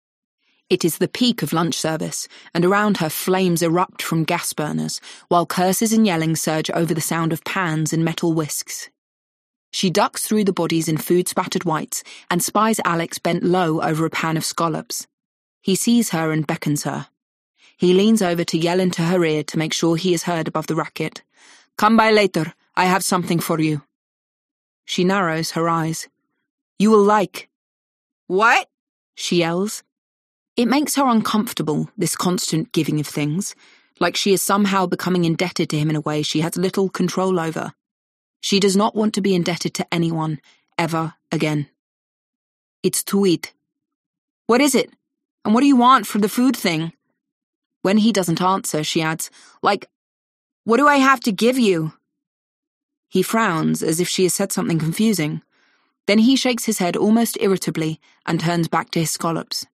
It is the peak of lunch service, and around her flames erupt from gas burners, while curses and yelling surge over the sound of pans and metal whisks. She ducks through the bodies in food-spattered whites and spies Alex bent low over a pan of scallops. He sees her and beckons her. He leans over to yell into her ear to make sure he is heard above the racket. "Come by later. I have something for you." She narrows her eyes. "You will like." "What?" she yells. It makes her uncomfortable, this constant giving of things, like she is somehow becoming indebted to him in a way she has little control over. She does not want to be indebted to anyone, ever again. "It's to eat." "What is it? And what do you want for the food thing?" When he doesn't answer, she adds, "Like, what do I have to give you?" He frowns as if she has said something confusing. Then he shakes his head almost irritably and turns back to his scallops.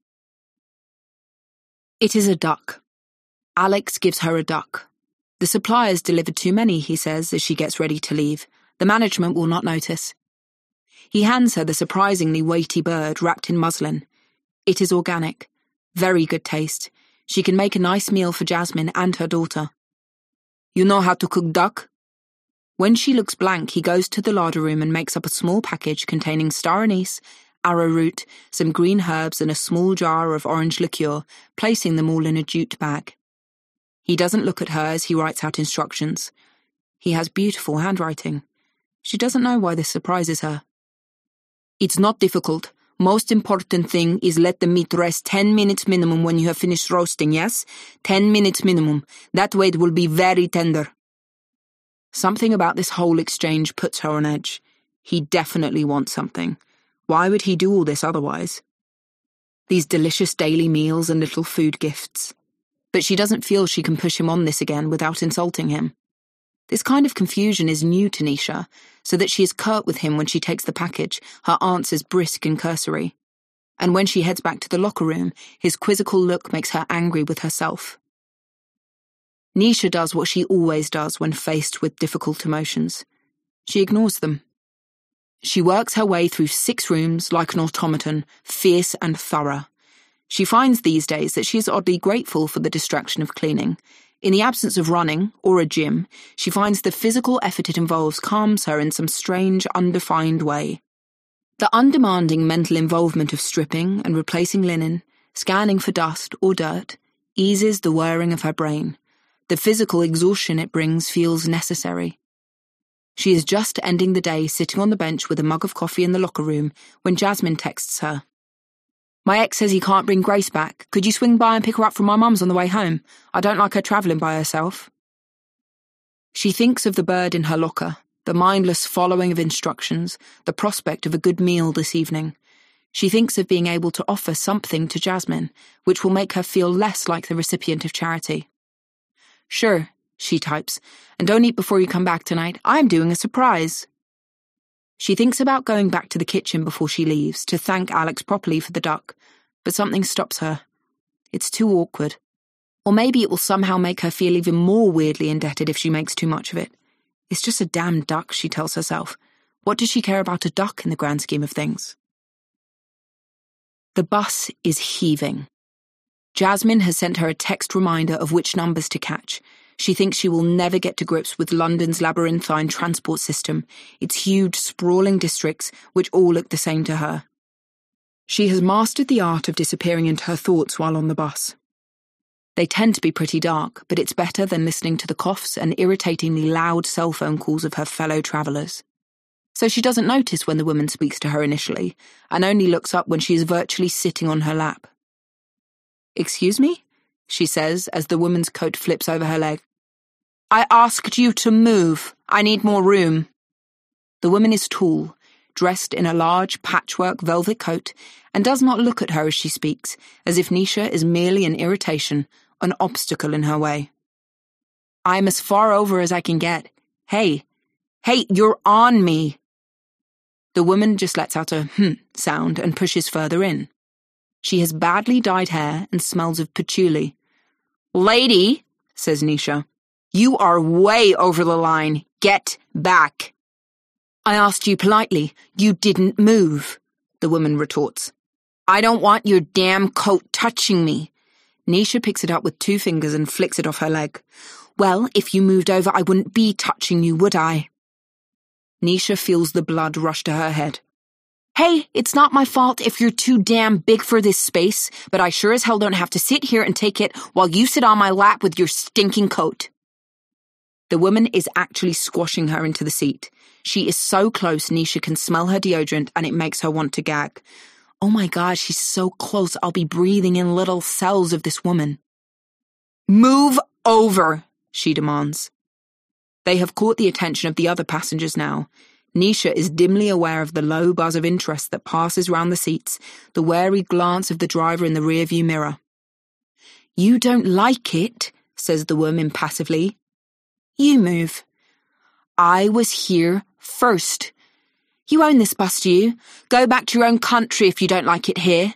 It is a duck. Alex gives her a duck. The supplier's delivered too many, he says as she gets ready to leave. The management will not notice. He hands her the surprisingly weighty bird wrapped in muslin. It is organic. Very good taste. She can make a nice meal for Jasmine and her daughter. "You know how to cook duck?" When she looks blank, he goes to the larder room and makes up a small package containing star anise, arrowroot, some green herbs and a small jar of orange liqueur, placing them all in a jute bag. He doesn't look at her as he writes out instructions. He has beautiful handwriting. She doesn't know why this surprises her. It's not difficult. Most important thing is let the meat rest ten minutes minimum when you have finished roasting, yes? Ten minutes minimum. That way it will be very tender. Something about this whole exchange puts her on edge. He definitely wants something. Why would he do all this otherwise? These delicious daily meals and little food gifts. But she doesn't feel she can push him on this again without insulting him. This kind of confusion is new to Nisha, so that she is curt with him when she takes the package, her answers brisk and cursory. And when she heads back to the locker room, his quizzical look makes her angry with herself. Nisha does what she always does when faced with difficult emotions. She ignores them. She works her way through six rooms like an automaton, fierce and thorough. She finds these days that she is oddly grateful for the distraction of cleaning. In the absence of running, or a gym, she finds the physical effort it involves calms her in some strange, undefined way. The undemanding mental involvement of stripping and replacing linen, scanning for dust or dirt, eases the whirring of her brain. The physical exhaustion it brings feels necessary. She is just ending the day sitting on the bench with a mug of coffee in the locker room when Jasmine texts her. My ex says he can't bring Grace back. Could you swing by and pick her up from my mum's on the way home? I don't like her travelling by herself. She thinks of the bird in her locker, the mindless following of instructions, the prospect of a good meal this evening. She thinks of being able to offer something to Jasmine, which will make her feel less like the recipient of charity. Sure, she types, and don't eat before you come back tonight. I'm doing a surprise. She thinks about going back to the kitchen before she leaves to thank Alex properly for the duck, but something stops her. It's too awkward. Or maybe it will somehow make her feel even more weirdly indebted if she makes too much of it. It's just a damn duck, she tells herself. What does she care about a duck in the grand scheme of things? The bus is heaving. Jasmine has sent her a text reminder of which numbers to catch. She thinks she will never get to grips with London's labyrinthine transport system, its huge, sprawling districts, which all look the same to her. She has mastered the art of disappearing into her thoughts while on the bus. They tend to be pretty dark, but it's better than listening to the coughs and irritatingly loud cell phone calls of her fellow travellers. So she doesn't notice when the woman speaks to her initially, and only looks up when she is virtually sitting on her lap. Excuse me? She says as the woman's coat flips over her leg. I asked you to move. I need more room. The woman is tall, dressed in a large patchwork velvet coat, and does not look at her as she speaks, as if Nisha is merely an irritation, an obstacle in her way. I'm as far over as I can get. Hey, hey, you're on me. The woman just lets out a hm sound and pushes further in. She has badly dyed hair and smells of patchouli. Lady, says Nisha, you are way over the line. Get back. I asked you politely. You didn't move, the woman retorts. I don't want your damn coat touching me. Nisha picks it up with two fingers and flicks it off her leg. Well, if you moved over, I wouldn't be touching you, would I? Nisha feels the blood rush to her head. Hey, it's not my fault if you're too damn big for this space, but I sure as hell don't have to sit here and take it while you sit on my lap with your stinking coat. The woman is actually squashing her into the seat. She is so close Nisha can smell her deodorant and it makes her want to gag. Oh my God, she's so close I'll be breathing in little cells of this woman. Move over, she demands. They have caught the attention of the other passengers now. Nisha is dimly aware of the low buzz of interest that passes round the seats, the wary glance of the driver in the rearview mirror. You don't like it, says the woman passively. You move. I was here first. You own this bus, do you? Go back to your own country if you don't like it here.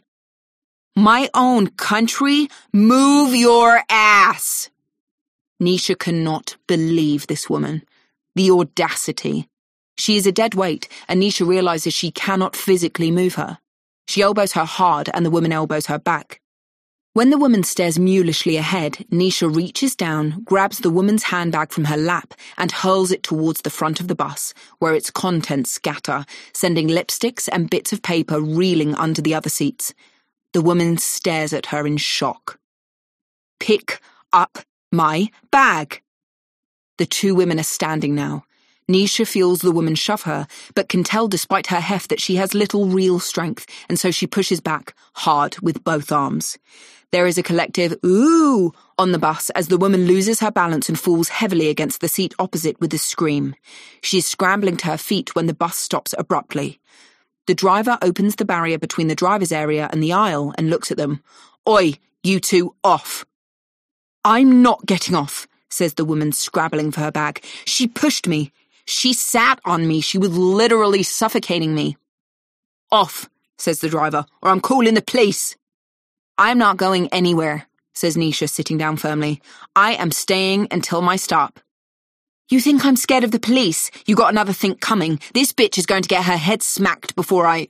My own country? Move your ass! Nisha cannot believe this woman. The audacity. She is a dead weight, and Nisha realizes she cannot physically move her. She elbows her hard, and the woman elbows her back. When the woman stares mulishly ahead, Nisha reaches down, grabs the woman's handbag from her lap, and hurls it towards the front of the bus, where its contents scatter, sending lipsticks and bits of paper reeling under the other seats. The woman stares at her in shock. "Pick up my bag!" The two women are standing now. Nisha feels the woman shove her, but can tell despite her heft that she has little real strength, and so she pushes back, hard, with both arms. There is a collective "ooh" on the bus as the woman loses her balance and falls heavily against the seat opposite with a scream. She is scrambling to her feet when the bus stops abruptly. The driver opens the barrier between the driver's area and the aisle and looks at them. "Oi, you two, off!" "I'm not getting off," says the woman, scrabbling for her bag. "She pushed me. She sat on me. She was literally suffocating me." "Off," says the driver, "or I'm calling the police." "I'm not going anywhere," says Nisha, sitting down firmly. "I am staying until my stop." "You think I'm scared of the police? You got another think coming. This bitch is going to get her head smacked before I..."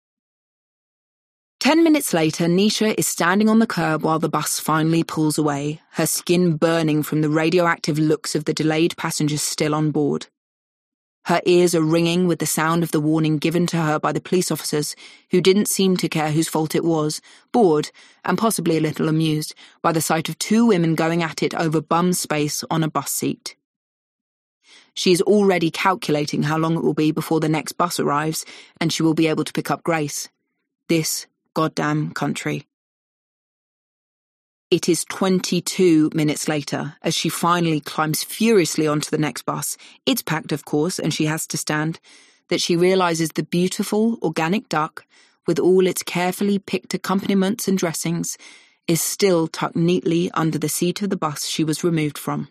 Ten minutes later, Nisha is standing on the curb while the bus finally pulls away, her skin burning from the radioactive looks of the delayed passengers still on board. Her ears are ringing with the sound of the warning given to her by the police officers, who didn't seem to care whose fault it was, bored, and possibly a little amused, by the sight of two women going at it over bum space on a bus seat. She is already calculating how long it will be before the next bus arrives, and she will be able to pick up Grace. This goddamn country. It is twenty-two minutes later, as she finally climbs furiously onto the next bus. It's packed, of course, and she has to stand, that she realizes the beautiful, organic duck, with all its carefully picked accompaniments and dressings, is still tucked neatly under the seat of the bus she was removed from.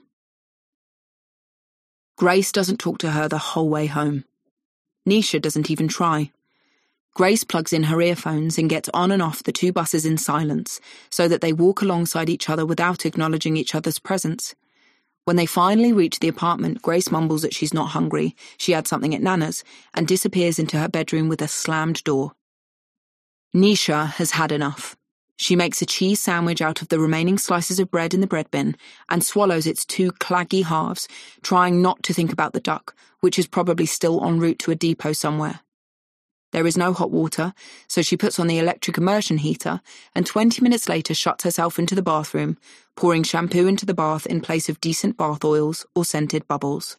Grace doesn't talk to her the whole way home. Nisha doesn't even try. Grace plugs in her earphones and gets on and off the two buses in silence, so that they walk alongside each other without acknowledging each other's presence. When they finally reach the apartment, Grace mumbles that she's not hungry, she had something at Nana's, and disappears into her bedroom with a slammed door. Nisha has had enough. She makes a cheese sandwich out of the remaining slices of bread in the bread bin and swallows its two claggy halves, trying not to think about the duck, which is probably still en route to a depot somewhere. There is no hot water, so she puts on the electric immersion heater and twenty minutes later shuts herself into the bathroom, pouring shampoo into the bath in place of decent bath oils or scented bubbles.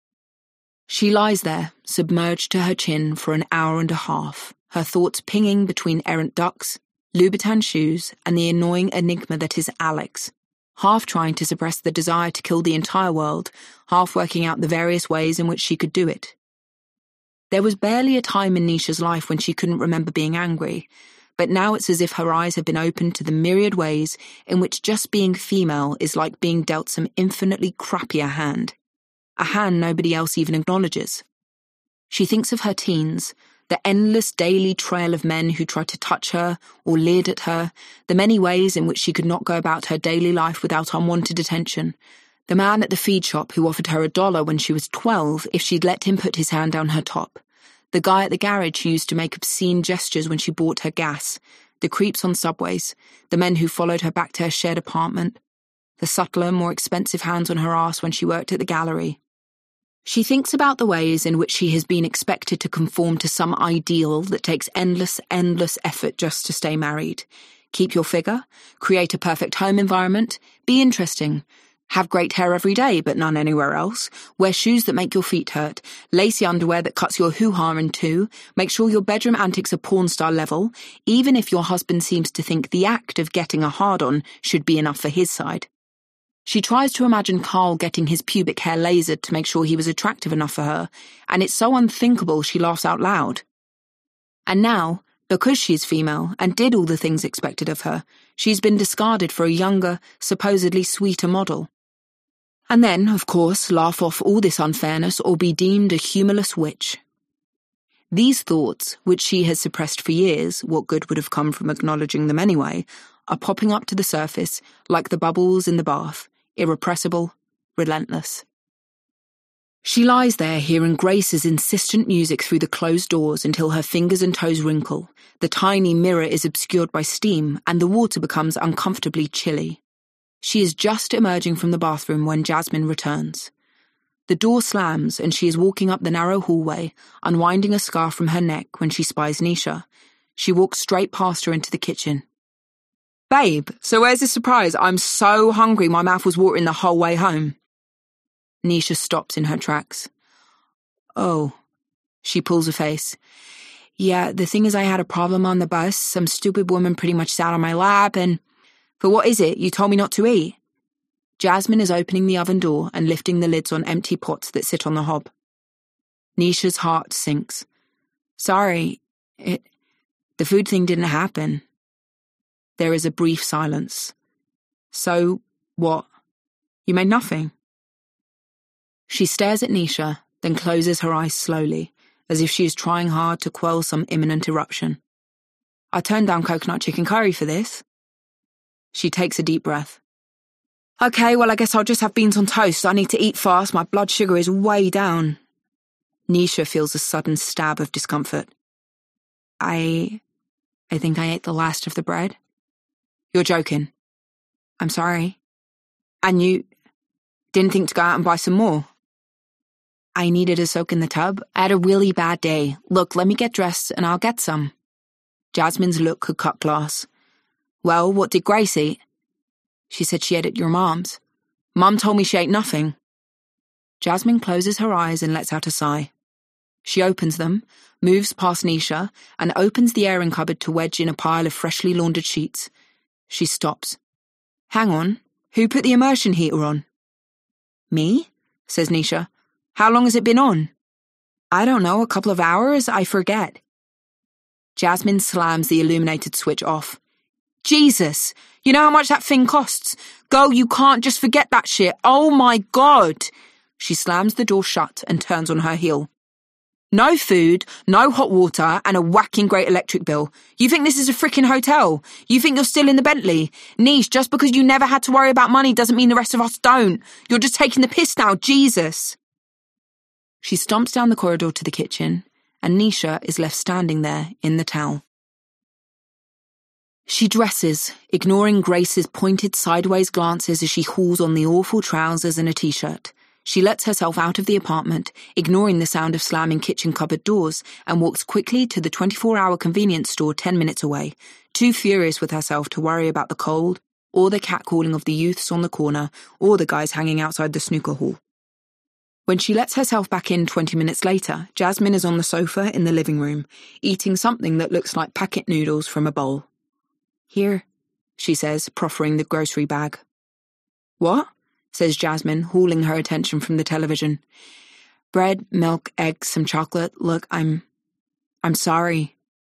She lies there, submerged to her chin for an hour and a half, her thoughts pinging between errant ducks, Louboutin shoes, and the annoying enigma that is Alex, half trying to suppress the desire to kill the entire world, half working out the various ways in which she could do it. There was barely a time in Nisha's life when she couldn't remember being angry, but now it's as if her eyes have been opened to the myriad ways in which just being female is like being dealt some infinitely crappier hand, a hand nobody else even acknowledges. She thinks of her teens, the endless daily trail of men who tried to touch her or leered at her, the many ways in which she could not go about her daily life without unwanted attention, the man at the feed shop who offered her a dollar when she was twelve if she'd let him put his hand down her top, the guy at the garage who used to make obscene gestures when she bought her gas, the creeps on subways, the men who followed her back to her shared apartment, the subtler, more expensive hands on her ass when she worked at the gallery. She thinks about the ways in which she has been expected to conform to some ideal that takes endless, endless effort just to stay married. Keep your figure, create a perfect home environment, be interesting, have great hair every day but none anywhere else, wear shoes that make your feet hurt, lacy underwear that cuts your hoo-ha in two, make sure your bedroom antics are porn star level, even if your husband seems to think the act of getting a hard-on should be enough for his side. She tries to imagine Carl getting his pubic hair lasered to make sure he was attractive enough for her, and it's so unthinkable she laughs out loud. And now, because she's female and did all the things expected of her, she's been discarded for a younger, supposedly sweeter model. And then, of course, laugh off all this unfairness or be deemed a humorless witch. These thoughts, which she has suppressed for years, what good would have come from acknowledging them anyway, are popping up to the surface like the bubbles in the bath, irrepressible, relentless. She lies there hearing Grace's insistent music through the closed doors until her fingers and toes wrinkle, the tiny mirror is obscured by steam, and the water becomes uncomfortably chilly. She is just emerging from the bathroom when Jasmine returns. The door slams and she is walking up the narrow hallway, unwinding a scarf from her neck when she spies Nisha. She walks straight past her into the kitchen. "Babe, so where's the surprise? I'm so hungry my mouth was watering the whole way home." Nisha stops in her tracks. "Oh." She pulls a face. "Yeah, the thing is I had a problem on the bus. Some stupid woman pretty much sat on my lap and... But what is it? You told me not to eat." Jasmine is opening the oven door and lifting the lids on empty pots that sit on the hob. Nisha's heart sinks. "Sorry, it... the food thing didn't happen." There is a brief silence. "So, what? You made nothing?" She stares at Nisha, then closes her eyes slowly, as if she is trying hard to quell some imminent eruption. "I turned down coconut chicken curry for this." She takes a deep breath. "Okay, well I guess I'll just have beans on toast. I need to eat fast, my blood sugar is way down." Nisha feels a sudden stab of discomfort. I... I think I ate the last of the bread." "You're joking." "I'm sorry." "And you... didn't think to go out and buy some more?" "I needed a soak in the tub. I had a really bad day. Look, let me get dressed and I'll get some." Jasmine's look could cut glass. "Well, what did Grace eat?" "She said she ate at your mom's." "Mum told me she ate nothing." Jasmine closes her eyes and lets out a sigh. She opens them, moves past Nisha, and opens the airing cupboard to wedge in a pile of freshly laundered sheets. She stops. "Hang on, who put the immersion heater on?" "Me?" says Nisha. "How long has it been on?" "I don't know, a couple of hours, I forget." Jasmine slams the illuminated switch off. "Jesus! You know how much that thing costs? Go, you can't just forget that shit. Oh my God!" She slams the door shut and turns on her heel. "No food, no hot water, and a whacking great electric bill. You think this is a frickin' hotel? You think you're still in the Bentley? Niche, just because you never had to worry about money doesn't mean the rest of us don't. You're just taking the piss now, Jesus!" She stomps down the corridor to the kitchen, and Nisha is left standing there in the towel. She dresses, ignoring Grace's pointed sideways glances as she hauls on the awful trousers and a t-shirt. She lets herself out of the apartment, ignoring the sound of slamming kitchen cupboard doors, and walks quickly to the twenty-four hour convenience store ten minutes away, too furious with herself to worry about the cold, or the catcalling of the youths on the corner, or the guys hanging outside the snooker hall. When she lets herself back in twenty minutes later, Jasmine is on the sofa in the living room, eating something that looks like packet noodles from a bowl. "Here," she says, proffering the grocery bag. "What?" says Jasmine, hauling her attention from the television. "Bread, milk, eggs, some chocolate. Look, I'm... I'm sorry."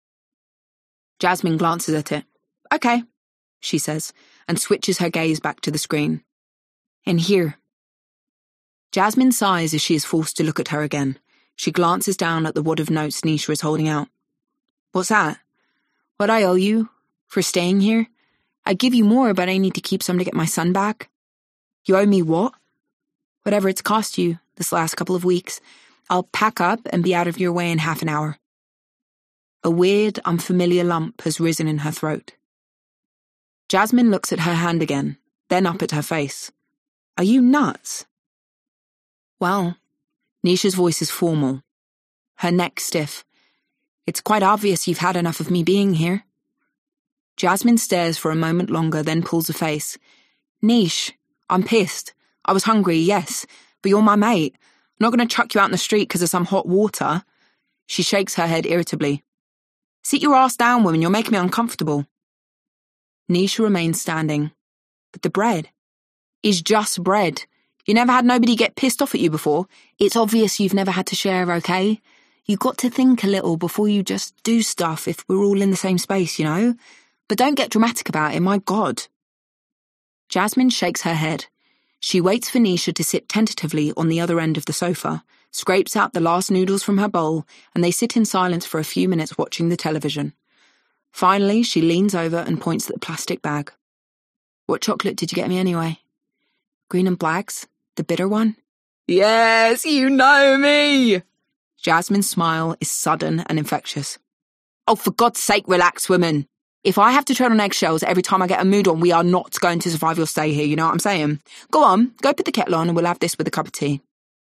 Jasmine glances at it. "Okay," she says, and switches her gaze back to the screen. "And here." Jasmine sighs as she is forced to look at her again. She glances down at the wad of notes Nisha is holding out. "What's that?" "What I owe you? For staying here? I'd give you more, but I need to keep some to get my son back." "You owe me what?" "Whatever it's cost you this last couple of weeks. I'll pack up and be out of your way in half an hour." A weird, unfamiliar lump has risen in her throat. Jasmine looks at her hand again, then up at her face. "Are you nuts?" "Well," Nisha's voice is formal, her neck stiff. "It's quite obvious you've had enough of me being here." Jasmine stares for a moment longer, then pulls a face. "Nish, I'm pissed. I was hungry, yes, but you're my mate. I'm not going to chuck you out in the street because of some hot water." She shakes her head irritably. "Sit your ass down, woman, you're making me uncomfortable." Nisha remains standing. "But the bread is just bread. You never had nobody get pissed off at you before. It's obvious you've never had to share, okay? You got to think a little before you just do stuff if we're all in the same space, you know? But don't get dramatic about it, my God." Jasmine shakes her head. She waits for Nisha to sit tentatively on the other end of the sofa, scrapes out the last noodles from her bowl, and they sit in silence for a few minutes watching the television. Finally, she leans over and points at the plastic bag. "What chocolate did you get me anyway?" "Green and Black's, the bitter one." Yes, you know me! Jasmine's smile is sudden and infectious. Oh, for God's sake, relax, woman. If I have to tread on eggshells every time I get a mood on, we are not going to survive your stay here, you know what I'm saying? Go on, go put the kettle on and we'll have this with a cup of tea.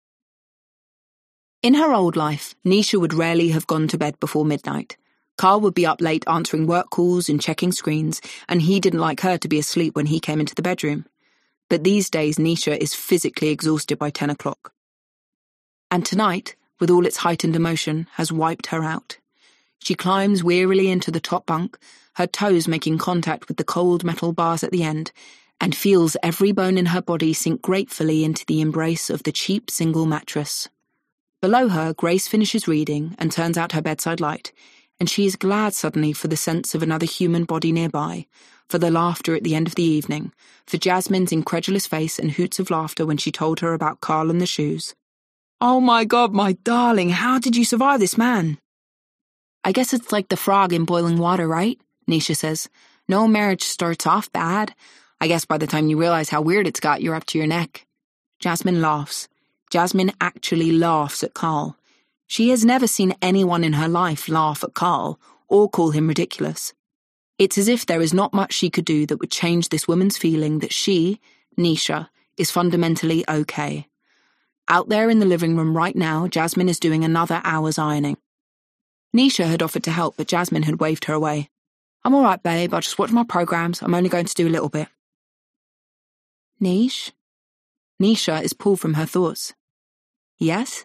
In her old life, Nisha would rarely have gone to bed before midnight. Carl would be up late answering work calls and checking screens, and he didn't like her to be asleep when he came into the bedroom. But these days, Nisha is physically exhausted by ten o'clock. And tonight, with all its heightened emotion, has wiped her out. She climbs wearily into the top bunk, her toes making contact with the cold metal bars at the end, and feels every bone in her body sink gratefully into the embrace of the cheap single mattress. Below her, Grace finishes reading and turns out her bedside light, and she is glad suddenly for the sense of another human body nearby, for the laughter at the end of the evening, for Jasmine's incredulous face and hoots of laughter when she told her about Carl and the shoes. Oh my God, my darling, how did you survive this man? I guess it's like the frog in boiling water, right? Nisha says. No marriage starts off bad. I guess by the time you realize how weird it's got, you're up to your neck. Jasmine laughs. Jasmine actually laughs at Carl. She has never seen anyone in her life laugh at Carl or call him ridiculous. It's as if there is not much she could do that would change this woman's feeling that she, Nisha, is fundamentally okay. Out there in the living room right now, Jasmine is doing another hour's ironing. Nisha had offered to help, but Jasmine had waved her away. I'm all right, babe. I'll just watch my programs. I'm only going to do a little bit. Nish? Nisha is pulled from her thoughts. Yes?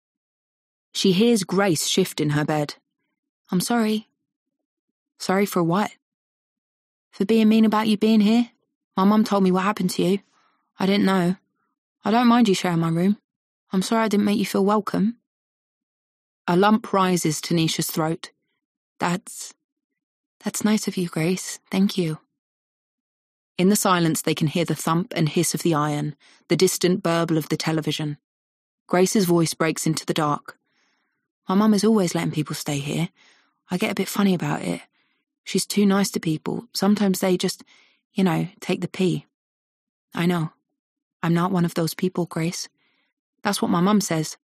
She hears Grace shift in her bed. I'm sorry. Sorry for what? For being mean about you being here? My mum told me what happened to you. I didn't know. I don't mind you sharing my room. I'm sorry I didn't make you feel welcome. A lump rises to Nisha's throat. That's... that's nice of you, Grace. Thank you. In the silence, they can hear the thump and hiss of the iron, the distant burble of the television. Grace's voice breaks into the dark. My mum is always letting people stay here. I get a bit funny about it. She's too nice to people. Sometimes they just, you know, take the pee. I know. I'm not one of those people, Grace. That's what my mum says.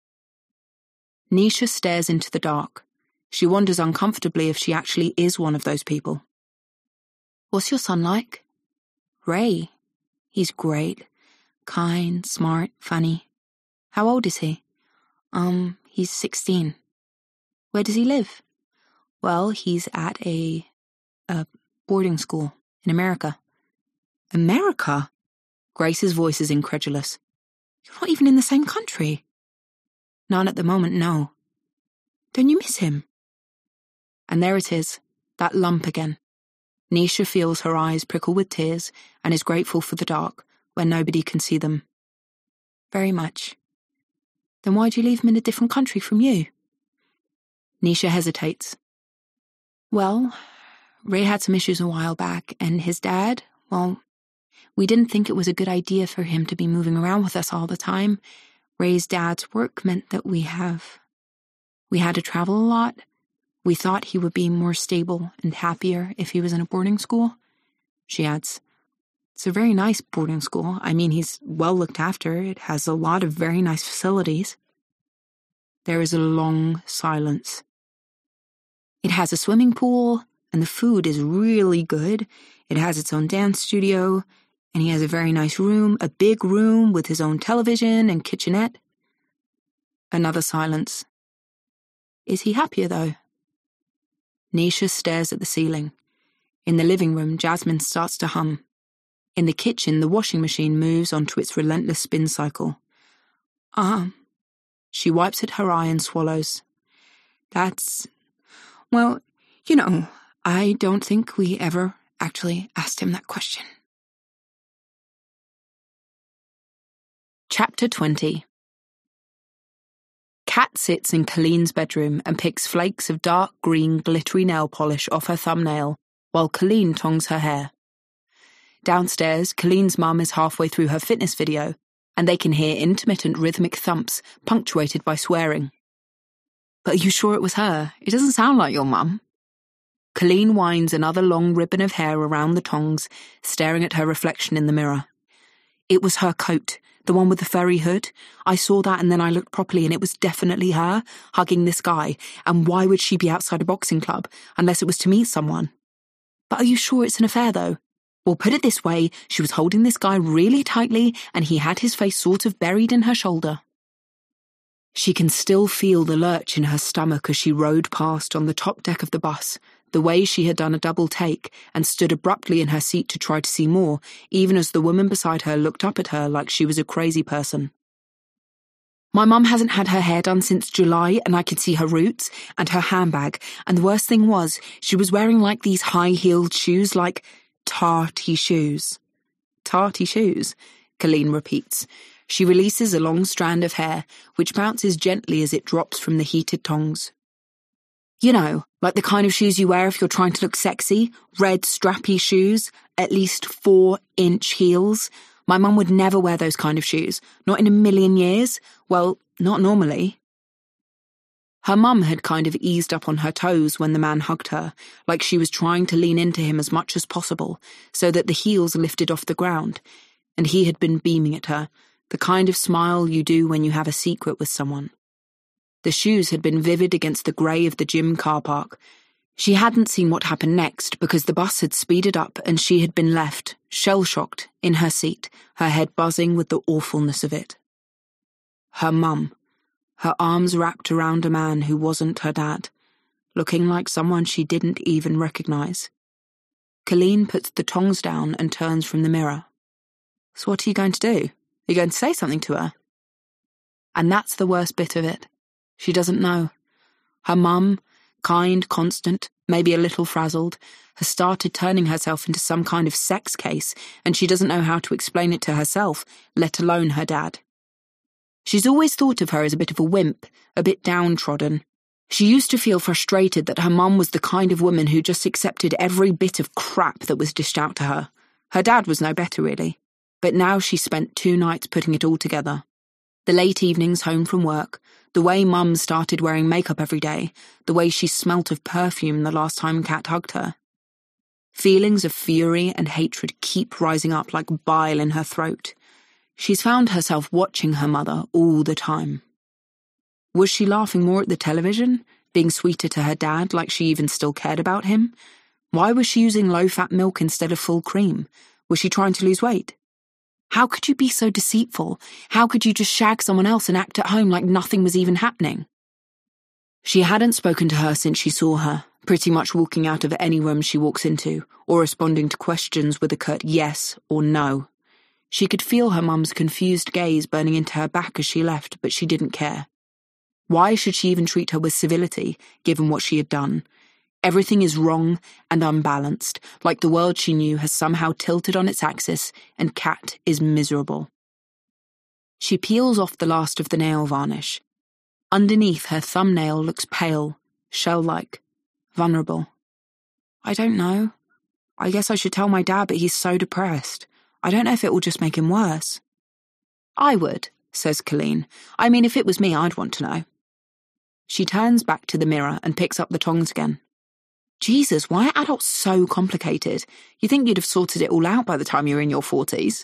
Nisha stares into the dark. She wonders uncomfortably if she actually is one of those people. What's your son like? Ray. He's great. Kind, smart, funny. How old is he? Um, he's sixteen. Where does he live? Well, he's at a, a boarding school in America. America? Grace's voice is incredulous. You're not even in the same country. Not at the moment, no. Don't you miss him? And there it is, that lump again. Nisha feels her eyes prickle with tears and is grateful for the dark, where nobody can see them. Very much. Then why'd you leave him in a different country from you? Nisha hesitates. Well, Ray had some issues a while back, and his dad, well, we didn't think it was a good idea for him to be moving around with us all the time. Ray's dad's work meant that we have... we had to travel a lot. We thought he would be more stable and happier if he was in a boarding school. She adds, it's a very nice boarding school. I mean, he's well looked after. It has a lot of very nice facilities. There is a long silence. It has a swimming pool, and the food is really good. It has its own dance studio, and he has a very nice room, a big room with his own television and kitchenette. Another silence. Is he happier, though? Nisha stares at the ceiling. In the living room, Jasmine starts to hum. In the kitchen, the washing machine moves onto its relentless spin cycle. Ah. She wipes at her eye and swallows. That's... well, you know, I don't think we ever actually asked him that question. Chapter twenty. Kat sits in Colleen's bedroom and picks flakes of dark green glittery nail polish off her thumbnail while Colleen tongs her hair. Downstairs, Colleen's mum is halfway through her fitness video and they can hear intermittent rhythmic thumps punctuated by swearing. But are you sure it was her? It doesn't sound like your mum. Colleen winds another long ribbon of hair around the tongs, staring at her reflection in the mirror. It was her coat, The one with the furry hood? I saw that and then I looked properly and it was definitely her, hugging this guy. And why would she be outside a boxing club, unless it was to meet someone? But are you sure it's an affair, though? Well, put it this way, she was holding this guy really tightly and he had his face sort of buried in her shoulder. She can still feel the lurch in her stomach as she rode past on the top deck of the bus, the way she had done a double take and stood abruptly in her seat to try to see more, even as the woman beside her looked up at her like she was a crazy person. My mum hasn't had her hair done since July and I could see her roots and her handbag, and the worst thing was, she was wearing like these high-heeled shoes, like tarty shoes. Tarty shoes, Colleen repeats. She releases a long strand of hair, which bounces gently as it drops from the heated tongs. You know, like the kind of shoes you wear if you're trying to look sexy, red strappy shoes, at least four-inch heels. My mum would never wear those kind of shoes, not in a million years. Well, not normally. Her mum had kind of eased up on her toes when the man hugged her, like she was trying to lean into him as much as possible, so that the heels lifted off the ground, and he had been beaming at her, the kind of smile you do when you have a secret with someone. The shoes had been vivid against the grey of the gym car park. She hadn't seen what happened next because the bus had speeded up and she had been left, shell-shocked, in her seat, her head buzzing with the awfulness of it. Her mum, her arms wrapped around a man who wasn't her dad, looking like someone she didn't even recognise. Colleen puts the tongs down and turns from the mirror. So what are you going to do? Are you going to say something to her? And that's the worst bit of it. She doesn't know. Her mum, kind, constant, maybe a little frazzled, has started turning herself into some kind of sex case, and she doesn't know how to explain it to herself, let alone her dad. She's always thought of her as a bit of a wimp, a bit downtrodden. She used to feel frustrated that her mum was the kind of woman who just accepted every bit of crap that was dished out to her. Her dad was no better, really. But now she spent two nights putting it all together. The late evenings home from work, the way Mum started wearing makeup every day, the way she smelt of perfume the last time Kat hugged her. Feelings of fury and hatred keep rising up like bile in her throat. She's found herself watching her mother all the time. Was she laughing more at the television, being sweeter to her dad like she even still cared about him? Why was she using low-fat milk instead of full cream? Was she trying to lose weight? How could you be so deceitful? How could you just shag someone else and act at home like nothing was even happening? She hadn't spoken to her since she saw her, pretty much walking out of any room she walks into, or responding to questions with a curt yes or no. She could feel her mum's confused gaze burning into her back as she left, but she didn't care. Why should she even treat her with civility, given what she had done? Everything is wrong and unbalanced, like the world she knew has somehow tilted on its axis, and Kat is miserable. She peels off the last of the nail varnish. Underneath, her thumbnail looks pale, shell-like, vulnerable. I don't know. I guess I should tell my dad, but he's so depressed. I don't know if it will just make him worse. I would, says Colleen. I mean, if it was me, I'd want to know. She turns back to the mirror and picks up the tongs again. Jesus, why are adults so complicated? You think you'd have sorted it all out by the time you're in your forties.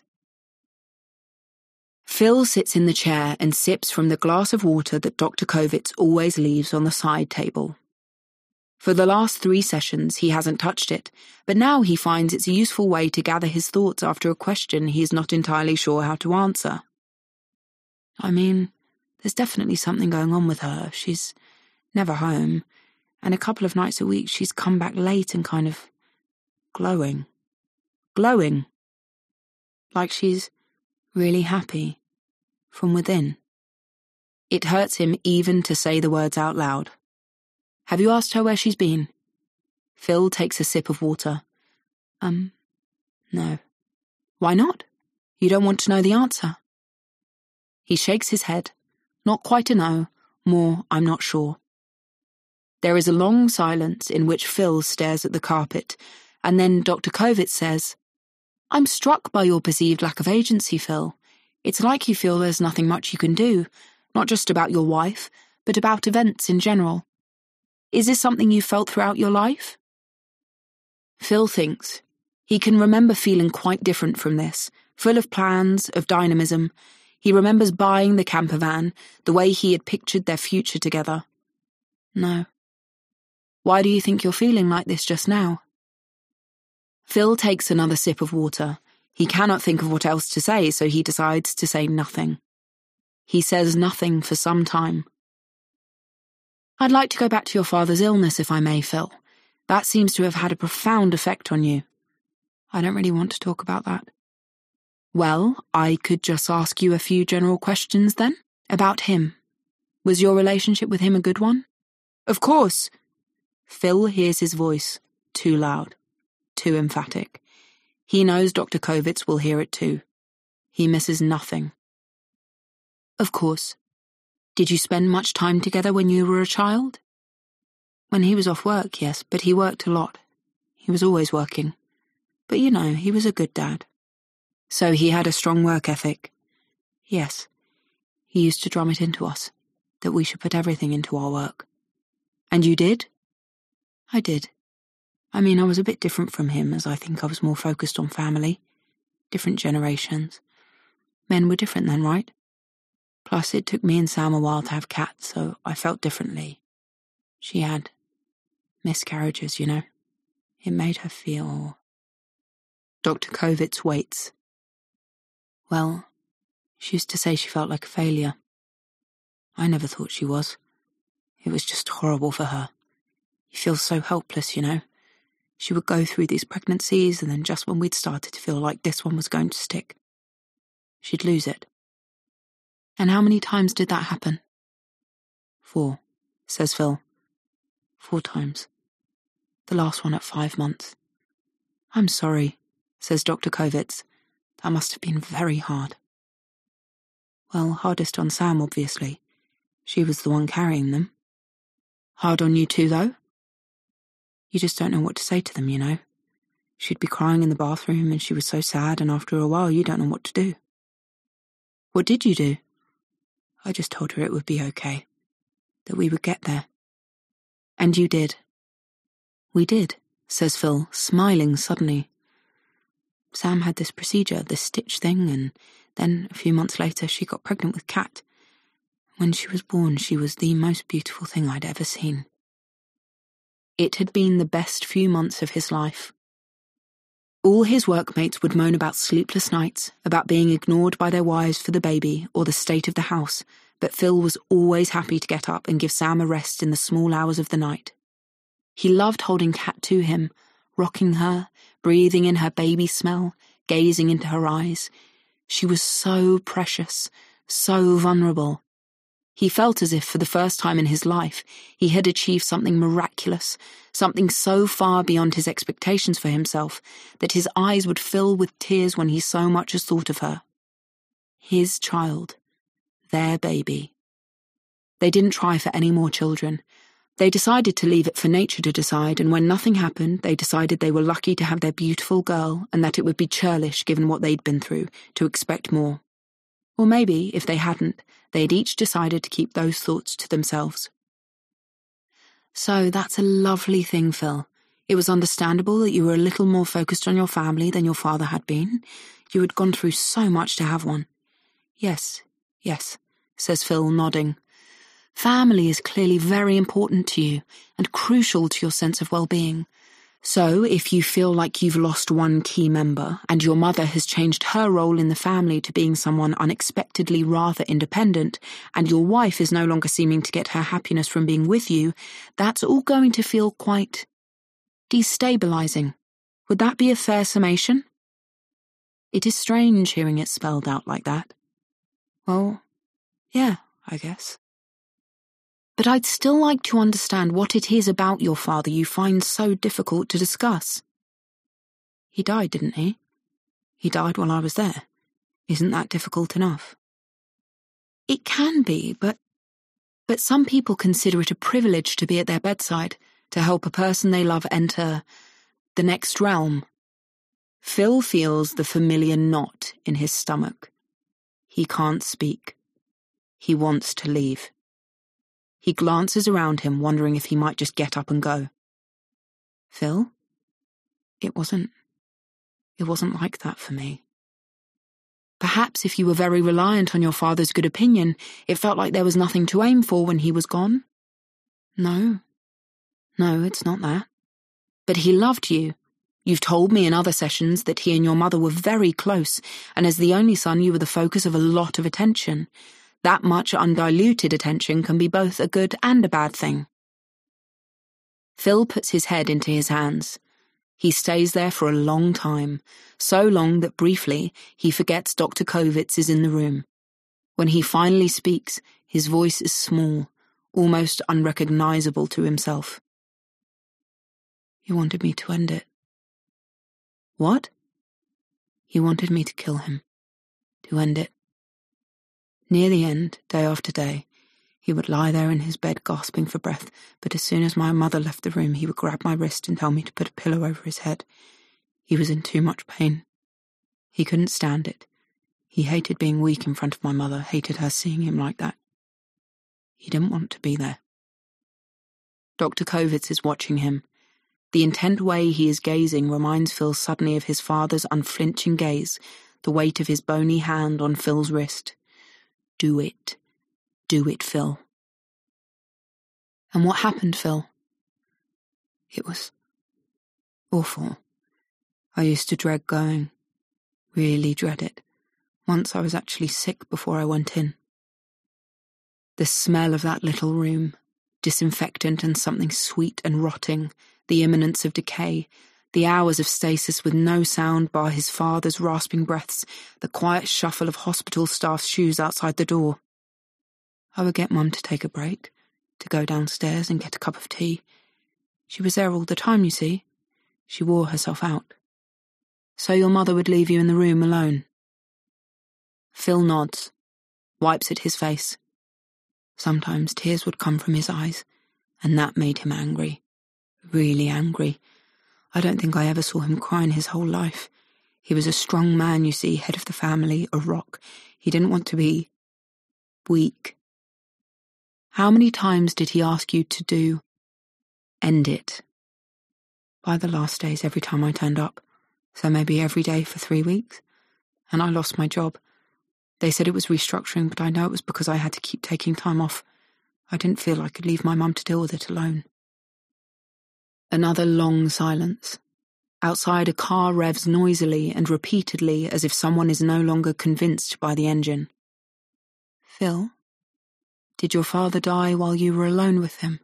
Phil sits in the chair and sips from the glass of water that Doctor Kovitz always leaves on the side table. For the last three sessions, he hasn't touched it, but now he finds it's a useful way to gather his thoughts after a question he is not entirely sure how to answer. I mean, there's definitely something going on with her. She's never home. And a couple of nights a week she's come back late and kind of glowing. Glowing. Like she's really happy from within. It hurts him even to say the words out loud. Have you asked her where she's been? Phil takes a sip of water. Um, no. Why not? You don't want to know the answer. He shakes his head. Not quite a no, more I'm not sure. There is a long silence in which Phil stares at the carpet, and then Doctor Kovitz says, I'm struck by your perceived lack of agency, Phil. It's like you feel there's nothing much you can do, not just about your wife, but about events in general. Is this something you felt throughout your life? Phil thinks. He can remember feeling quite different from this, full of plans, of dynamism. He remembers buying the camper van, the way he had pictured their future together. No. Why do you think you're feeling like this just now? Phil takes another sip of water. He cannot think of what else to say, so he decides to say nothing. He says nothing for some time. I'd like to go back to your father's illness, if I may, Phil. That seems to have had a profound effect on you. I don't really want to talk about that. Well, I could just ask you a few general questions then, about him. Was your relationship with him a good one? Of course. Phil hears his voice, too loud, too emphatic. He knows Doctor Kovitz will hear it too. He misses nothing. Of course. Did you spend much time together when you were a child? When he was off work, yes, but he worked a lot. He was always working. But you know, he was a good dad. So he had a strong work ethic. Yes. He used to drum it into us, that we should put everything into our work. And you did? I did. I mean, I was a bit different from him, as I think I was more focused on family. Different generations. Men were different then, right? Plus, it took me and Sam a while to have cats, so I felt differently. She had miscarriages, you know. It made her feel... Doctor Kovitz waits. Well, she used to say she felt like a failure. I never thought she was. It was just horrible for her. You feel so helpless, you know. She would go through these pregnancies, and then just when we'd started to feel like this one was going to stick, she'd lose it. And how many times did that happen? Four, says Phil. Four times. The last one at five months. I'm sorry, says Doctor Kovitz. That must have been very hard. Well, hardest on Sam, obviously. She was the one carrying them. Hard on you too, though? You just don't know what to say to them, you know. She'd be crying in the bathroom and she was so sad, and after a while you don't know what to do. What did you do? I just told her it would be okay. That we would get there. And you did. We did, says Phil, smiling suddenly. Sam had this procedure, this stitch thing, and then, a few months later, she got pregnant with Kat. When she was born, she was the most beautiful thing I'd ever seen. It had been the best few months of his life. All his workmates would moan about sleepless nights, about being ignored by their wives for the baby or the state of the house, but Phil was always happy to get up and give Sam a rest in the small hours of the night. He loved holding Kat to him, rocking her, breathing in her baby smell, gazing into her eyes. She was so precious, so vulnerable. He felt as if, for the first time in his life, he had achieved something miraculous, something so far beyond his expectations for himself, that his eyes would fill with tears when he so much as thought of her. His child. Their baby. They didn't try for any more children. They decided to leave it for nature to decide, and when nothing happened, they decided they were lucky to have their beautiful girl, and that it would be churlish, given what they'd been through, to expect more. Or maybe, if they hadn't, they'd each decided to keep those thoughts to themselves. So that's a lovely thing, Phil. It was understandable that you were a little more focused on your family than your father had been. You had gone through so much to have one. Yes, yes, says Phil, nodding. Family is clearly very important to you and crucial to your sense of well-being. So, if you feel like you've lost one key member and your mother has changed her role in the family to being someone unexpectedly rather independent, and your wife is no longer seeming to get her happiness from being with you, that's all going to feel quite destabilizing. Would that be a fair summation? It is strange hearing it spelled out like that. Well, yeah, I guess. But I'd still like to understand what it is about your father you find so difficult to discuss. He died, didn't he? He died while I was there. Isn't that difficult enough? It can be, but... But some people consider it a privilege to be at their bedside, to help a person they love enter the next realm. Phil feels the familiar knot in his stomach. He can't speak. He wants to leave. He glances around him, wondering if he might just get up and go. Phil? It wasn't... It wasn't like that for me. Perhaps if you were very reliant on your father's good opinion, it felt like there was nothing to aim for when he was gone. No. No, it's not that. But he loved you. You've told me in other sessions that he and your mother were very close, and as the only son you were the focus of a lot of attention. That much undiluted attention can be both a good and a bad thing. Phil puts his head into his hands. He stays there for a long time, so long that briefly he forgets Doctor Kovitz is in the room. When he finally speaks, his voice is small, almost unrecognizable to himself. He wanted me to end it. What? He wanted me to kill him, to end it. Near the end, day after day, he would lie there in his bed gasping for breath, but as soon as my mother left the room, he would grab my wrist and tell me to put a pillow over his head. He was in too much pain. He couldn't stand it. He hated being weak in front of my mother, hated her seeing him like that. He didn't want to be there. Doctor Kovitz is watching him. The intent way he is gazing reminds Phil suddenly of his father's unflinching gaze, the weight of his bony hand on Phil's wrist. Do it. Do it, Phil. And what happened, Phil? It was awful. I used to dread going. Really dread it. Once I was actually sick before I went in. The smell of that little room, disinfectant and something sweet and rotting, the imminence of decay, the hours of stasis with no sound bar his father's rasping breaths, the quiet shuffle of hospital staff's shoes outside the door. I would get Mum to take a break, to go downstairs and get a cup of tea. She was there all the time, you see. She wore herself out. So your mother would leave you in the room alone. Phil nods, wipes at his face. Sometimes tears would come from his eyes, and that made him angry. Really angry. I don't think I ever saw him cry in his whole life. He was a strong man, you see, head of the family, a rock. He didn't want to be weak. How many times did he ask you to do? End it. By the last days, every time I turned up, so maybe every day for three weeks, and I lost my job. They said it was restructuring, but I know it was because I had to keep taking time off. I didn't feel I could leave my mum to deal with it alone. Another long silence. Outside, a car revs noisily and repeatedly as if someone is no longer convinced by the engine. Phil? Did your father die while you were alone with him?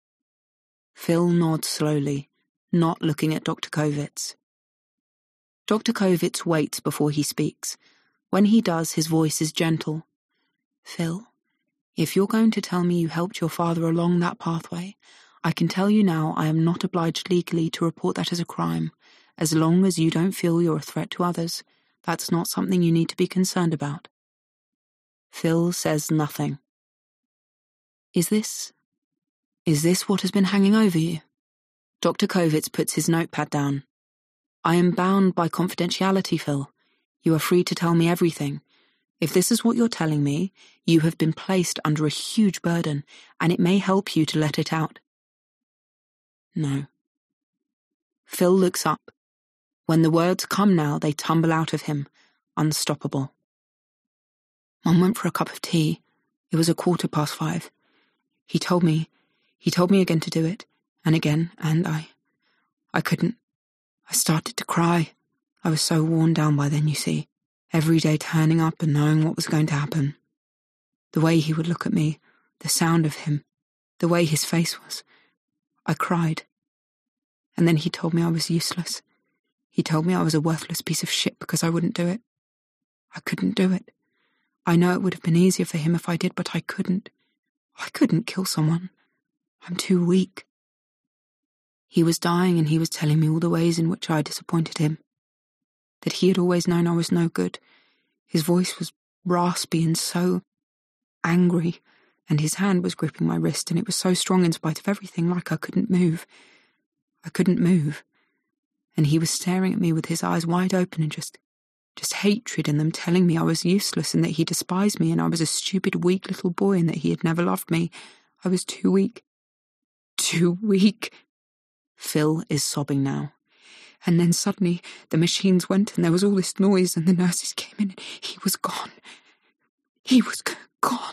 Phil nods slowly, not looking at Doctor Kovitz. Doctor Kovitz waits before he speaks. When he does, his voice is gentle. Phil, if you're going to tell me you helped your father along that pathway, I can tell you now I am not obliged legally to report that as a crime. As long as you don't feel you're a threat to others, that's not something you need to be concerned about. Phil says nothing. Is this... is this what has been hanging over you? Doctor Kovitz puts his notepad down. I am bound by confidentiality, Phil. You are free to tell me everything. If this is what you're telling me, you have been placed under a huge burden, and it may help you to let it out. No. Phil looks up. When the words come now, they tumble out of him, unstoppable. Mum went for a cup of tea. It was a quarter past five. He told me, he told me again to do it, and again, and I, I couldn't. I started to cry. I was so worn down by then, you see, every day turning up and knowing what was going to happen. The way he would look at me, the sound of him, the way his face was. I cried. And then he told me I was useless. He told me I was a worthless piece of shit because I wouldn't do it. I couldn't do it. I know it would have been easier for him if I did, but I couldn't. I couldn't kill someone. I'm too weak. He was dying and he was telling me all the ways in which I disappointed him. That he had always known I was no good. His voice was raspy and so angry, and his hand was gripping my wrist, and it was so strong in spite of everything, like I couldn't move. I couldn't move. And he was staring at me with his eyes wide open and just, just hatred in them, telling me I was useless and that he despised me and I was a stupid, weak little boy and that he had never loved me. I was too weak. Too weak. Phil is sobbing now. And then suddenly the machines went and there was all this noise and the nurses came in and he was gone. He was g- gone.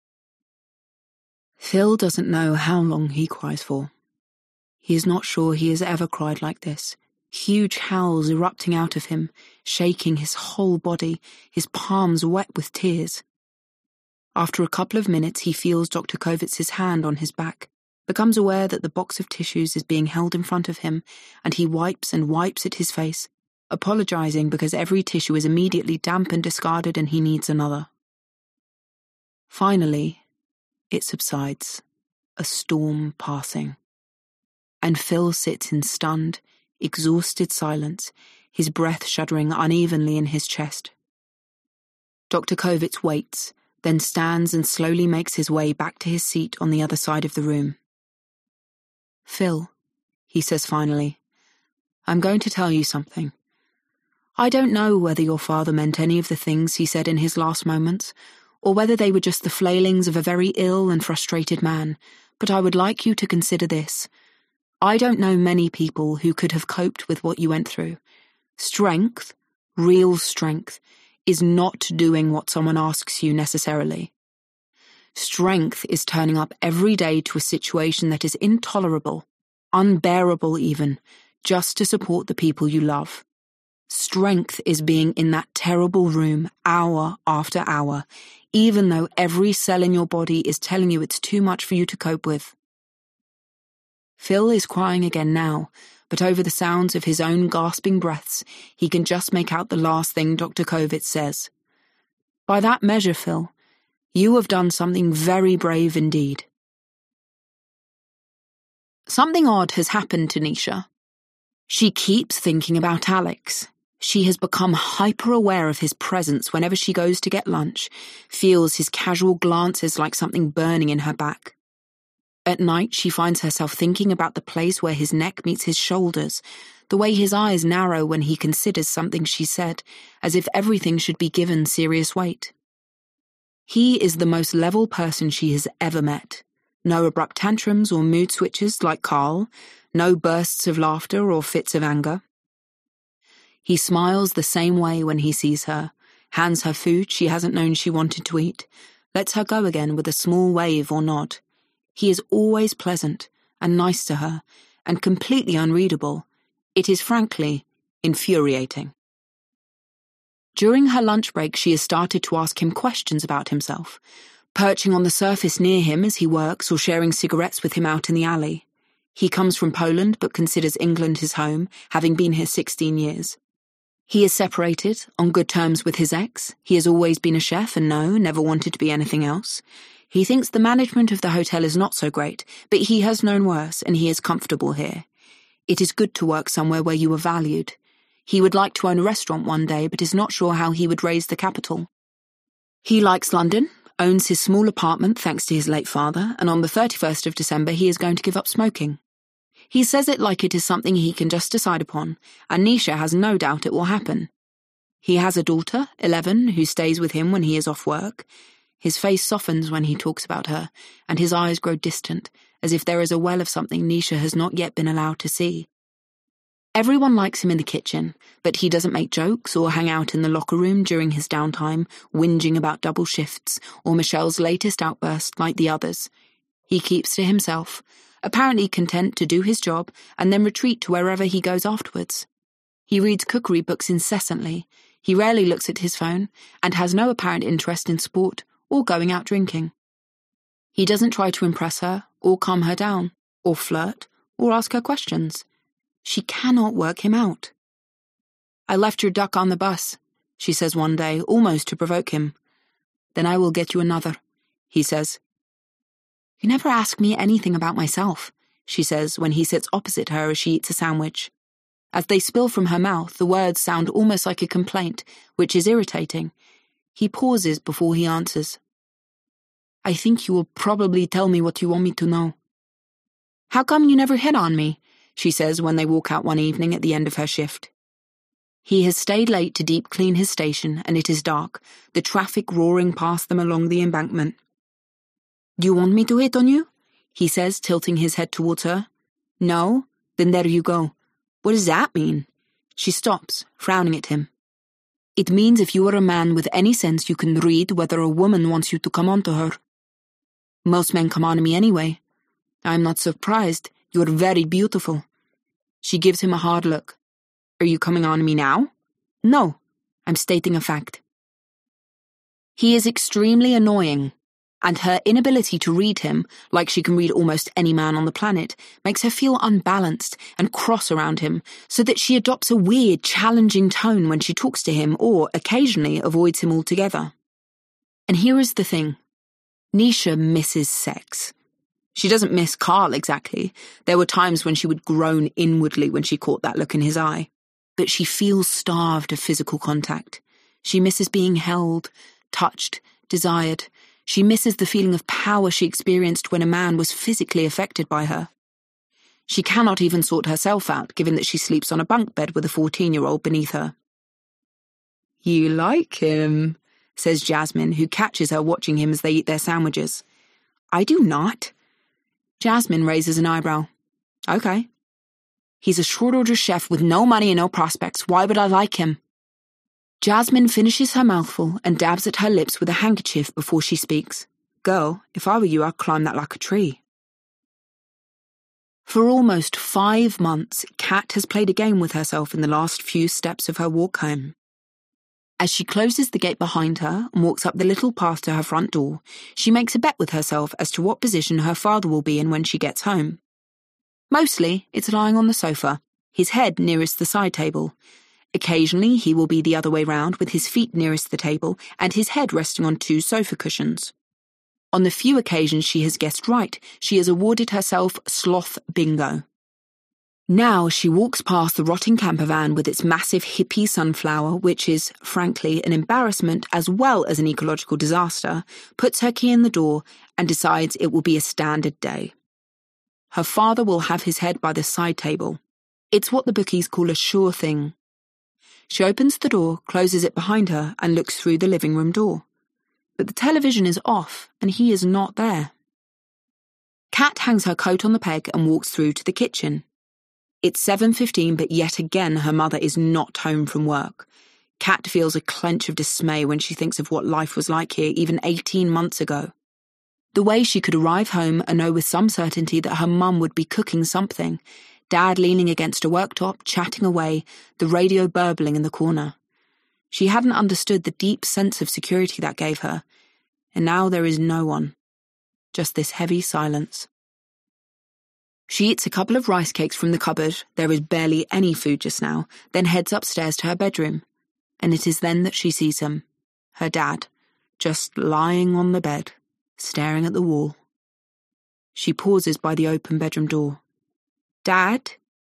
Phil doesn't know how long he cries for. He is not sure he has ever cried like this. Huge howls erupting out of him, shaking his whole body, his palms wet with tears. After a couple of minutes, he feels Doctor Kovitz's hand on his back, becomes aware that the box of tissues is being held in front of him, and he wipes and wipes at his face, apologizing because every tissue is immediately damp and discarded and he needs another. Finally, it subsides, a storm passing. And Phil sits in stunned, exhausted silence, his breath shuddering unevenly in his chest. Doctor Kovitz waits, then stands and slowly makes his way back to his seat on the other side of the room. Phil, he says finally, I'm going to tell you something. I don't know whether your father meant any of the things he said in his last moments, or whether they were just the flailings of a very ill and frustrated man, but I would like you to consider this. I don't know many people who could have coped with what you went through. Strength, real strength, is not doing what someone asks you necessarily. Strength is turning up every day to a situation that is intolerable, unbearable even, just to support the people you love. Strength is being in that terrible room hour after hour, even though every cell in your body is telling you it's too much for you to cope with. Phil is crying again now, but over the sounds of his own gasping breaths, he can just make out the last thing Doctor Kovitz says. By that measure, Phil, you have done something very brave indeed. Something odd has happened to Nisha. She keeps thinking about Alex. She has become hyper-aware of his presence whenever she goes to get lunch, feels his casual glances like something burning in her back. At night, she finds herself thinking about the place where his neck meets his shoulders, the way his eyes narrow when he considers something she said, as if everything should be given serious weight. He is the most level person she has ever met. No abrupt tantrums or mood switches like Carl, no bursts of laughter or fits of anger. He smiles the same way when he sees her, hands her food she hasn't known she wanted to eat, lets her go again with a small wave or nod. He is always pleasant and nice to her, and completely unreadable. It is frankly infuriating. During her lunch break, she has started to ask him questions about himself, perching on the surface near him as he works or sharing cigarettes with him out in the alley. He comes from Poland but considers England his home, having been here sixteen years. He is separated, on good terms with his ex. He has always been a chef and no, never wanted to be anything else. He thinks the management of the hotel is not so great, but he has known worse and he is comfortable here. It is good to work somewhere where you are valued. He would like to own a restaurant one day, but is not sure how he would raise the capital. He likes London, owns his small apartment thanks to his late father, and on the thirty-first of December he is going to give up smoking. He says it like it is something he can just decide upon, and Nisha has no doubt it will happen. He has a daughter, eleven, who stays with him when he is off work. His face softens when he talks about her, and his eyes grow distant, as if there is a well of something Nisha has not yet been allowed to see. Everyone likes him in the kitchen, but he doesn't make jokes or hang out in the locker room during his downtime, whinging about double shifts or Michelle's latest outburst like the others. He keeps to himself, apparently content to do his job and then retreat to wherever he goes afterwards. He reads cookery books incessantly. He rarely looks at his phone and has no apparent interest in sport or going out drinking. He doesn't try to impress her, or calm her down, or flirt, or ask her questions. She cannot work him out. I left your duck on the bus, she says one day, almost to provoke him. Then I will get you another, he says. You never ask me anything about myself, she says when he sits opposite her as she eats a sandwich. As they spill from her mouth, the words sound almost like a complaint, which is irritating. He pauses before he answers. I think you will probably tell me what you want me to know. How come you never hit on me? She says when they walk out one evening at the end of her shift. He has stayed late to deep clean his station, and it is dark, the traffic roaring past them along the embankment. Do you want me to hit on you? He says, tilting his head towards her. No? Then there you go. What does that mean? She stops, frowning at him. It means if you are a man with any sense, you can read whether a woman wants you to come on to her. Most men come on to me anyway. I'm not surprised. You're very beautiful. She gives him a hard look. Are you coming on to me now? No, I'm stating a fact. He is extremely annoying, and her inability to read him, like she can read almost any man on the planet, makes her feel unbalanced and cross around him, so that she adopts a weird, challenging tone when she talks to him or, occasionally, avoids him altogether. And here is the thing. Nisha misses sex. She doesn't miss Carl exactly. There were times when she would groan inwardly when she caught that look in his eye. But she feels starved of physical contact. She misses being held, touched, desired. She misses the feeling of power she experienced when a man was physically affected by her. She cannot even sort herself out, given that she sleeps on a bunk bed with a fourteen-year-old beneath her. You like him, says Jasmine, who catches her watching him as they eat their sandwiches. I do not. Jasmine raises an eyebrow. Okay. He's a short-order chef with no money and no prospects. Why would I like him? Jasmine finishes her mouthful and dabs at her lips with a handkerchief before she speaks. Girl, if I were you, I'd climb that like a tree. For almost five months, Kat has played a game with herself in the last few steps of her walk home. As she closes the gate behind her and walks up the little path to her front door, she makes a bet with herself as to what position her father will be in when she gets home. Mostly, it's lying on the sofa, his head nearest the side table. Occasionally, he will be the other way round with his feet nearest the table and his head resting on two sofa cushions. On the few occasions she has guessed right, she has awarded herself sloth bingo. Now she walks past the rotting camper van with its massive hippie sunflower, which is, frankly, an embarrassment as well as an ecological disaster, puts her key in the door and decides it will be a standard day. Her father will have his head by the side table. It's what the bookies call a sure thing. She opens the door, closes it behind her, and looks through the living room door. But the television is off, and he is not there. Kat hangs her coat on the peg and walks through to the kitchen. It's seven fifteen, but yet again her mother is not home from work. Kat feels a clench of dismay when she thinks of what life was like here even eighteen months ago. The way she could arrive home and know with some certainty that her mum would be cooking something, Dad leaning against a worktop, chatting away, the radio burbling in the corner. She hadn't understood the deep sense of security that gave her, and now there is no one. Just this heavy silence. She eats a couple of rice cakes from the cupboard, there is barely any food just now, then heads upstairs to her bedroom. And it is then that she sees him, her dad, just lying on the bed, staring at the wall. She pauses by the open bedroom door. Dad?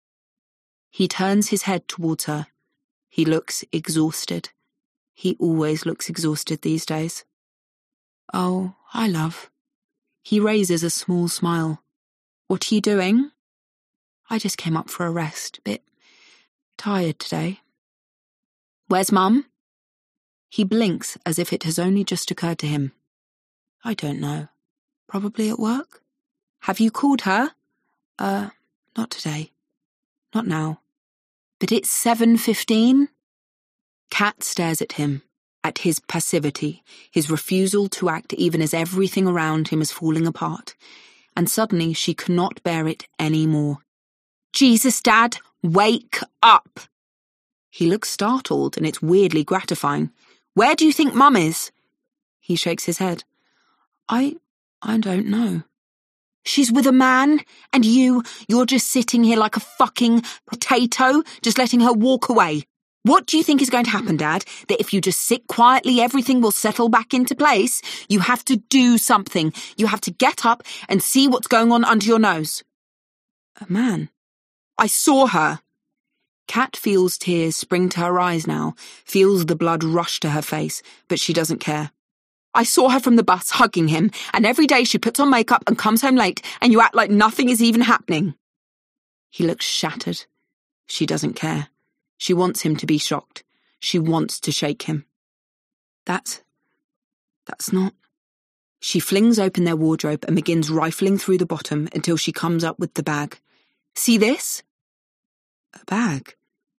He turns his head towards her. He looks exhausted. He always looks exhausted these days. Oh, hi, love. He raises a small smile. What are you doing? I just came up for a rest, bit tired today. Where's Mum? He blinks as if it has only just occurred to him. I don't know. Probably at work? Have you called her? Uh, not today. Not now. But it's seven fifteen? Kat stares at him, at his passivity, his refusal to act even as everything around him is falling apart. And suddenly she cannot bear it any more. Jesus, Dad, wake up! He looks startled, and it's weirdly gratifying. Where do you think Mum is? He shakes his head. I... I don't know. She's with a man, and you, you're just sitting here like a fucking potato, just letting her walk away. What do you think is going to happen, Dad? That if you just sit quietly, everything will settle back into place? You have to do something. You have to get up and see what's going on under your nose. A man. I saw her. Kat feels tears spring to her eyes now, feels the blood rush to her face, but she doesn't care. I saw her from the bus hugging him, and every day she puts on makeup and comes home late, and you act like nothing is even happening. He looks shattered. She doesn't care. She wants him to be shocked. She wants to shake him. That's... that's not... She flings open their wardrobe and begins rifling through the bottom until she comes up with the bag. See this? A bag.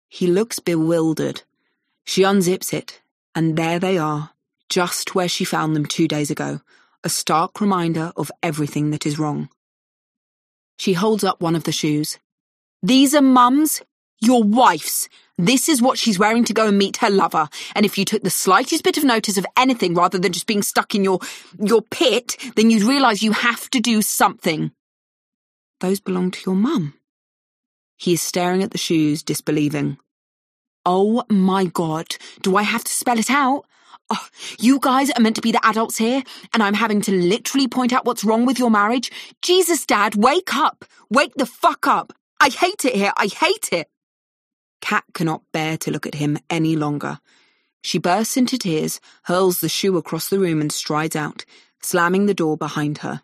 He looks bewildered. She unzips it, and there they are, just where she found them two days ago, a stark reminder of everything that is wrong. She holds up one of the shoes. These are Mum's, your wife's. This is what she's wearing to go and meet her lover, and if you took the slightest bit of notice of anything rather than just being stuck in your, your pit, then you'd realise you have to do something. Those belong to your mum. He is staring at the shoes, disbelieving. Oh my God, do I have to spell it out? Oh, you guys are meant to be the adults here, and I'm having to literally point out what's wrong with your marriage? Jesus, Dad, wake up! Wake the fuck up! I hate it here, I hate it! Kat cannot bear to look at him any longer. She bursts into tears, hurls the shoe across the room and strides out, slamming the door behind her.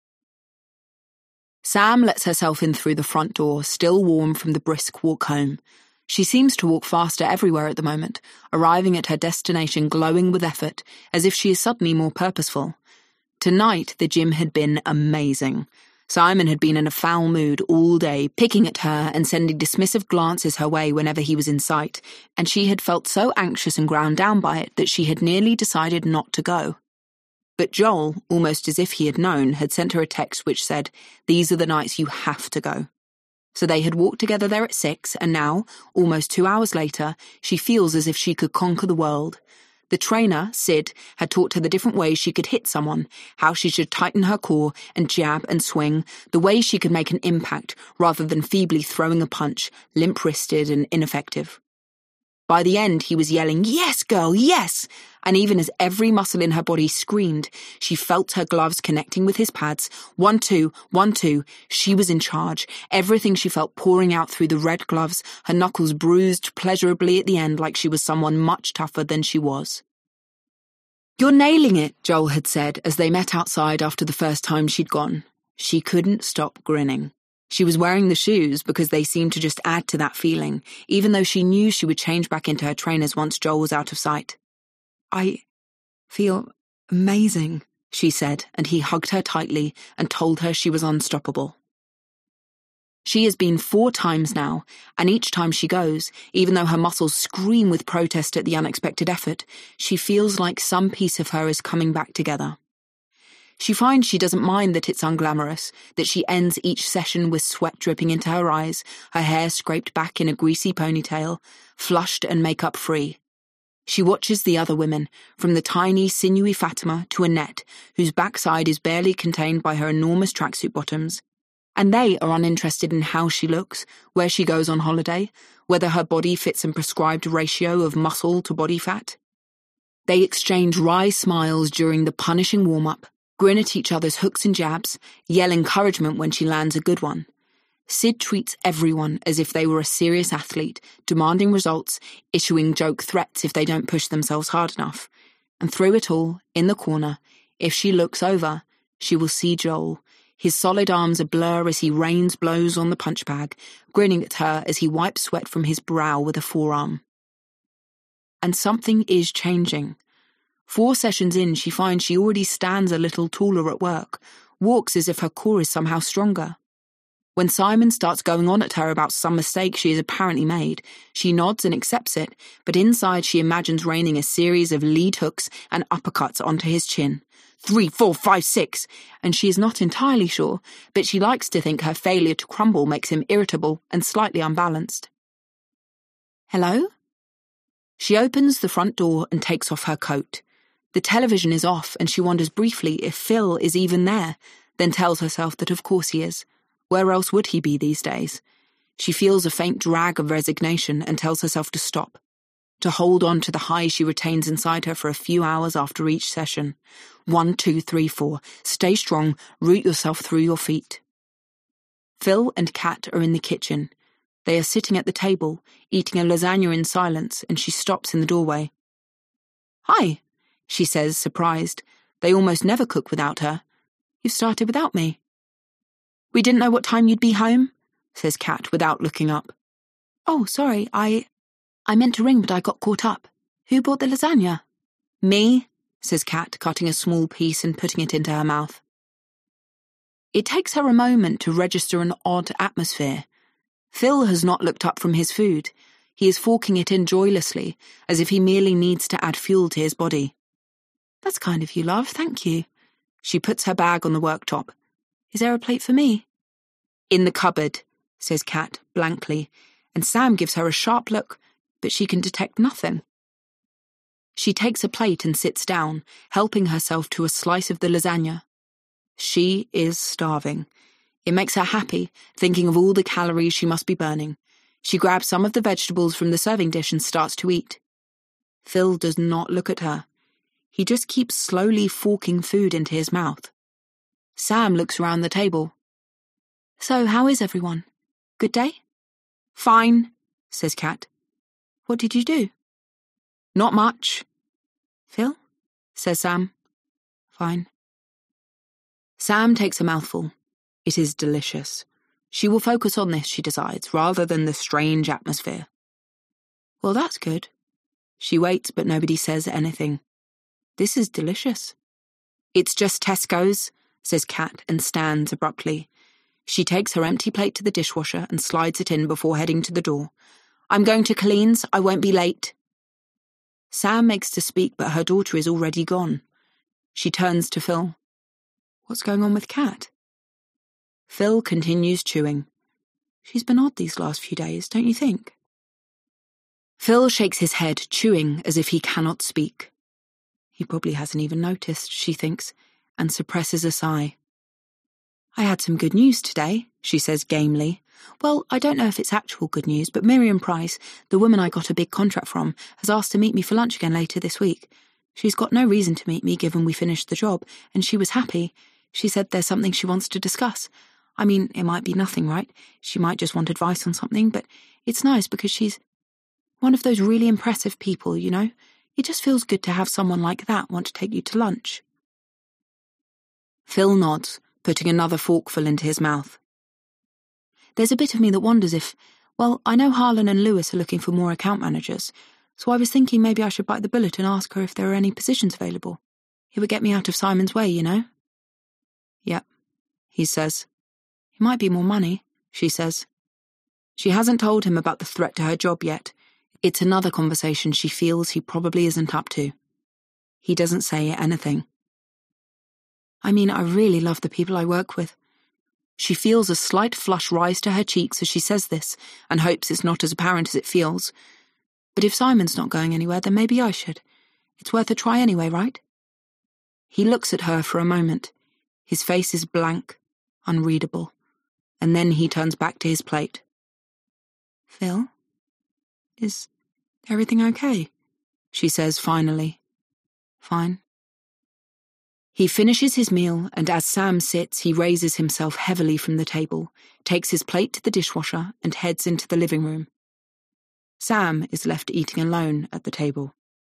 Sam lets herself in through the front door, still warm from the brisk walk home. She seems to walk faster everywhere at the moment, arriving at her destination glowing with effort, as if she is suddenly more purposeful. Tonight, the gym had been amazing. Simon had been in a foul mood all day, picking at her and sending dismissive glances her way whenever he was in sight, and she had felt so anxious and ground down by it that she had nearly decided not to go. But Joel, almost as if he had known, had sent her a text which said, "These are the nights you have to go." So they had walked together there at six, and now, almost two hours later, she feels as if she could conquer the world. The trainer, Sid, had taught her the different ways she could hit someone, how she should tighten her core and jab and swing, the way she could make an impact rather than feebly throwing a punch, limp-wristed and ineffective. By the end, he was yelling, "Yes, girl, yes!" And even as every muscle in her body screamed, she felt her gloves connecting with his pads. One, two, one, two. She was in charge. Everything she felt pouring out through the red gloves, her knuckles bruised pleasurably at the end like she was someone much tougher than she was. "You're nailing it," Joel had said as they met outside after the first time she'd gone. She couldn't stop grinning. She was wearing the shoes because they seemed to just add to that feeling, even though she knew she would change back into her trainers once Joel was out of sight. "I feel amazing," she said, and he hugged her tightly and told her she was unstoppable. She has been four times now, and each time she goes, even though her muscles scream with protest at the unexpected effort, she feels like some piece of her is coming back together. She finds she doesn't mind that it's unglamorous, that she ends each session with sweat dripping into her eyes, her hair scraped back in a greasy ponytail, flushed and makeup-free. She watches the other women, from the tiny, sinewy Fatima to Annette, whose backside is barely contained by her enormous tracksuit bottoms. And they are uninterested in how she looks, where she goes on holiday, whether her body fits a prescribed ratio of muscle to body fat. They exchange wry smiles during the punishing warm-up, grin at each other's hooks and jabs, yell encouragement when she lands a good one. Sid treats everyone as if they were a serious athlete, demanding results, issuing joke threats if they don't push themselves hard enough. And through it all, in the corner, if she looks over, she will see Joel, his solid arms a blur as he rains blows on the punch bag, grinning at her as he wipes sweat from his brow with a forearm. And something is changing. Four sessions in, she finds she already stands a little taller at work, walks as if her core is somehow stronger. When Simon starts going on at her about some mistake she has apparently made, she nods and accepts it, but inside she imagines raining a series of lead hooks and uppercuts onto his chin. Three, four, five, six, and she is not entirely sure, but she likes to think her failure to crumble makes him irritable and slightly unbalanced. "Hello?" She opens the front door and takes off her coat. The television is off and she wonders briefly if Phil is even there, then tells herself that of course he is. Where else would he be these days? She feels a faint drag of resignation and tells herself to stop, to hold on to the high she retains inside her for a few hours after each session. One, two, three, four. Stay strong, root yourself through your feet. Phil and Kat are in the kitchen. They are sitting at the table, eating a lasagna in silence, and she stops in the doorway. "Hi," she says, surprised. They almost never cook without her. "You've started without me." "We didn't know what time you'd be home," says Kat without looking up. "Oh, sorry, I... I meant to ring, but I got caught up. Who bought the lasagna?" "Me," says Kat, cutting a small piece and putting it into her mouth. It takes her a moment to register an odd atmosphere. Phil has not looked up from his food. He is forking it in joylessly, as if he merely needs to add fuel to his body. That's kind of you, love, thank you. She puts her bag on the worktop. Is there a plate for me? In the cupboard, says Kat blankly, and Sam gives her a sharp look, but she can detect nothing. She takes a plate and sits down, helping herself to a slice of the lasagna. She is starving. It makes her happy, thinking of all the calories she must be burning. She grabs some of the vegetables from the serving dish and starts to eat. Phil does not look at her. He just keeps slowly forking food into his mouth. Sam looks around the table. So, how is everyone? Good day? Fine, says Kat. What did you do? Not much. Phil? Says Sam. Fine. Sam takes a mouthful. It is delicious. She will focus on this, she decides, rather than the strange atmosphere. Well, that's good. She waits, but nobody says anything. This is delicious. It's just Tesco's, says Kat, and stands abruptly. She takes her empty plate to the dishwasher and slides it in before heading to the door. I'm going to Colleen's. I won't be late. Sam makes to speak, but her daughter is already gone. She turns to Phil. What's going on with Kat? Phil continues chewing. She's been odd these last few days, don't you think? Phil shakes his head, chewing as if he cannot speak. He probably hasn't even noticed, she thinks, and suppresses a sigh. I had some good news today, she says gamely. Well, I don't know if it's actual good news, but Miriam Price, the woman I got a big contract from, has asked to meet me for lunch again later this week. She's got no reason to meet me given we finished the job, and she was happy. She said there's something she wants to discuss. I mean, it might be nothing, right? She might just want advice on something, but it's nice because she's one of those really impressive people, you know? It just feels good to have someone like that want to take you to lunch. Phil nods, putting another forkful into his mouth. There's a bit of me that wonders if, well, I know Harlan and Lewis are looking for more account managers, so I was thinking maybe I should bite the bullet and ask her if there are any positions available. It would get me out of Simon's way, you know? Yep, he says. It might be more money, she says. She hasn't told him about the threat to her job yet. It's another conversation she feels he probably isn't up to. He doesn't say anything. I mean, I really love the people I work with. She feels a slight flush rise to her cheeks as she says this, and hopes it's not as apparent as it feels. But if Simon's not going anywhere, then maybe I should. It's worth a try anyway, right? He looks at her for a moment. His face is blank, unreadable, and then he turns back to his plate. Phil? Is everything okay? She says finally. Fine. He finishes his meal, and as Sam sits, he raises himself heavily from the table, takes his plate to the dishwasher, and heads into the living room. Sam is left eating alone at the table.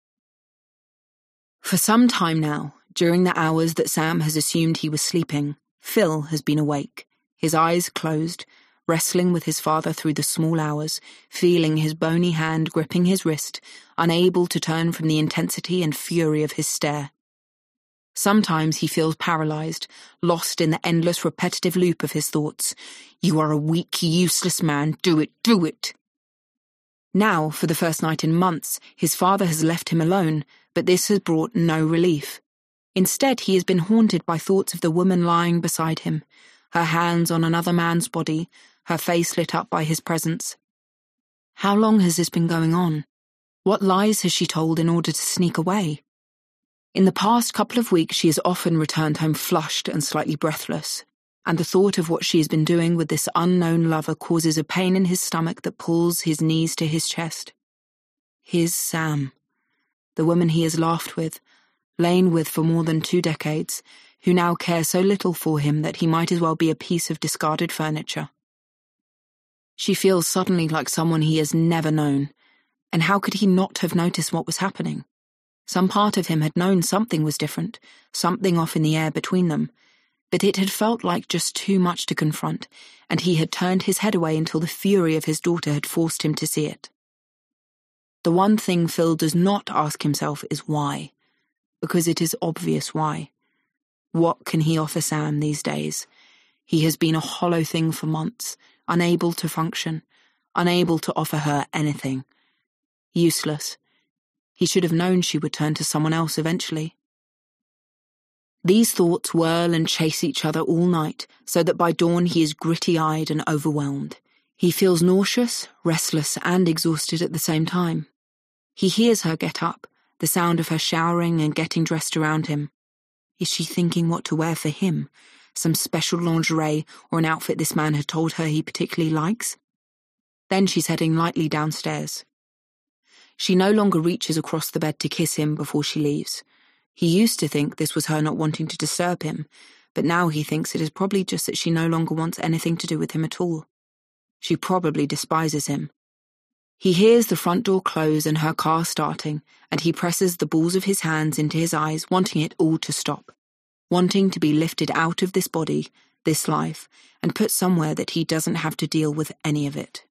For some time now, during the hours that Sam has assumed he was sleeping, Phil has been awake, his eyes closed, wrestling with his father through the small hours, feeling his bony hand gripping his wrist, unable to turn from the intensity and fury of his stare. Sometimes he feels paralyzed, lost in the endless repetitive loop of his thoughts. You are a weak, useless man. Do it, do it. Now, for the first night in months, his father has left him alone, but this has brought no relief. Instead, he has been haunted by thoughts of the woman lying beside him, her hands on another man's body, her face lit up by his presence. How long has this been going on? What lies has she told in order to sneak away? In the past couple of weeks, she has often returned home flushed and slightly breathless, and the thought of what she has been doing with this unknown lover causes a pain in his stomach that pulls his knees to his chest. His Sam, the woman he has laughed with, lain with for more than two decades, who now cares so little for him that he might as well be a piece of discarded furniture. She feels suddenly like someone he has never known, and how could he not have noticed what was happening? Some part of him had known something was different, something off in the air between them, but it had felt like just too much to confront, and he had turned his head away until the fury of his daughter had forced him to see it. The one thing Phil does not ask himself is why, because it is obvious why. What can he offer Sam these days? He has been a hollow thing for months, unable to function, unable to offer her anything, Useless. He should have known she would turn to someone else eventually. These thoughts whirl and chase each other all night, so that by dawn he is gritty-eyed and overwhelmed. He feels nauseous, restless, and exhausted at the same time. He hears her get up, the sound of her showering and getting dressed around him. Is she thinking what to wear for him? Some special lingerie or an outfit this man had told her he particularly likes? Then she's heading lightly downstairs. She no longer reaches across the bed to kiss him before she leaves. He used to think this was her not wanting to disturb him, but now he thinks it is probably just that she no longer wants anything to do with him at all. She probably despises him. He hears the front door close and her car starting, and he presses the balls of his hands into his eyes, wanting it all to stop, wanting to be lifted out of this body, this life, and put somewhere that he doesn't have to deal with any of it.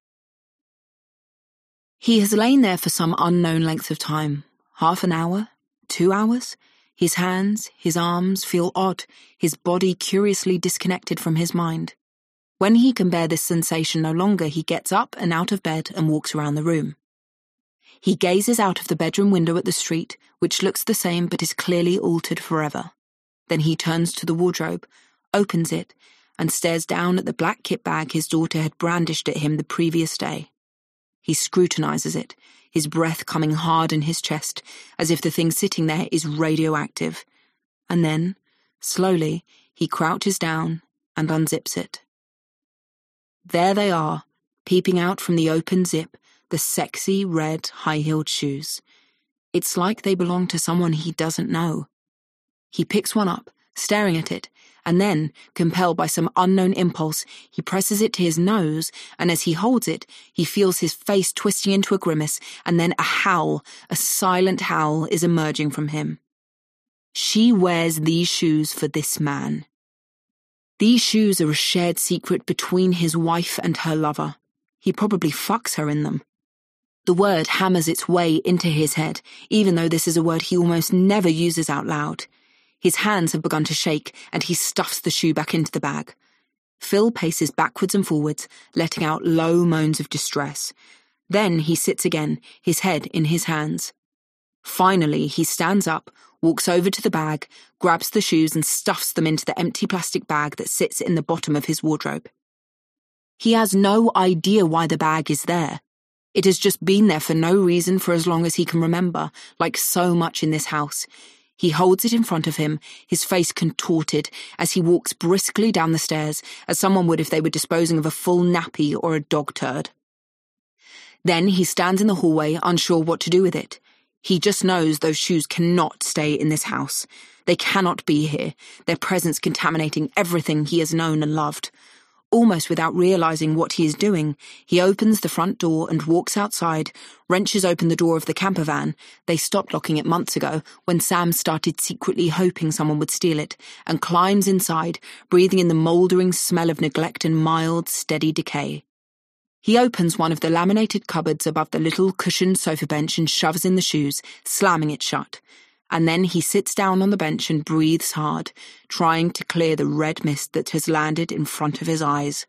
He has lain there for some unknown length of time, half an hour, two hours. His hands, his arms feel odd, his body curiously disconnected from his mind. When he can bear this sensation no longer, he gets up and out of bed and walks around the room. He gazes out of the bedroom window at the street, which looks the same but is clearly altered forever. Then he turns to the wardrobe, opens it, and stares down at the black kit bag his daughter had brandished at him the previous day. He scrutinizes it, his breath coming hard in his chest, as if the thing sitting there is radioactive. And then, slowly, he crouches down and unzips it. There they are, peeping out from the open zip, the sexy red high-heeled shoes. It's like they belong to someone he doesn't know. He picks one up, staring at it, and then, compelled by some unknown impulse, he presses it to his nose, and as he holds it, he feels his face twisting into a grimace, and then a howl, a silent howl, is emerging from him. She wears these shoes for this man. These shoes are a shared secret between his wife and her lover. He probably fucks her in them. The word hammers its way into his head, even though this is a word he almost never uses out loud. His hands have begun to shake, and he stuffs the shoe back into the bag. Phil paces backwards and forwards, letting out low moans of distress. Then he sits again, his head in his hands. Finally, he stands up, walks over to the bag, grabs the shoes and stuffs them into the empty plastic bag that sits in the bottom of his wardrobe. He has no idea why the bag is there. It has just been there for no reason for as long as he can remember, like so much in this house. He holds it in front of him, his face contorted, as he walks briskly down the stairs, as someone would if they were disposing of a full nappy or a dog turd. Then he stands in the hallway, unsure what to do with it. He just knows those shoes cannot stay in this house. They cannot be here, their presence contaminating everything he has known and loved. Almost without realizing what he is doing, he opens the front door and walks outside, wrenches open the door of the camper van. They stopped locking it months ago, when Sam started secretly hoping someone would steal it, and climbs inside, breathing in the mouldering smell of neglect and mild, steady decay. He opens one of the laminated cupboards above the little cushioned sofa bench and shoves in the shoes, slamming it shut. And then he sits down on the bench and breathes hard, trying to clear the red mist that has landed in front of his eyes.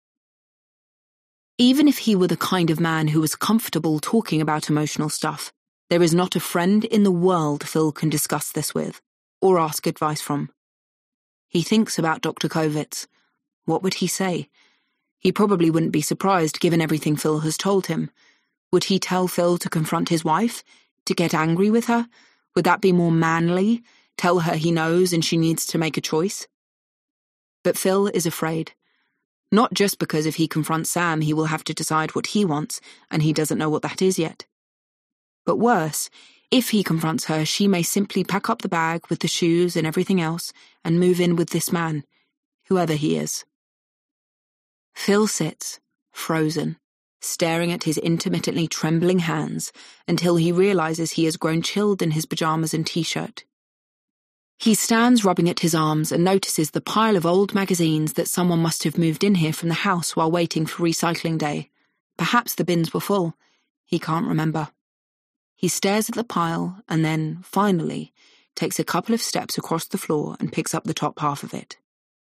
Even if he were the kind of man who was comfortable talking about emotional stuff, there is not a friend in the world Phil can discuss this with, or ask advice from. He thinks about Doctor Kovitz. What would he say? He probably wouldn't be surprised given everything Phil has told him. Would he tell Phil to confront his wife? To get angry with her? Would that be more manly? Tell her he knows and she needs to make a choice? But Phil is afraid. Not just because if he confronts Sam he will have to decide what he wants, and he doesn't know what that is yet. But worse, if he confronts her, she may simply pack up the bag with the shoes and everything else and move in with this man, whoever he is. Phil sits, frozen, staring at his intermittently trembling hands until he realizes he has grown chilled in his pajamas and t-shirt. He stands rubbing at his arms and notices the pile of old magazines that someone must have moved in here from the house while waiting for recycling day. Perhaps the bins were full. He can't remember. He stares at the pile and then, finally, takes a couple of steps across the floor and picks up the top half of it.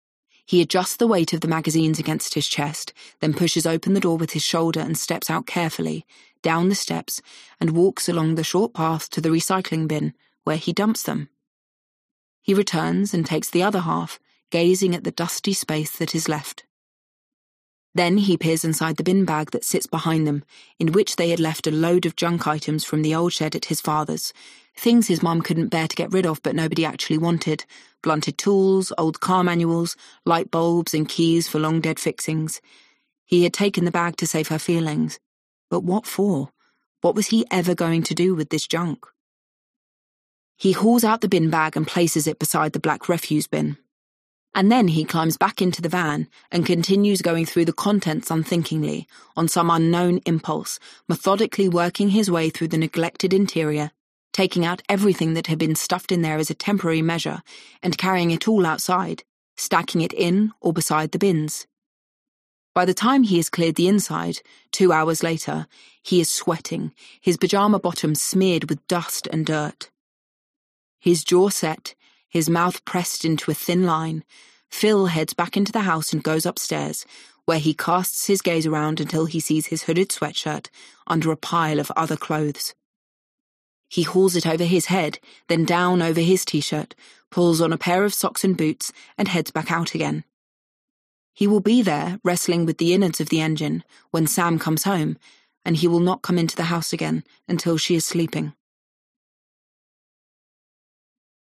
He adjusts the weight of the magazines against his chest, then pushes open the door with his shoulder and steps out carefully, down the steps, and walks along the short path to the recycling bin, where he dumps them. He returns and takes the other half, gazing at the dusty space that is left. Then he peers inside the bin bag that sits behind them, in which they had left a load of junk items from the old shed at his father's, things his mum couldn't bear to get rid of but nobody actually wanted, blunted tools, old car manuals, light bulbs and keys for long-dead fixings. He had taken the bag to save her feelings. But what for? What was he ever going to do with this junk? He hauls out the bin bag and places it beside the black refuse bin. And then he climbs back into the van and continues going through the contents unthinkingly, on some unknown impulse, methodically working his way through the neglected interior, taking out everything that had been stuffed in there as a temporary measure and carrying it all outside, stacking it in or beside the bins. By the time he has cleared the inside, two hours later, he is sweating, his pyjama bottoms smeared with dust and dirt. His jaw set, his mouth pressed into a thin line, Phil heads back into the house and goes upstairs, where he casts his gaze around until he sees his hooded sweatshirt under a pile of other clothes. He hauls it over his head, then down over his t-shirt, pulls on a pair of socks and boots, and heads back out again. He will be there, wrestling with the innards of the engine, when Sam comes home, and he will not come into the house again until she is sleeping.